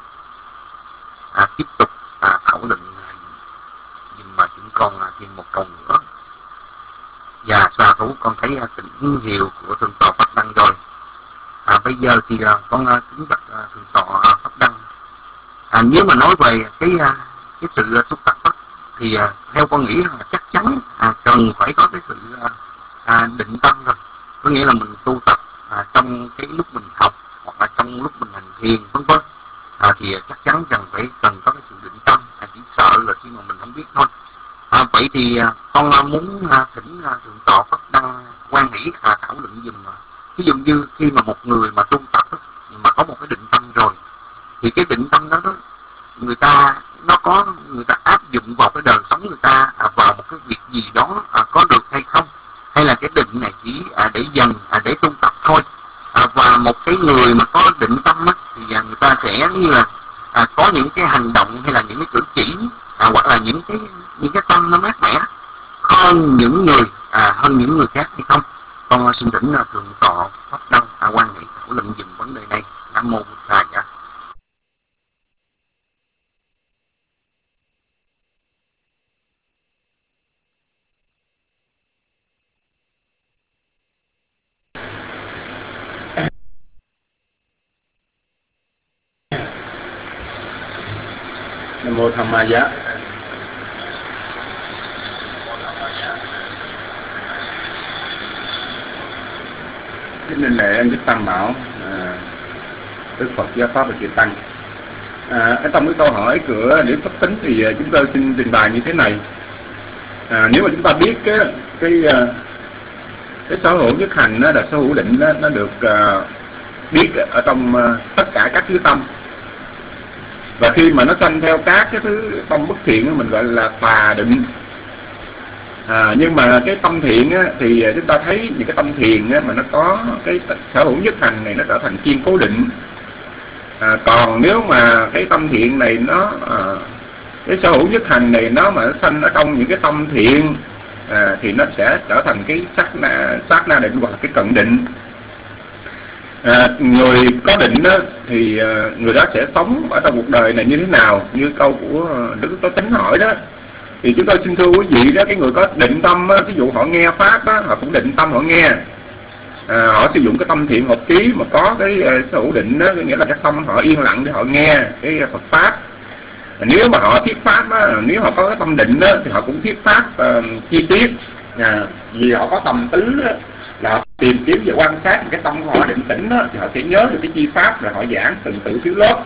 tiếp tục thảo luận dùm mà chúng con thêm một câu nữa. Và xa thú con thấy tín hiệu của Thượng tọa Pháp Đăng rồi. Bây giờ thì con kính bạch Thượng tọa Pháp Đăng. Nếu mà nói về cái sự tu tập thì theo con nghĩ là chắc chắn cần phải có cái sự định tâm rồi. Có nghĩa là mình tu tập trong cái lúc mình học hoặc là trong lúc mình hành thiền vân vân, thì chắc chắn cần có cái sự định tâm. Chỉ sợ là khi mà mình không biết thôi. Vậy thì con muốn thỉnh Thượng tọa Pháp Đăng hoan hỷ thảo luận dùm. Ví dụ như khi mà một người mà tu tập mà có một cái định tâm rồi, thì cái định tâm đó người ta áp dụng vào cái đời sống người ta vào một cái việc gì đó có được hay không, hay là cái định này chỉ để dần để tu tập thôi. Và một cái người mà có định tâm thì người ta sẽ như là có những cái hành động hay là những cái cử chỉ hoặc là những cái tâm nó mát mẻ hơn những người khác hay không. Con xin thỉnh Thượng tọa Pháp Đăng hoan hỷ thảo luận dùm vấn đề này. Nam mô Bổn Thầy.
Nam mô Tham Ma Giá. Kính linh lễ anh Đức Tam Bảo, Đức Phật Giáo Pháp và Chư Tăng. Trong cái câu hỏi của điểm pháp tính thì chúng tôi xin trình bày như thế này. Nếu mà chúng ta biết cái sở hữu nhất hành là sở hữu định nó được biết ở trong tất cả các thứ tâm, và khi mà nó sanh theo các cái thứ tâm bất thiện mình gọi là tà định. Nhưng mà cái tâm thiện thì chúng ta thấy những cái tâm thiền mà nó có cái sở hữu nhất hành này nó trở thành kiên cố định. Còn nếu mà cái tâm thiện này cái sở hữu nhất hành này nó sanh ở trong những cái tâm thiện thì nó sẽ trở thành cái sát na định hoặc là cái cận định. Người có định thì người đó sẽ sống ở trong cuộc đời này như thế nào, như câu của Đức Tố Tính hỏi đó. Thì chúng tôi xin thưa quý vị đó, cái người có định tâm ví dụ họ nghe pháp đó, họ cũng định tâm họ nghe, họ sử dụng cái tâm thiện hợp trí mà có cái sở hữu định đó, nghĩa là cái tâm họ yên lặng để họ nghe cái Phật pháp. Nếu mà họ thuyết pháp nếu họ có cái tâm định đó, thì họ cũng thuyết pháp chi tiết, vì họ có tầm tứ đó, là họ tìm kiếm và quan sát cái tâm của họ định tĩnh đó, thì họ sẽ nhớ được cái chi pháp rồi họ giảng từng tự phiếu lớp.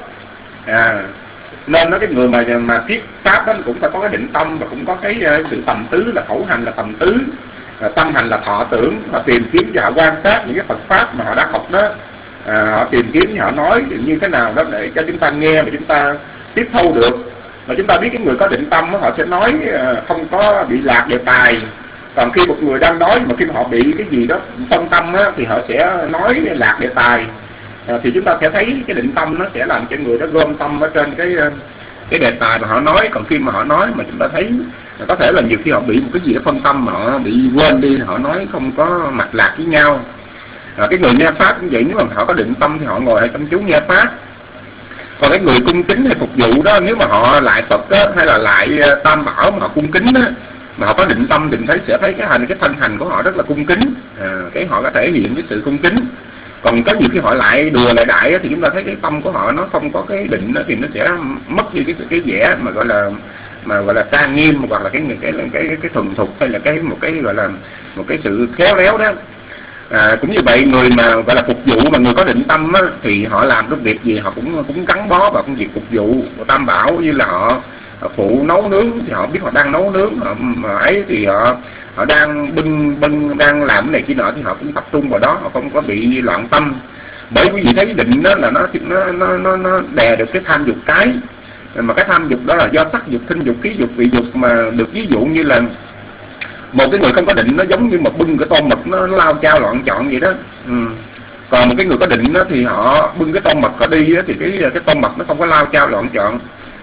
Nên cái người mà thuyết pháp đó cũng phải có cái định tâm và cũng có cái sự tầm tứ, là khẩu hành là tầm tứ, tâm hành là thọ tưởng. Họ tìm kiếm và họ quan sát những cái Phật pháp mà họ đã học đó, họ tìm kiếm và họ nói như thế nào đó để cho chúng ta nghe và chúng ta tiếp thu được. Mà chúng ta biết cái người có định tâm họ sẽ nói không có bị lạc đề tài. Còn khi một người đang nói mà khi mà họ bị cái gì đó phân tâm thì họ sẽ nói lạc đề tài. Thì chúng ta sẽ thấy cái định tâm nó sẽ làm cho người đó gom tâm ở trên cái đề tài mà họ nói. Còn khi mà họ nói mà chúng ta thấy có thể là nhiều khi họ bị một cái gì đó phân tâm mà họ bị quên đi, họ nói không có mạch lạc với nhau. Cái người nghe pháp cũng vậy, nếu mà họ có định tâm thì họ ngồi ở chăm chú nghe pháp. Còn cái người cung kính hay phục vụ đó, nếu mà họ lại Phật đó, hay là lại Tam Bảo mà họ cung kính đó, mà họ có định tâm thì sẽ thấy cái thân hành của họ rất là cung kính, cái họ có thể hiện cái sự cung kính. Còn có nhiều khi họ lại đùa lại đại thì chúng ta thấy cái tâm của họ nó không có cái định đó, thì nó sẽ mất đi cái vẻ mà gọi là trang nghiêm, hoặc là cái thuần thục, hay là một cái gọi là một cái sự khéo léo đó. Cũng như vậy, người mà gọi là phục vụ mà người có định tâm á, thì họ làm cái việc gì họ cũng gắn bó vào công việc phục vụ của Tam Bảo. Như là họ phụ nấu nướng thì họ biết họ đang nấu nướng, mà ấy thì họ đang đang làm cái này kia nọ thì họ cũng tập trung vào đó, họ không có bị loạn tâm. Bởi quý vị thấy định đó là nó đè được cái tham dục cái. Mà cái tham dục đó là do sắc dục, thinh dục, khí dục, vị dục, mà được ví dụ như là một cái người không có định nó giống như một bưng cái tô mực nó lao chao loạn trọn vậy đó. Còn một cái người có định đó thì họ bưng cái tô mực có đi đó, thì cái tô mực nó không có lao chao loạn trọn.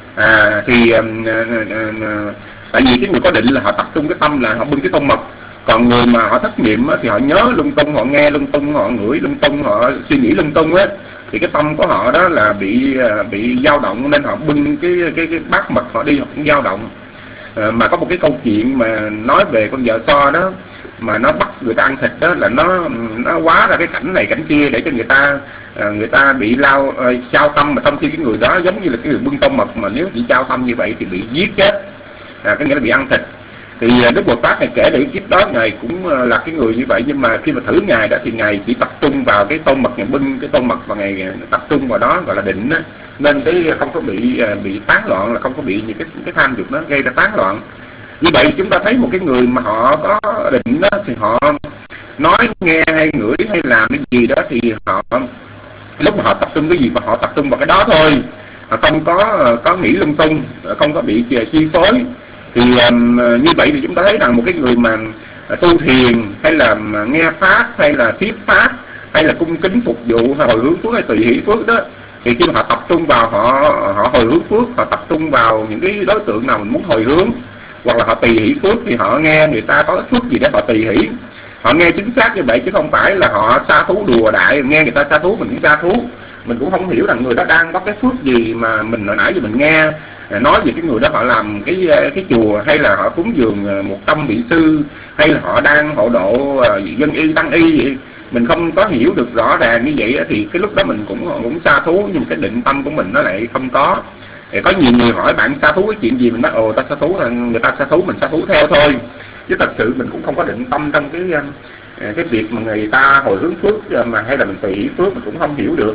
Tại vì cái người có định là họ tập trung cái tâm là họ bưng cái tô mực. Còn người mà họ thất niệm thì họ nhớ lung tung, họ nghe lung tung, họ ngửi lung tung, họ suy nghĩ lung tung á, thì cái tâm của họ đó là bị dao động, nên họ bưng cái bát mật họ đi họ cũng dao động. Mà có một cái câu chuyện mà nói về con vợ So đó, mà nó bắt người ta ăn thịt đó, là nó hóa ra cái cảnh này cảnh kia để cho người ta bị trao tâm, mà trong khi cái người đó giống như là cái người bưng tôm mật, mà nếu bị trao tâm như vậy thì bị giết chết, cái nghĩa là bị ăn thịt. Thì Đức Bồ Tát này kể để kiếp đó Ngài cũng là cái người như vậy, nhưng mà khi mà thử Ngài đó thì Ngài chỉ tập trung vào cái tôm mật, Ngài bưng cái tôm mật và Ngài tập trung vào đó, gọi là định đó. Nên cái không có bị tán loạn, là không có bị những cái tham dục nó gây ra tán loạn. Như vậy chúng ta thấy một cái người mà họ có định đó, thì họ nói, nghe hay ngửi hay làm cái gì đó thì họ lúc mà họ tập trung cái gì mà họ tập trung vào cái đó thôi, không có nghĩ lung tung, không có bị chi phối. Thì như vậy thì chúng ta thấy rằng một cái người mà tu thiền hay là nghe pháp hay là thuyết pháp hay là cung kính phục vụ hồi hướng phước hay tùy hỷ phước đó, thì khi mà họ tập trung vào họ hồi hướng phước, họ tập trung vào những cái đối tượng nào mình muốn hồi hướng, hoặc là họ tùy hỷ phước thì họ nghe người ta có phước gì để họ tùy hỷ. Họ nghe chính xác như vậy chứ không phải là họ sa thú đùa đại, nghe người ta sa thú mình cũng sa thú. Mình cũng không hiểu rằng người đó đang có cái phước gì mà mình hồi nãy giờ mình nghe nói về cái người đó họ làm cái chùa, hay là họ cúng dường 100 vị sư, hay là họ đang hộ độ dân y tăng y vậy. Mình không có hiểu được rõ ràng như vậy thì cái lúc đó mình cũng sa thú, nhưng cái định tâm của mình nó lại không có. Có nhiều người hỏi bạn sa thú cái chuyện gì, mình nói ồ ta sa thú, là người ta sa thú mình sa thú theo thôi, chứ thật sự mình cũng không có định tâm trong cái việc mà người ta hồi hướng phước mà hay là mình tùy ý phước, mình cũng không hiểu được.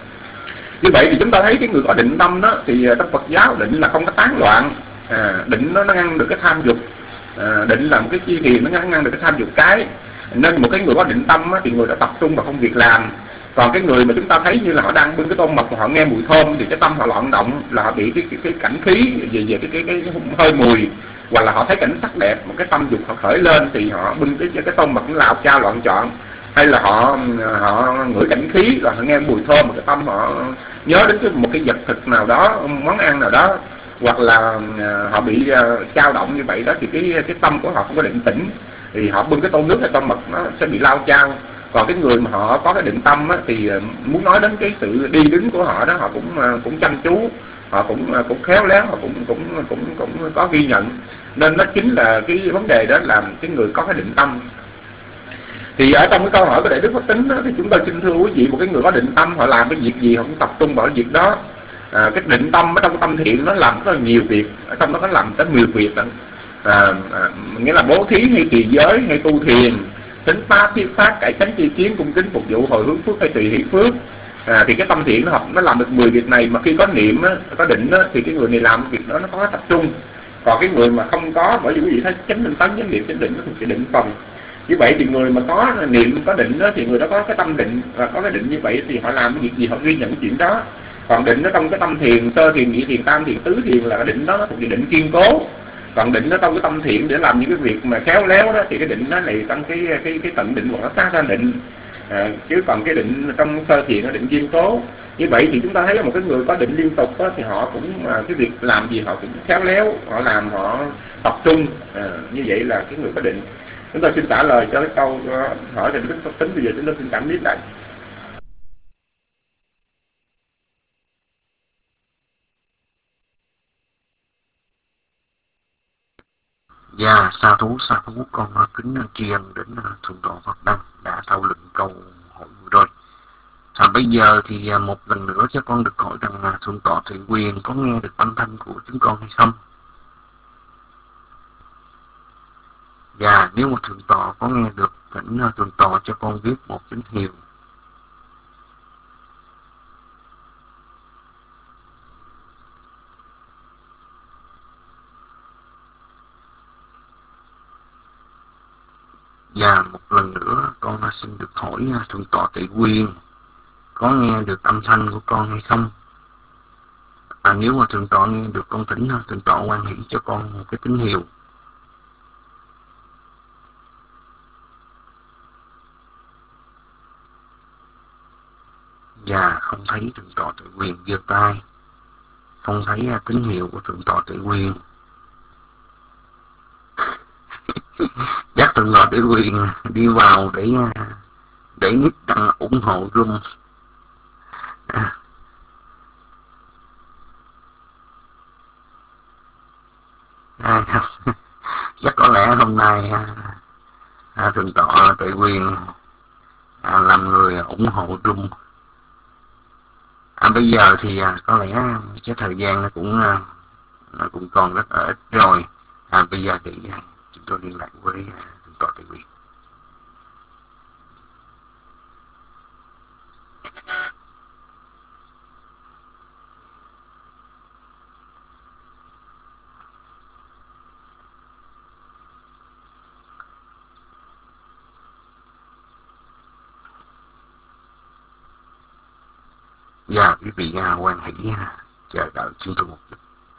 Như vậy thì chúng ta thấy cái người có định tâm đó thì trong Phật giáo định là không có tán loạn, định nó ngăn được cái tham dục, định là một cái chi thiền nó ngăn được cái tham dục cái. Nên một cái người có định tâm á, thì người đã tập trung vào công việc làm. Còn cái người mà chúng ta thấy như là họ đang bưng cái tôm mật và họ nghe mùi thơm thì cái tâm họ loạn động, là họ bị cái cảnh khí về cái hơi mùi, hoặc là họ thấy cảnh sắc đẹp, một cái tâm dục họ khởi lên thì họ bưng cái tôm mật nó lạo chao loạn trọn. Hay là họ ngửi cảnh khí, là họ nghe mùi thơm mà cái tâm họ nhớ đến một cái vật thực nào đó, món ăn nào đó, hoặc là họ bị dao động như vậy đó, thì cái tâm của họ không có định tĩnh, thì họ bưng cái tô nước hay tôm mật nó sẽ bị lao chao. Còn cái người mà họ có cái định tâm á, thì muốn nói đến cái sự đi đứng của họ đó, họ cũng chăm chú, họ cũng khéo léo, họ cũng có ghi nhận. Nên nó chính là cái vấn đề đó làm cái người có cái định tâm. Thì ở trong cái câu hỏi của Đại Đức Pháp Tính đó, thì chúng tôi xin thưa quý vị, một cái người có định tâm họ làm cái việc gì họ cũng tập trung vào cái việc đó. Cái định tâm ở trong cái tâm thiện nó làm rất là nhiều việc, ở trong đó nó làm tới 10 việc đó. Nghĩa là bố thí hay trì giới hay tu thiền, tính pháp, thuyết pháp, cải chánh, tri kiến, cung kính, phục vụ, hồi hướng phước hay tùy hỷ phước. Thì cái tâm thiện nó làm được 10 việc này, mà khi có niệm á, có định á, thì cái người này làm việc đó nó có tập trung. Còn cái người mà không có, bởi vì quý vị thấy chánh minh tấn, chánh niệm, chánh định nó thuộc cái định phần. Như vậy thì người mà có niệm, có định đó, thì người đó có cái tâm định, và có cái định như vậy thì họ làm cái việc gì họ ghi nhận chuyện đó. Còn định nó trong cái tâm thiền, sơ thiền, nhị thiền, tam thiền, tứ thiền là cái định đó nó thuộc về định kiên cố. Còn định nó trong cái tâm thiện để làm những cái việc mà khéo léo đó, thì cái định nó này trong cái tận định hoặc nó sát ra định. Chứ còn cái định trong sơ thiền nó định kiên cố. Như vậy thì chúng ta thấy một cái người có định liên tục đó, thì họ cũng cái việc làm gì họ cũng khéo léo, họ làm họ tập trung. Như vậy là cái người có định. Chúng ta xin trả lời cho cái câu hỏi về Đức Pháp Tính. Bây giờ chúng ta xin cảm biết lại.
Dạ, sa thú con kính tri ân đến Thượng tọa Pháp Đăng đã thâu luận câu hỏi rồi. Bây giờ thì một lần nữa cho con được hỏi rằng Thượng tọa Thủy Quyền có nghe được âm thanh của chúng con hay không? Và nếu mà Thượng tọa có nghe được, thỉnh Thượng tọa cho con viết một tín hiệu. Và một lần nữa con xin được hỏi Thượng tọa Tị Quyên có nghe được âm thanh của con hay không? nếu mà thượng tọa nghe được con thỉnh, thượng tọa hoan hỷ cho con một cái tín hiệu. Dạ, không thấy thượng tọa Tuệ Quyền giơ tay, không thấy tín hiệu của thượng tọa Tuệ Quyền. Chắc thượng tọa Tuệ Quyền đi vào để nít đăng ủng hộ room. Chắc có lẽ hôm nay thượng tọa Tuệ Quyền làm người ủng hộ room. Bây giờ thì có lẽ cái thời gian nó cũng còn rất là ít rồi. Bây giờ thì chúng tôi liên lạc với thượng tọa Tuệ Quyền. Dạ, quý vị hoan hỷ chờ đợi chúng tôi một chút.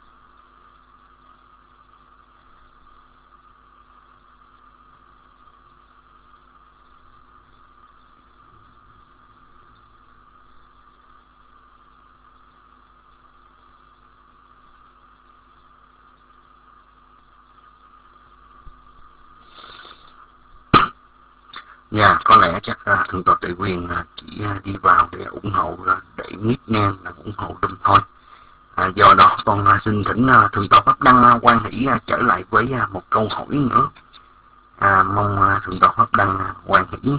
Dạ, có lẽ chắc thượng tọa Tuệ Quyền chỉ đi vào để ủng hộ, để nickname là ủng hộ đùm thôi. Do đó con xin thỉnh thượng tọa Pháp Đăng hoan hỷ trở lại với một câu hỏi nữa. Mong thượng tọa Pháp Đăng hoan hỷ.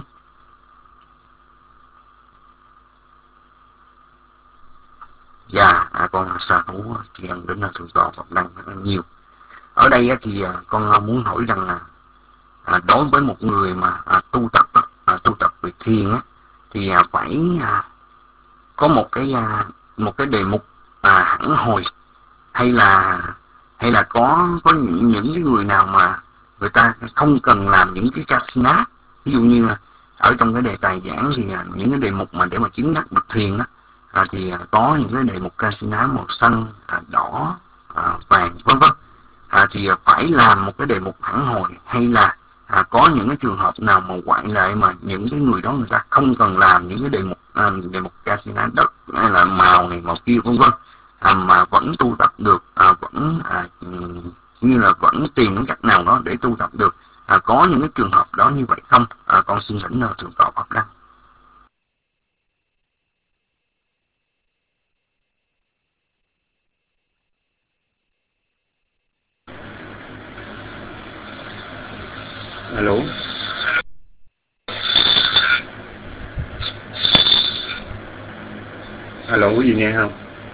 Dạ, con sa thú tri ân đến thượng tọa Pháp Đăng nhiều. Ở đây thì con muốn hỏi rằng là đối với một người mà tu tập về thiền thì phải có một cái đề mục hẳn hồi, hay là có những cái người nào mà người ta không cần làm những cái kasina. Ví dụ như ở trong cái đề tài giảng thì những cái đề mục mà để mà chứng đắc được thiền thì có những cái đề mục kasina màu xanh, đỏ, vàng vân vân, thì phải làm một cái đề mục hẳn hồi, hay là có những cái trường hợp nào mà ngoại lệ mà những cái người đó người ta không cần làm những cái đề mục kasina đất hay là màu này màu kia vân vân, mà vẫn tu tập được, vẫn như là vẫn tìm cái cách nào đó để tu tập được. Có những cái trường hợp đó như vậy không? Con xin thỉnh thượng tọa Pháp Đăng.
Alo. Alo, có gì nghe không?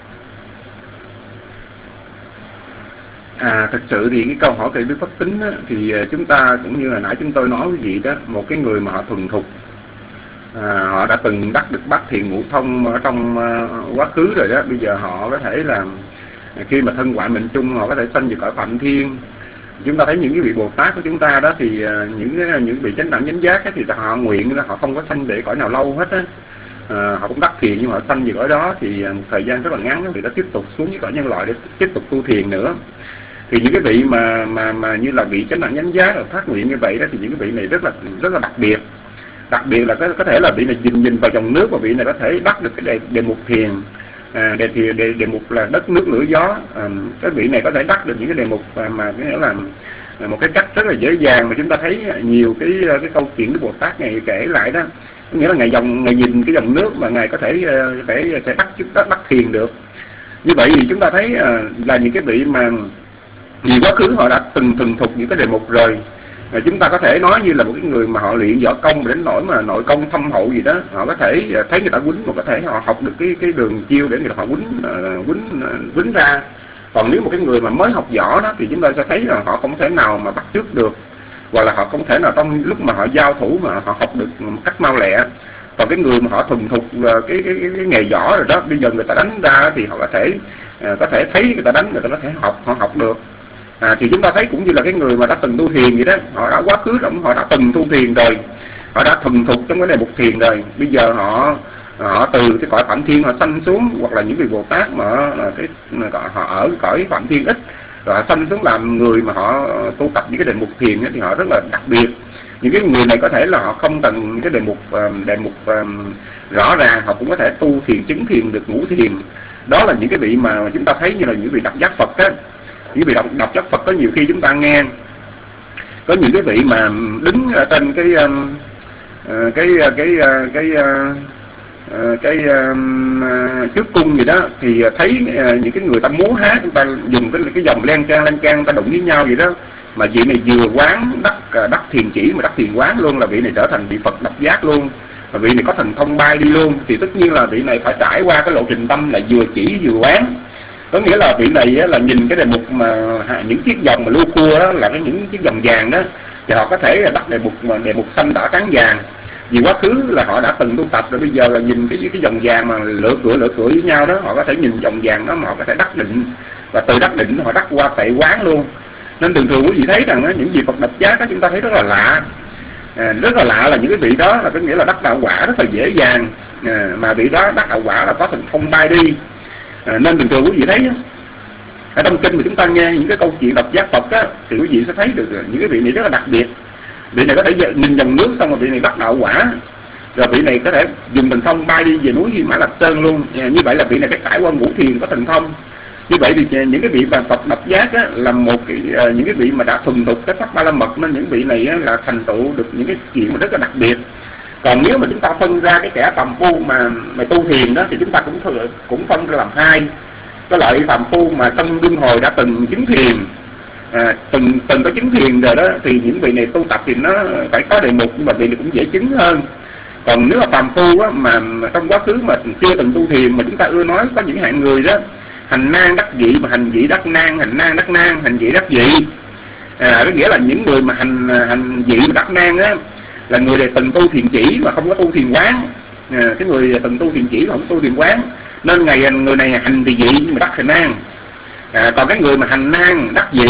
Thật sự thì cái câu hỏi về biết pháp tính á, thì chúng ta cũng như là nãy chúng tôi nói quý vị đó, một cái người mà họ thuần thục, họ đã từng đắc được bát thiền ngũ thông ở trong quá khứ rồi đó, bây giờ họ có thể là khi mà thân ngoại mệnh chung họ có thể sanh về cõi Phạm Thiên. Chúng ta thấy những cái vị Bồ Tát của chúng ta đó thì những vị chánh đẳng chánh giác thì họ nguyện họ không có sanh về cõi nào lâu hết á. Họ cũng đắc thiền nhưng mà họ sanh về cõi đó thì một thời gian rất là ngắn thì đã tiếp tục xuống với cõi nhân loại để tiếp tục tu thiền nữa. Thì những cái vị mà như là vị chánh đẳng chánh giác là phát nguyện như vậy đó thì những cái vị này rất là đặc biệt là có thể là vị này nhìn vào dòng nước và vị này có thể đắc được cái đề mục thiền. Đề mục là đất nước lửa gió. Cái vị này có thể đắc được những cái đề mục mà nghĩa là một cái cách rất là dễ dàng mà chúng ta thấy nhiều cái câu chuyện của Bồ Tát ngày kể lại đó, nghĩa là ngày nhìn cái dòng nước mà ngài có thể sẽ đắc thiền được. Như vậy thì chúng ta thấy là những cái vị mà vì quá khứ họ đã từng thuần thục những cái đề mục rồi. Chúng ta có thể nói như là một cái người mà họ luyện võ công đến nỗi mà nội công thâm hậu gì đó, họ có thể thấy người ta quýnh mà có thể họ học được cái đường chiêu để người ta họ quýnh ra. Còn nếu một cái người mà mới học võ đó thì chúng ta sẽ thấy là họ không thể nào mà bắt chước được, hoặc là họ không thể nào trong lúc mà họ giao thủ mà họ học được một cách mau lẹ. Còn cái người mà họ thuần thục cái nghề võ rồi đó, bây giờ người ta đánh ra thì họ có thể thấy người ta đánh, người ta có thể họ học được. Thì chúng ta thấy cũng như là cái người mà đã từng tu thiền vậy đó, họ đã quá khứ họ đã từng tu thiền rồi, họ đã thuần thục trong cái đề mục thiền rồi, bây giờ họ họ từ cái cõi Phạm Thiên họ sanh xuống, hoặc là những vị Bồ Tát mà họ ở cõi Phạm Thiên ít rồi họ sanh xuống làm người mà họ tu tập những cái đề mục thiền thì họ rất là đặc biệt. Những cái người này có thể là họ không cần những cái đề mục rõ ràng, họ cũng có thể tu thiền, chứng thiền được, ngũ thiền. Đó là những cái vị mà chúng ta thấy như là những vị độc giác Phật á. Những vị độc giác Phật có nhiều khi chúng ta nghe có những cái vị mà đứng ở trên trước cung gì đó, thì thấy những cái người ta múa hát, người ta dùng cái dòng len can người ta đụng với nhau vậy đó, mà vị này vừa quán đắc thiền chỉ mà đắc thiền quán luôn, là vị này trở thành vị Phật độc giác luôn, và vị này có thần thông bay đi luôn. Thì tất nhiên là vị này phải trải qua cái lộ trình tâm là vừa chỉ vừa quán. Có nghĩa là vị này là nhìn cái đề mục mà những chiếc vòng mà lưu cua đó là những chiếc vòng vàng đó, thì họ có thể đắc đề mục xanh đỏ trắng vàng. Vì quá khứ là họ đã từng tu tập rồi, bây giờ là nhìn cái vòng vàng mà lựa cửa với nhau đó, họ có thể nhìn vòng vàng đó mà họ có thể đắc định, và từ đắc định họ đắc qua tệ quán luôn. Nên thường thường quý vị thấy rằng những vị Phật độc giác đó chúng ta thấy rất là lạ. Rất là lạ là những cái vị đó là có nghĩa là đắc đạo quả rất là dễ dàng, mà vị đó đắc đạo quả là có thần thông bay đi. Nên thường thường quý vị thấy ở trong kinh mà chúng ta nghe những cái câu chuyện độc giác Phật á, thì quý vị sẽ thấy được những cái vị này rất là đặc biệt. Vị này có thể nhìn dòng nước xong rồi vị này đắc đạo quả, rồi vị này có thể dùng thần thông bay đi về núi Hy Mã Lạp Sơn luôn. Như vậy là vị này phải trải qua ngũ thiền có thần thông. Như vậy thì những cái vị Phật độc giác á, là những cái vị mà đã thuần thục cái pháp Ba La Mật, nên những vị này á, là thành tựu được những cái chuyện mà rất là đặc biệt. Còn nếu mà chúng ta phân ra cái kẻ phàm phu mà tu thiền đó, thì chúng ta cũng phân ra làm hai. Cái loại phàm phu mà trong luân hồi đã từng chứng thiền, từng có chứng thiền rồi đó, thì những vị này tu tập thì nó phải có đề mục, nhưng mà vị này cũng dễ chứng hơn. Còn nếu mà phàm phu á, mà trong quá khứ mà chưa từng tu thiền, mà chúng ta ưa nói có những hạng người đó hành nan đắc vị, mà hành vị đắc nan, hành nan đắc nan, hành vị đắc vị. Có nghĩa là những người mà hành vị mà đắc nan á, là người này từng tu thiền chỉ mà không có tu thiền quán. Cái người từng tu thiền chỉ mà không tu thiền quán, nên người này hành thì vị nhưng mà đắc thì nan. Còn cái người mà hành nan đắc vị,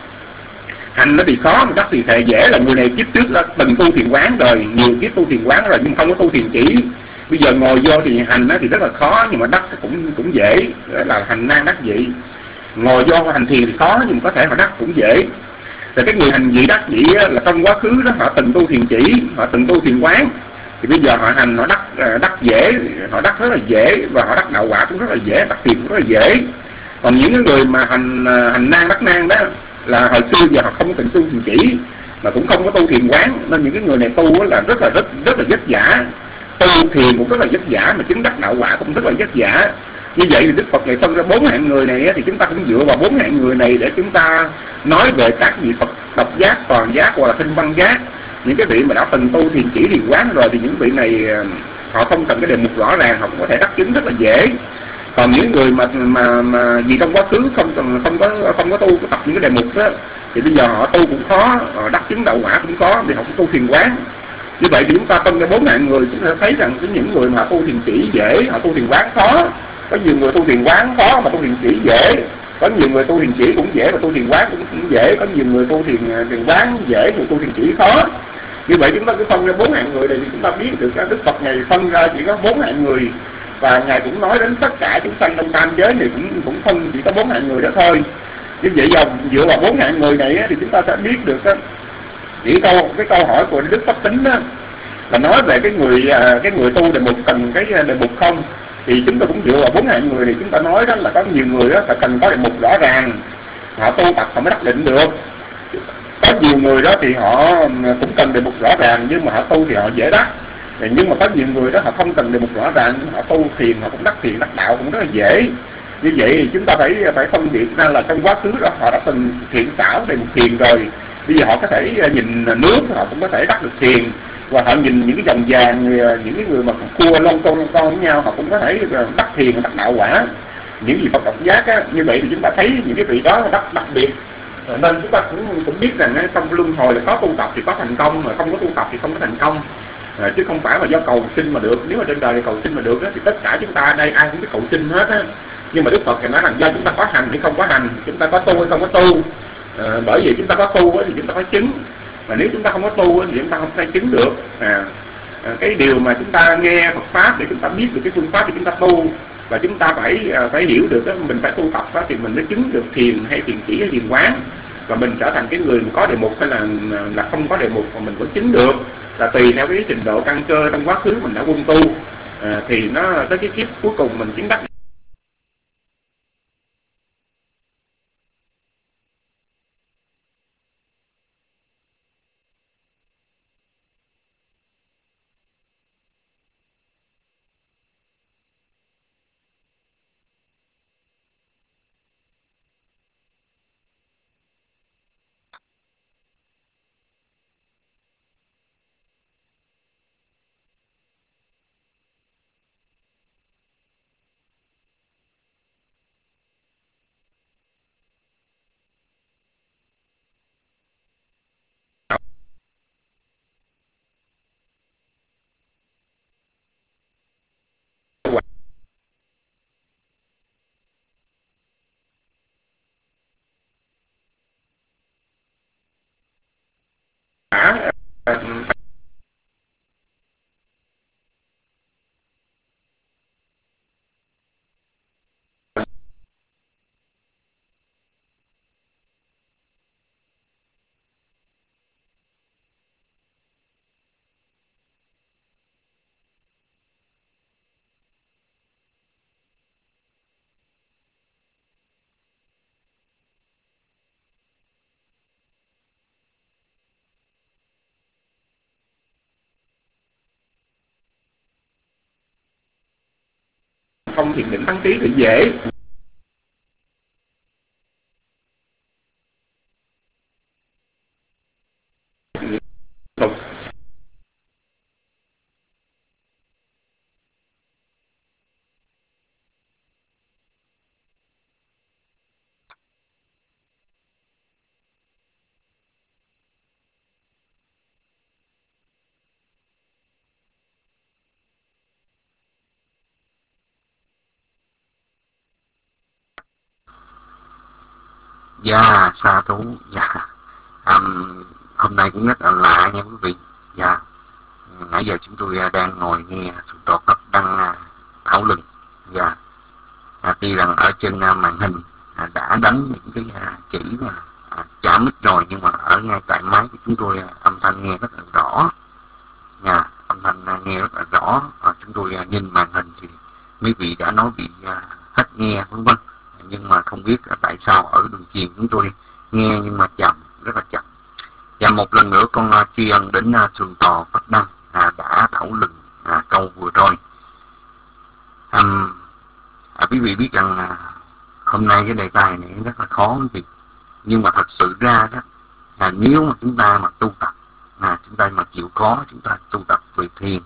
hành nó thì khó mà đắc thì thể dễ, là người này kiếp trước đã từng tu thiền quán rồi, nhiều kiếp tu thiền quán rồi nhưng không có tu thiền chỉ. Bây giờ ngồi vô thì hành thì rất là khó, nhưng mà đắc cũng dễ, là hành nan đắc vị. Ngồi vô hành thiền thì khó, nhưng mà có thể họ đắc cũng dễ. Rồi cái người hành vị đắc vị là trong quá khứ đó họ từng tu thiền chỉ, họ từng tu thiền quán, thì bây giờ họ hành họ đắc dễ, họ đắc rất là dễ, và họ đắc đạo quả cũng rất là dễ, đắc thiền cũng rất là dễ. Còn những cái người mà hành nan đắc nan đó là hồi xưa giờ họ không từng tu thiền chỉ mà cũng không có tu thiền quán, nên những cái người này tu là rất là vất vả. Tu thiền cũng rất là vất vả, mà chứng đắc đạo quả cũng rất là vất vả. Như vậy thì Đức Phật này phân ra 4 hạng người này, thì chúng ta cũng dựa vào 4 hạng người này để chúng ta nói về các vị Phật độc giác, toàn giác hoặc là tinh văn giác. Những cái vị mà đã từng tu thiền chỉ thiền quán rồi thì những vị này họ không cần cái đề mục rõ ràng, họ cũng có thể đắc chứng rất là dễ. Còn những người mà vì trong quá khứ không có tu tập những cái đề mục đó, thì bây giờ họ tu cũng khó, họ đắc chứng đạo quả cũng khó, vì họ cũng tu thiền quán. Như vậy thì chúng ta phân ra 4 hạng người, chúng ta thấy rằng những người mà tu thiền chỉ dễ, họ tu thiền quán khó. Có nhiều người tu thiền quán khó mà tu thiền chỉ dễ, có nhiều người tu thiền chỉ cũng dễ mà tu thiền quán cũng dễ, có nhiều người tu thiền quán dễ, người tu thiền chỉ khó. Như vậy chúng ta cứ phân ra 4 hạng người này thì chúng ta biết được Đức Phật này phân ra chỉ có 4 hạng người, và ngài cũng nói đến tất cả chúng sanh trong tam giới này cũng phân chỉ có 4 hạng người đó thôi. Như vậy dựa vào 4 hạng người này thì chúng ta sẽ biết được cái câu hỏi của Đức Pháp Tính đó, là nói về cái người tu đề mục cần cái đề mục không, thì chúng ta cũng dựa vào 4 hạng người này chúng ta nói đó là có nhiều người đó phải cần có đề mục rõ ràng, họ tu tập họ mới đắc định được. Có nhiều người đó thì họ cũng cần đề mục rõ ràng nhưng mà họ tu thì họ dễ đắc. Nhưng mà có nhiều người đó họ không cần đề mục rõ ràng, họ tu thiền họ cũng đắc thiền đắc đạo cũng rất là dễ. Như vậy thì chúng ta phải phân biệt ra là trong quá khứ đó họ đã từng thiện xảo đề mục thiền rồi, bây giờ họ có thể nhìn nước họ cũng có thể đắc được thiền, và họ nhìn những cái dòng vàng, những cái người mà cua lon con với nhau họ cũng có thể đắc thiền đắc đạo quả. Những gì Phật độc giác á, như vậy thì chúng ta thấy những cái vị đó là đặc biệt. Nên chúng ta cũng biết rằng trong luân hồi là có tu tập thì có thành công, mà không có tu tập thì không có thành công. Chứ không phải là do cầu sinh mà được. Nếu mà trên đời này cầu sinh mà được thì tất cả chúng ta ở đây ai cũng biết cầu sinh hết á. Nhưng mà Đức Phật thì nói rằng do chúng ta có hành hay không có hành, chúng ta có tu hay không có tu. Bởi vì chúng ta có tu thì chúng ta có chứng, mà nếu chúng ta không có tu thì chúng ta không thể chứng được. cái điều mà chúng ta nghe Phật pháp để chúng ta biết được cái phương pháp để chúng ta tu, và chúng ta phải hiểu được đó, mình phải tu tập đó, thì mình mới chứng được thiền hay thiền chỉ hay thiền quán, và mình trở thành cái người mà có đề mục hay là không có đề mục mà mình vẫn chứng được, là tùy theo cái trình độ căn cơ trong quá khứ mình đã quân tu, thì nó tới cái kiếp cuối cùng mình chứng đắc. Không thiền định thắng trí thì dễ.
Dạ, sa thú. Dạ. Hôm nay cũng rất là lạ nha quý vị. Dạ. Nãy giờ chúng tôi đang ngồi nghe Thượng tọa Pháp Đăng thảo luận. Dạ. Tuy rằng ở trên màn hình đã đánh những cái chỉ mà trả mic rồi, nhưng mà ở ngay tại máy của chúng tôi âm thanh nghe rất là rõ. Dạ, âm thanh nghe rất là rõ. Chúng tôi nhìn màn hình thì mấy vị đã nói bị hết nghe vân vân. Nhưng mà không biết tại sao ở đường truyền chúng tôi nghe nhưng mà chậm, rất là chậm. Và một lần nữa con tri ân đến Thượng tọa Pháp Đăng đã thảo luận câu vừa rồi. Quý vị biết rằng hôm nay cái đề tài này rất là khó quý vị, nhưng mà thật sự ra đó nếu mà chúng ta mà tu tập, chúng ta mà chịu khó chúng ta tu tập về thiền,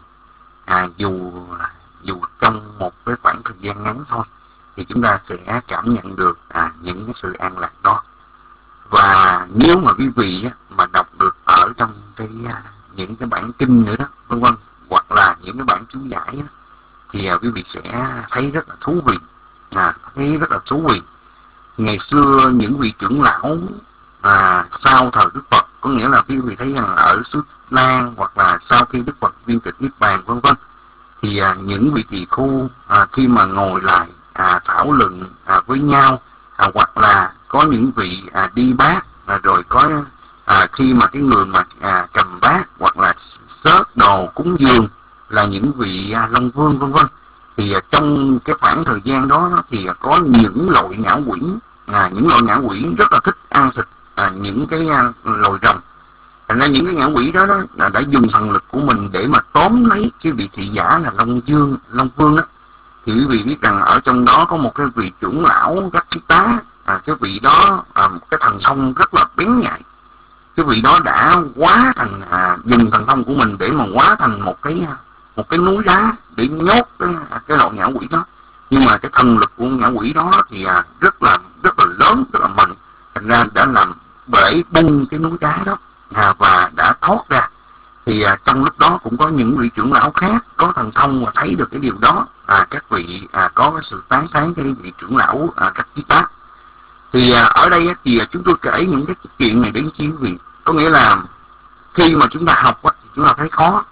dù trong một cái khoảng thời gian ngắn thôi, thì chúng ta sẽ cảm nhận được những cái sự an lạc đó. Và nếu mà quý vị mà đọc được ở trong những cái bản kinh nữa đó, vân vân, hoặc là những cái bản chú giải đó, thì quý vị sẽ thấy rất là thú vị. Thấy rất là thú vị. Ngày xưa những vị trưởng lão sau thời Đức Phật, có nghĩa là quý vị thấy rằng ở xứ Lan, hoặc là sau khi Đức Phật viên tịch niết bàn vân vân, thì những vị tỳ khu khi mà ngồi lại thảo luận với nhau, hoặc là có những vị đi bát, rồi có khi mà cái người mà cầm bát hoặc là xớt đồ cúng dường là những vị long vương vân vân, thì trong cái khoảng thời gian đó thì có những loại ngã quỷ, những loại ngã quỷ rất là thích ăn thịt những cái loài rồng. Thành ra những cái ngã quỷ đó đã dùng thần lực của mình để mà tóm lấy cái vị thị giả là Long Vương đó. Thì quý vị biết rằng ở trong đó có một cái vị trưởng lão Gachita, cái vị đó một cái thần thông rất là bén nhạy. Cái vị đó đã hóa thành dùng thần thông của mình để mà hóa thành một cái núi đá để nhốt cái loại ngã quỷ đó. Nhưng mà cái thần lực của ngã quỷ đó thì rất là lớn, rất là mạnh. Thành ra đã làm bể bung cái núi đá đó và đã thoát ra. Thì trong lúc đó cũng có những vị trưởng lão khác có thần thông và thấy được cái điều đó. Các vị có cái sự tán thán cái vị trưởng lão các chí tác. Thì ở đây thì chúng tôi kể những cái chuyện này đến quý vị. Có nghĩa là khi mà chúng ta học thì chúng ta thấy khó.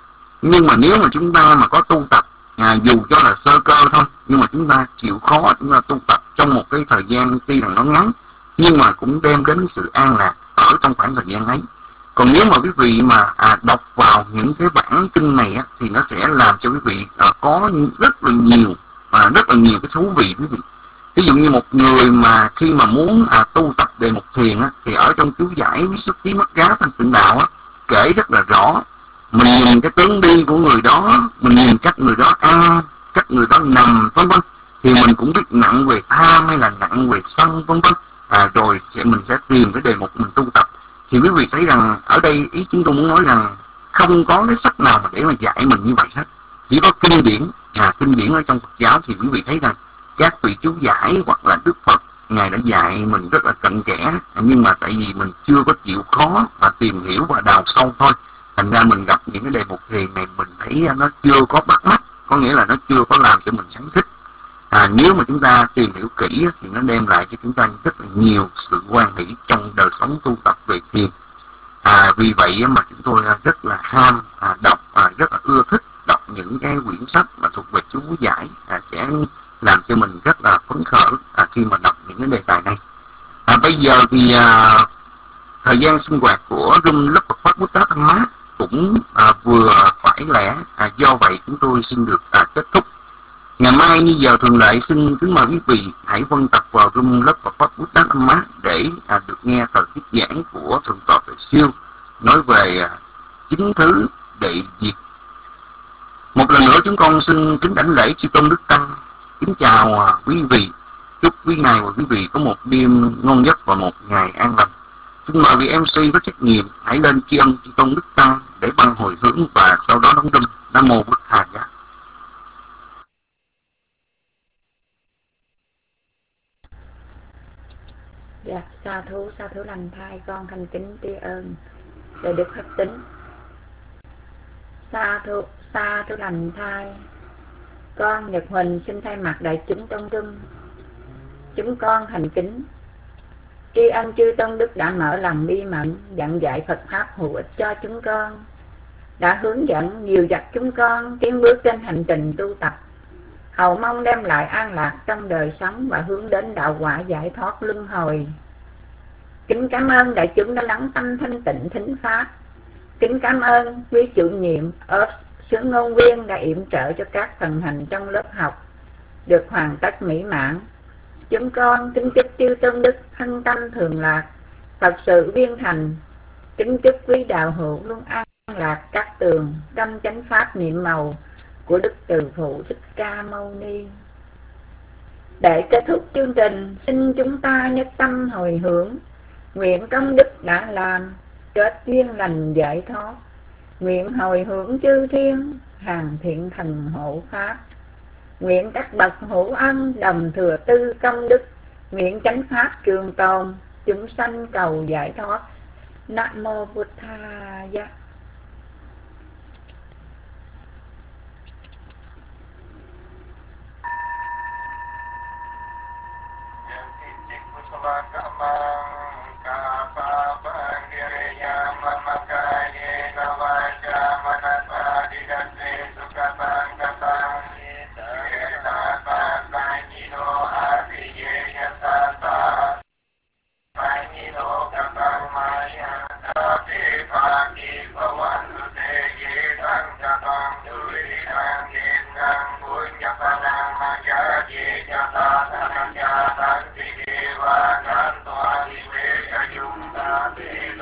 Nhưng mà nếu mà chúng ta mà có tu tập, dù cho là sơ cơ thôi, nhưng mà chúng ta chịu khó, chúng ta tu tập trong một cái thời gian tuy rằng nó ngắn, nhưng mà cũng đem đến sự an lạc ở trong khoảng thời gian ấy. Còn nếu mà quý vị mà đọc vào những cái bản kinh này á, thì nó sẽ làm cho quý vị có rất là nhiều cái thú vị quý vị. Ví dụ như một người mà khi mà muốn tu tập về một thiền á, thì ở trong chú giải Viết Xuất Ký Mất Gá Thanh Tịnh Đạo á, kể rất là rõ. Mình nhìn cái tướng đi của người đó, mình nhìn cách người đó ăn, cách người đó nằm, vân vân, thì mình cũng biết nặng về tham hay là nặng về sân, vân vân. Rồi mình sẽ tìm cái đề mục mình tu tập. Thì quý vị thấy rằng ở đây ý chúng tôi muốn nói rằng không có cái sách nào mà để mà dạy mình như vậy hết. Chỉ có kinh điển, kinh điển ở trong Phật giáo thì quý vị thấy rằng các vị chú giải hoặc là Đức Phật Ngài đã dạy mình rất là cặn kẽ, nhưng mà tại vì mình chưa có chịu khó và tìm hiểu và đào sâu thôi, thành ra mình gặp những cái đề mục thiền này mình thấy nó chưa có bắt mắt, có nghĩa là nó chưa có làm cho mình sáng thích. Nếu mà chúng ta tìm hiểu kỹ thì nó đem lại cho chúng ta rất là nhiều sự hoan hỷ trong đời sống tu tập về thiền. Vì vậy mà chúng tôi rất là ham đọc, rất là ưa thích đọc những cái quyển sách mà thuộc về chú giải, sẽ làm cho mình rất là phấn khởi khi mà đọc những cái đề tài này. Bây giờ thì thời gian sinh hoạt của room lớp Phật Pháp Bút Tát Thanh Mát cũng vừa phải lẽ, do vậy chúng tôi xin được kết thúc. Ngày mai như giờ thường lệ, xin kính mời quý vị hãy phân tập vào room lớp Phật Pháp Bút Tát Thanh Mát để được nghe thời thuyết giảng của Thượng tọa Tuệ Siêu nói về chính thứ đệ diệt. Một lần nữa chúng con xin kính đảnh lễ chư tôn đức tăng, kính chào quý vị, chúc quý ngài và quý vị có một đêm ngon giấc và một ngày an lành. Xin mời vị MC có trách nhiệm hãy lên tri ân chư tôn đức tăng để ban hồi hướng và sau đó đóng đinh. Nam mô Bụt Thầy.
Dạ, sa thú lành thai, con thành kính tri ân để được khắc tính. Sa thú lành thai, con Nhật Huỳnh xin thay mặt đại chúng trong room, chúng con thành kính tri ân chư tôn đức đã mở lòng bi mẫn dặn dạy Phật pháp hữu ích cho chúng con, đã hướng dẫn nhiều dặt chúng con tiến bước trên hành trình tu tập, hầu mong đem lại an lạc trong đời sống và hướng đến đạo quả giải thoát luân hồi. Kính cảm ơn đại chúng đã lắng tâm thanh tịnh thính pháp. Kính cảm ơn quý chủ nhiệm sứ ngôn viên đã yểm trợ cho các phần hành trong lớp học được hoàn tất mỹ mãn. Chúng con kính chúc chư tôn đức thân tâm thường lạc, Phật sự viên thành. Kính chúc quý đạo hữu luôn an lạc các tường trong chánh pháp niệm màu của Đức Từ Phụ Thích Ca Mâu Ni. Để kết thúc chương trình, xin chúng ta nhất tâm hồi hướng, nguyện công đức đã làm kết duyên lành giải thoát, nguyện hồi hướng chư thiên hàng thiện thần hộ pháp, nguyện các bậc hữu ân đồng thừa tư công đức, nguyện chánh pháp trường tồn, chúng sanh cầu giải thoát. Nam mô Bụt Thaya.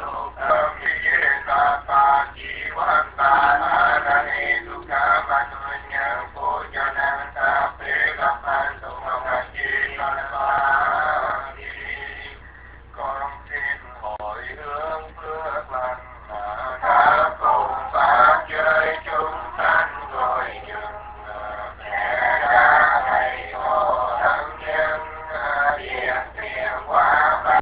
Bye.